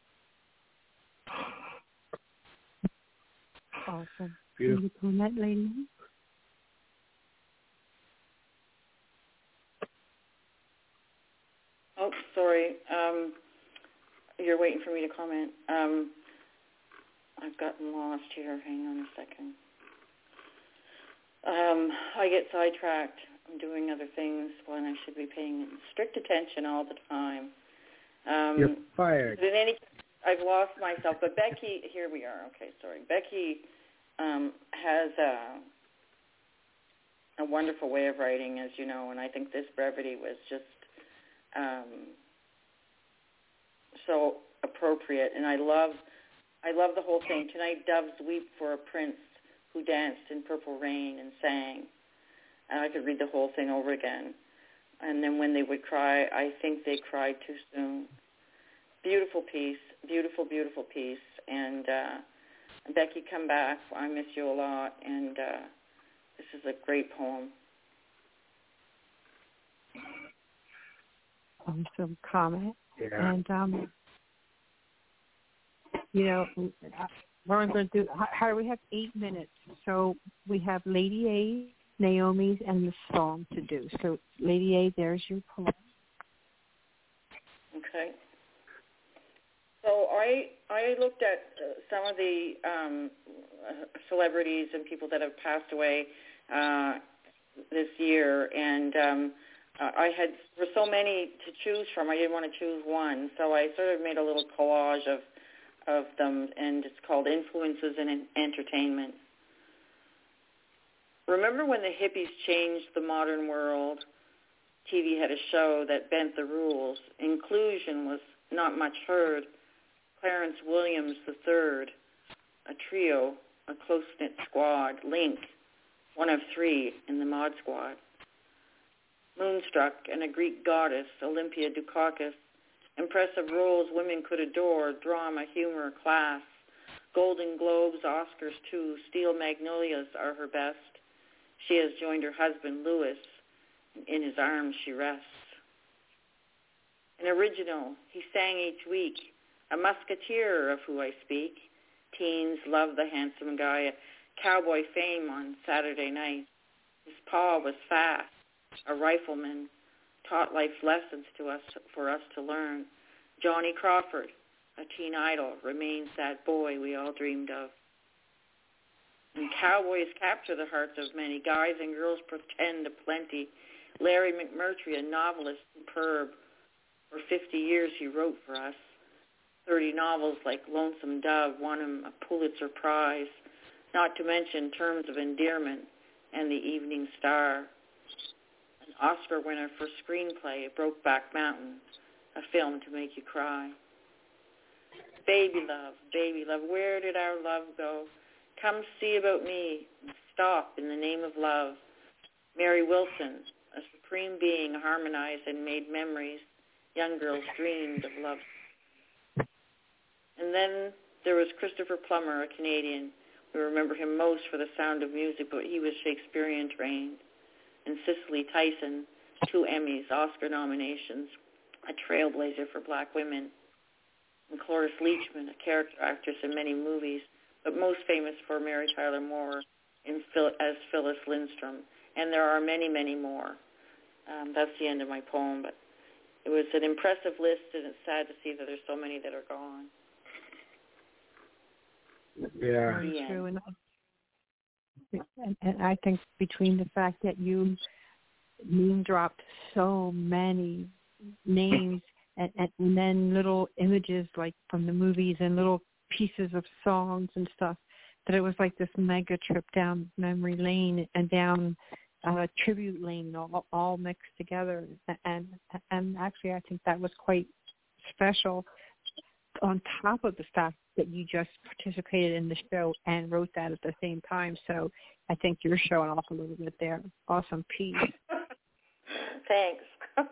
Awesome. Beautiful. Can you comment, lady? Oh, sorry. Um, you're waiting for me to comment. Um, I've gotten lost here. Hang on a second. Um, I get sidetracked. I'm doing other things when I should be paying strict attention all the time. Um, You're fired. But in any I've lost myself, but Becky, here we are. Okay, sorry. Becky um, has a, a wonderful way of writing, as you know, and I think this brevity was just um, so appropriate. And I love, I love the whole thing. Tonight, doves weep for a prince who danced in purple rain and sang. And I could read the whole thing over again. And then when they would cry, I think they cried too soon. Beautiful piece, beautiful, beautiful piece. And uh, Becky, come back. I miss you a lot. And uh, this is a great poem. Awesome comment. Yeah. And, um, you know, what I'm going to do, how do we have eight minutes? So we have Lady A, Naomi's, and the song to do. So, Lady A, there's your poem. Okay. So I I looked at uh, some of the um, uh, celebrities and people that have passed away uh, this year, and um, uh, I had there were so many to choose from. I didn't want to choose one, so I sort of made a little collage of of them, and it's called Influences in Entertainment. Remember when the hippies changed the modern world? T V had a show that bent the rules. Inclusion was not much heard. Clarence Williams the third, a trio, a close-knit squad, Link, one of three in the Mod Squad. Moonstruck and a Greek goddess, Olympia Dukakis, impressive roles women could adore, drama, humor, class. Golden Globes, Oscars too, Steel Magnolias are her best. She has joined her husband, Louis. In his arms she rests. An original, he sang each week, a musketeer of who I speak. Teens love the handsome guy, a cowboy fame on Saturday night. His pa was fast, a rifleman, taught life lessons to us for us to learn. Johnny Crawford, a teen idol, remains that boy we all dreamed of. And cowboys capture the hearts of many. Guys and girls pretend aplenty. Larry McMurtry, a novelist, superb. For fifty years he wrote for us. Thirty novels like Lonesome Dove won him a Pulitzer Prize, not to mention Terms of Endearment and The Evening Star. An Oscar winner for screenplay, Brokeback Mountain, a film to make you cry. Baby love, baby love, where did our love go? Come see about me, stop in the name of love. Mary Wilson, a supreme being, harmonized and made memories young girls dreamed of love. And then there was Christopher Plummer, a Canadian. We remember him most for The Sound of Music, but he was Shakespearean trained. And Cicely Tyson, two Emmys, Oscar nominations, a trailblazer for black women. And Cloris Leachman, a character actress in many movies, but most famous for Mary Tyler Moore in Phil- as Phyllis Lindstrom. And there are many, many more. Um, that's the end of my poem, but it was an impressive list, and it's sad to see that there's so many that are gone. Yeah. Very true. And, and, and I think between the fact that you name dropped so many names and, and then little images like from the movies and little pieces of songs and stuff, that it was like this mega trip down memory lane and down uh, tribute lane, all, all mixed together. And and actually, I think that was quite special. On top of the fact that you just participated in the show and wrote that at the same time, so I think you're showing off a little bit there. Awesome piece. Thanks.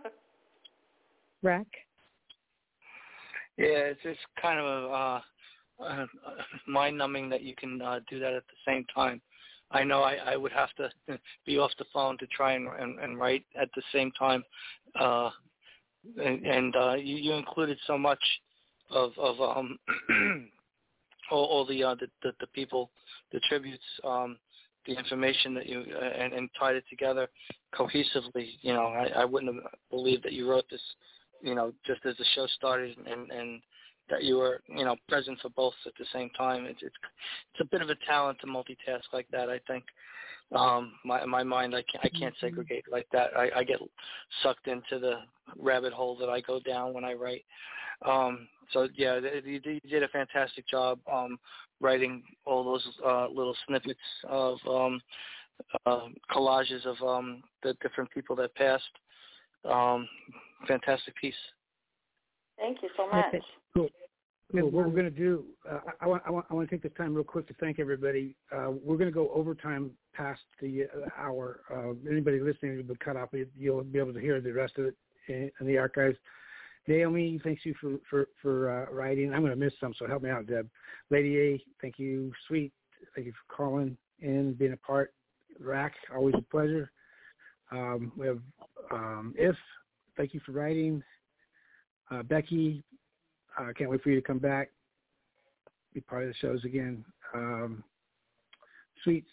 Rec? Yeah, it's just kind of a, uh, uh, mind-numbing that you can uh, do that at the same time. I know I, I would have to be off the phone to try and, and, and write at the same time, uh, and, and uh, you, you included so much of of um, all, all the, uh, the the the people, the tributes, um, the information that you uh, and, and tied it together cohesively. You know, I, I wouldn't have believed that you wrote this, you know, just as the show started, and, and that you were, you know, present for both at the same time. It's it's, it's a bit of a talent to multitask like that, I think. Um, my my mind, I can't I can't segregate like that. I, I get sucked into the rabbit hole that I go down when I write. Um, so yeah, you did a fantastic job um, writing all those uh, little snippets of um, uh, collages of um, the different people that passed. Um, fantastic piece. Thank you so much. Cool. Cool. What we're going to do, uh, I, want, I, want, I want to take this time real quick to thank everybody. Uh, we're going to go overtime past the uh, hour. Uh, anybody listening will be cut off. You'll be able to hear the rest of it in, in the archives. Naomi, thanks you for for, for uh, writing. I'm going to miss some, so help me out, Deb. Lady A, thank you. Sweet, thank you for calling in, being a part. Rack, always a pleasure. Um, we have um, If, thank you for writing. Uh, Becky, I uh, can't wait for you to come back, be part of the shows again. Um, Sweets,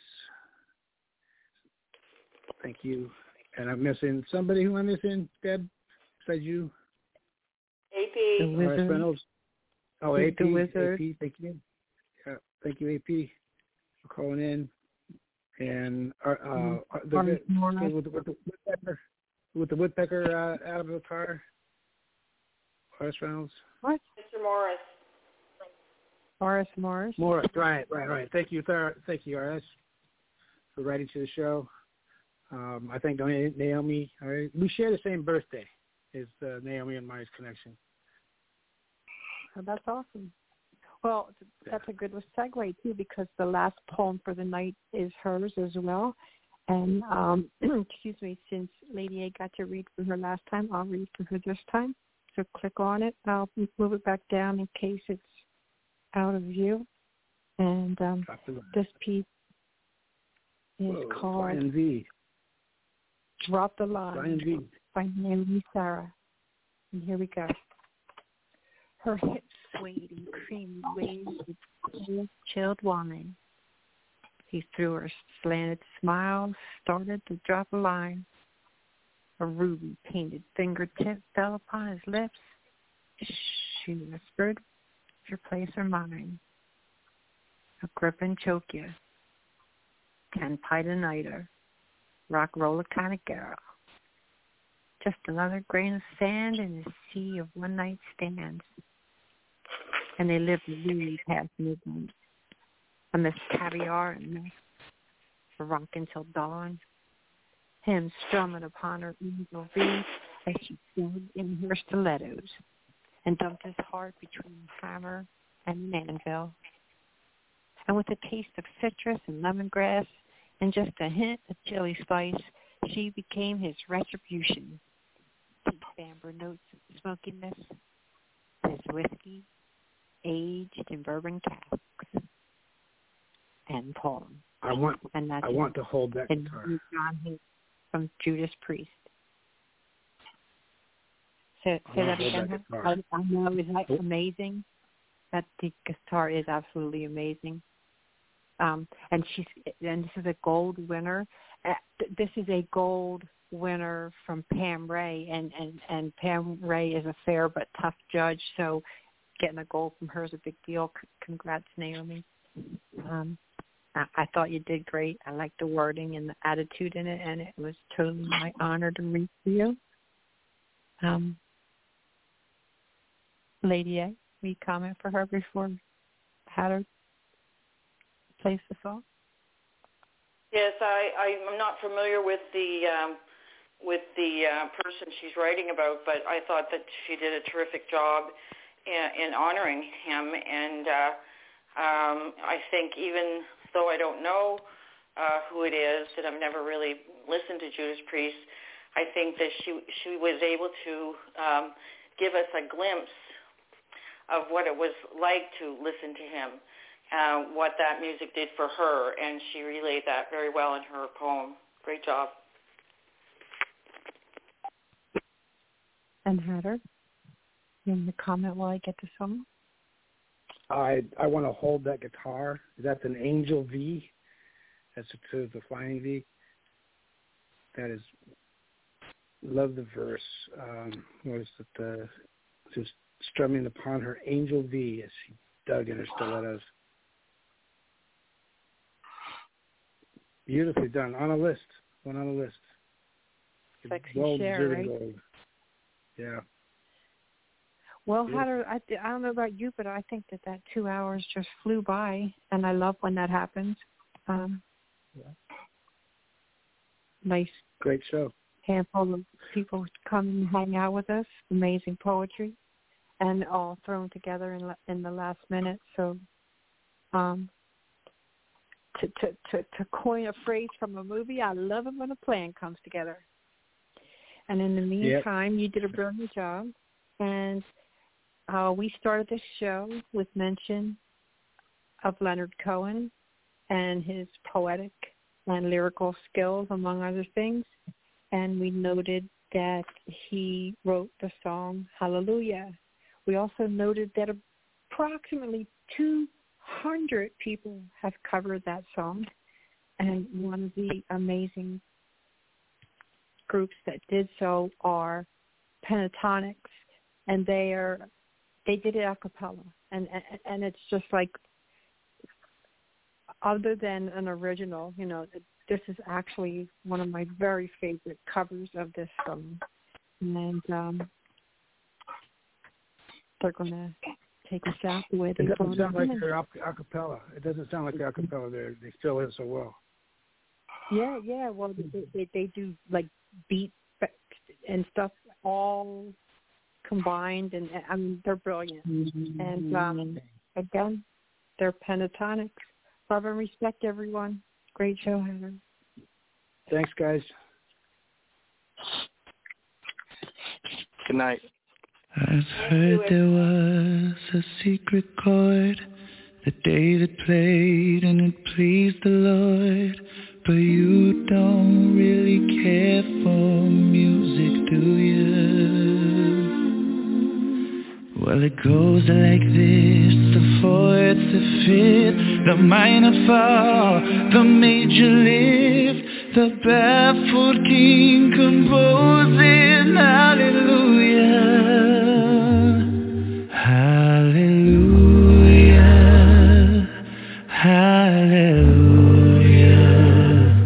thank you. And I'm missing somebody. Who I'm missing, Deb, besides you? A P. The Wizard. Reynolds. Oh, A P. The Wizard. A P, thank you. Yeah, thank you, A P, for calling in. And uh, uh, the, Artis Morris. with, the, with the woodpecker, with the woodpecker uh, out of the car. Horace Reynolds. What? Mister Morris. Horace Morris. Morris, right, right, right. Thank you, Thar- thank you, Horace, for writing to the show. Um, I think Naomi. All right, we share the same birthday. Is uh, Naomi and my connection? Oh, that's awesome. Well, that's a good segue too, because the last poem for the night is hers as well. And um, excuse me, since Lady A got to read for her last time, I'll read for her this time. So click on it. I'll move it back down in case it's out of view. And um, this piece is Whoa, called Brian V. Drop the Line Brian V. by Naomi Sarah. And here we go. Her hips swayed in creamy waves with cold, chilled wine. He threw her slanted smile, started to drop a line. A ruby-painted fingertip fell upon his lips. She whispered, your place or mine. A grip and choke you. Can pie the nighter. Rock roller kind of girl. Just another grain of sand in a sea of one-night stands. And they lived really past midnight. Amidst caviar and mess. A rock until dawn. Him strumming upon her eagle V as she stood in her stilettos and dumped his heart between the hammer and an anvil. And with a taste of citrus and lemongrass and just a hint of chili spice, she became his retribution. Deep amber notes of smokiness, his whiskey, aged in bourbon casks, and poem. I want, and that's I want to hold that and guitar. John Hayes from Judas Priest. Say, say that again. That I, I know, isn't that amazing? That the guitar is absolutely amazing. Um, and she's and this is a gold winner. Uh, this is a gold winner from Pam Ray, and, and, and Pam Ray is a fair but tough judge, so getting a gold from her is a big deal. C- congrats, Naomi. Um, I, I thought you did great. I liked the wording and the attitude in it, and it was totally my honor to read for you. Um, Lady A, will you comment for her before I had her place the song? Yes, I, I'm not familiar with the um, with the uh, person she's writing about, but I thought that she did a terrific job in, in honoring him. And uh, um, I think even though I don't know uh, who it is, and I've never really listened to Judas Priest, I think that she she was able to um, give us a glimpse of what it was like to listen to him, uh, what that music did for her, and she relayed that very well in her poem. Great job. And Hatter, you want to comment while I get the song? I I want to hold that guitar. That's an Angel V. That's a, the Flying V. That is, love the verse. Um, what is it? The just strumming upon her Angel V as she dug in her stilettos. Beautifully done. On a list. One on a list. Sexy well share, right? Gold. Yeah. Well, Yeah. Hatter, I, I don't know about you, but I think that that two hours just flew by, and I love when that happens. Um, yeah. Nice. Great show. Handful of people come and hang out with us. Amazing poetry, and all thrown together in in the last minute. So, um, to to to, to coin a phrase from a movie, I love it when a plan comes together. And in the meantime, yep. You did a brilliant job, and uh, we started this show with mention of Leonard Cohen and his poetic and lyrical skills, among other things. And we noted that he wrote the song Hallelujah. We also noted that approximately two hundred people have covered that song. And one of the amazing groups that did so are Pentatonics, and they are they did it a cappella, and, and and it's just like, other than an original, you know, this is actually one of my very favorite covers of this song, and um, they're gonna take us out the way they. It doesn't sound like they're a cappella. It doesn't sound like a cappella. They they fill in so well. Yeah, yeah. Well, they they, they do like beat and stuff all combined, and I mean they're brilliant. Mm-hmm. And um, again, they're Pentatonics. Love and respect, everyone. Great show, Heather. Thanks, guys. Good night. I've heard there was a secret chord that David played and it pleased the Lord. But you don't really care for music, do you? Well, it goes like this, the fourth, the fifth, the minor fall, the major lift, the baffled king composing hallelujah, hallelujah, hallelujah,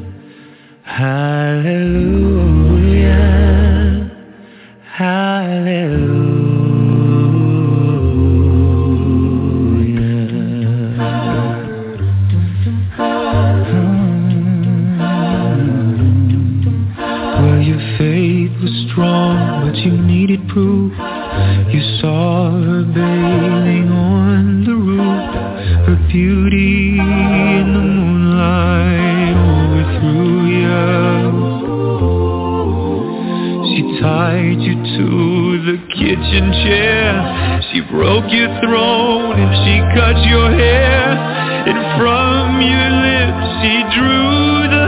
hallelujah, hallelujah. But you needed proof. You saw her bathing on the roof, her beauty in the moonlight overthrew you. She tied you to the kitchen chair, she broke your throne and she cut your hair, and from your lips she drew the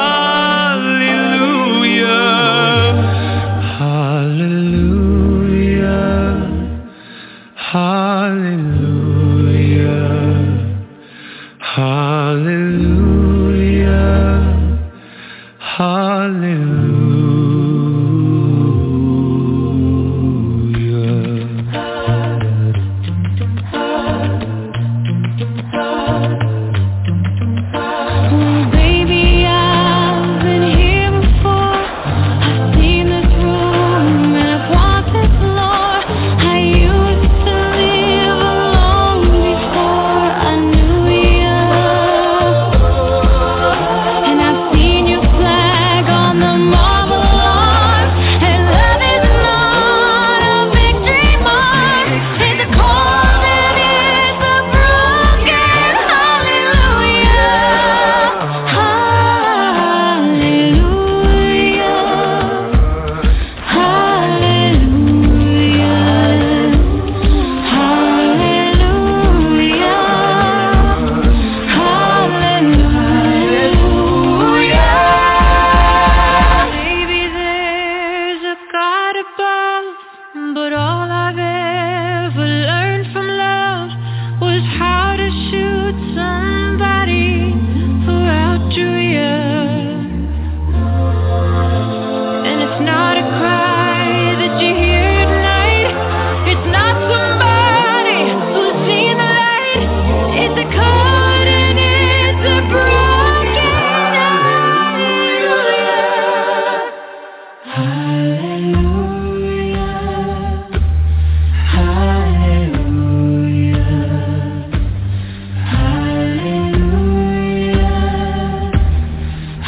hallelujah, hallelujah, hallelujah. Baby, I've been here before. I've seen this room and I've walked this floor. I used to live alone before I knew you, and I've seen your flag on the marble arch. And love is not a victory march, it's a call that is a broken hallelujah, hallelujah, hallelujah, hallelujah. Maybe there's a God above, but all I've ever learned from love was how to shoot somebody who outdrew you. And it's not a cry that you hear at night, it's not somebody who's seen the light, it's a code and it's a broken hallelujah, hallelujah, hallelujah,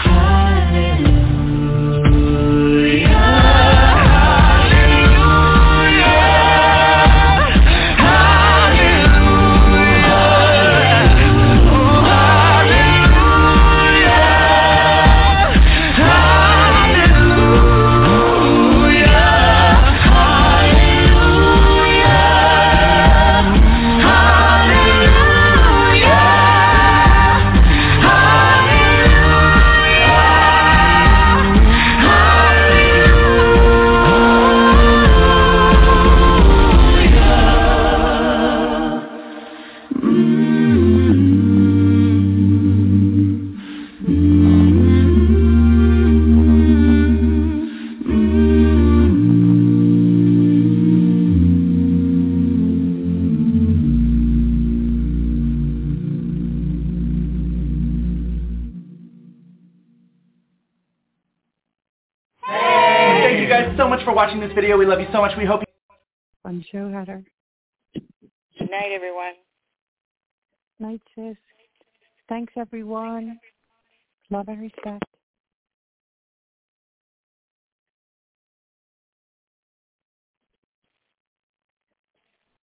Thank you guys so much for watching this video. We love you so much. We hope you... Fun show, Heather. Good night, everyone. Night, sis. Thanks, everyone. Love and respect.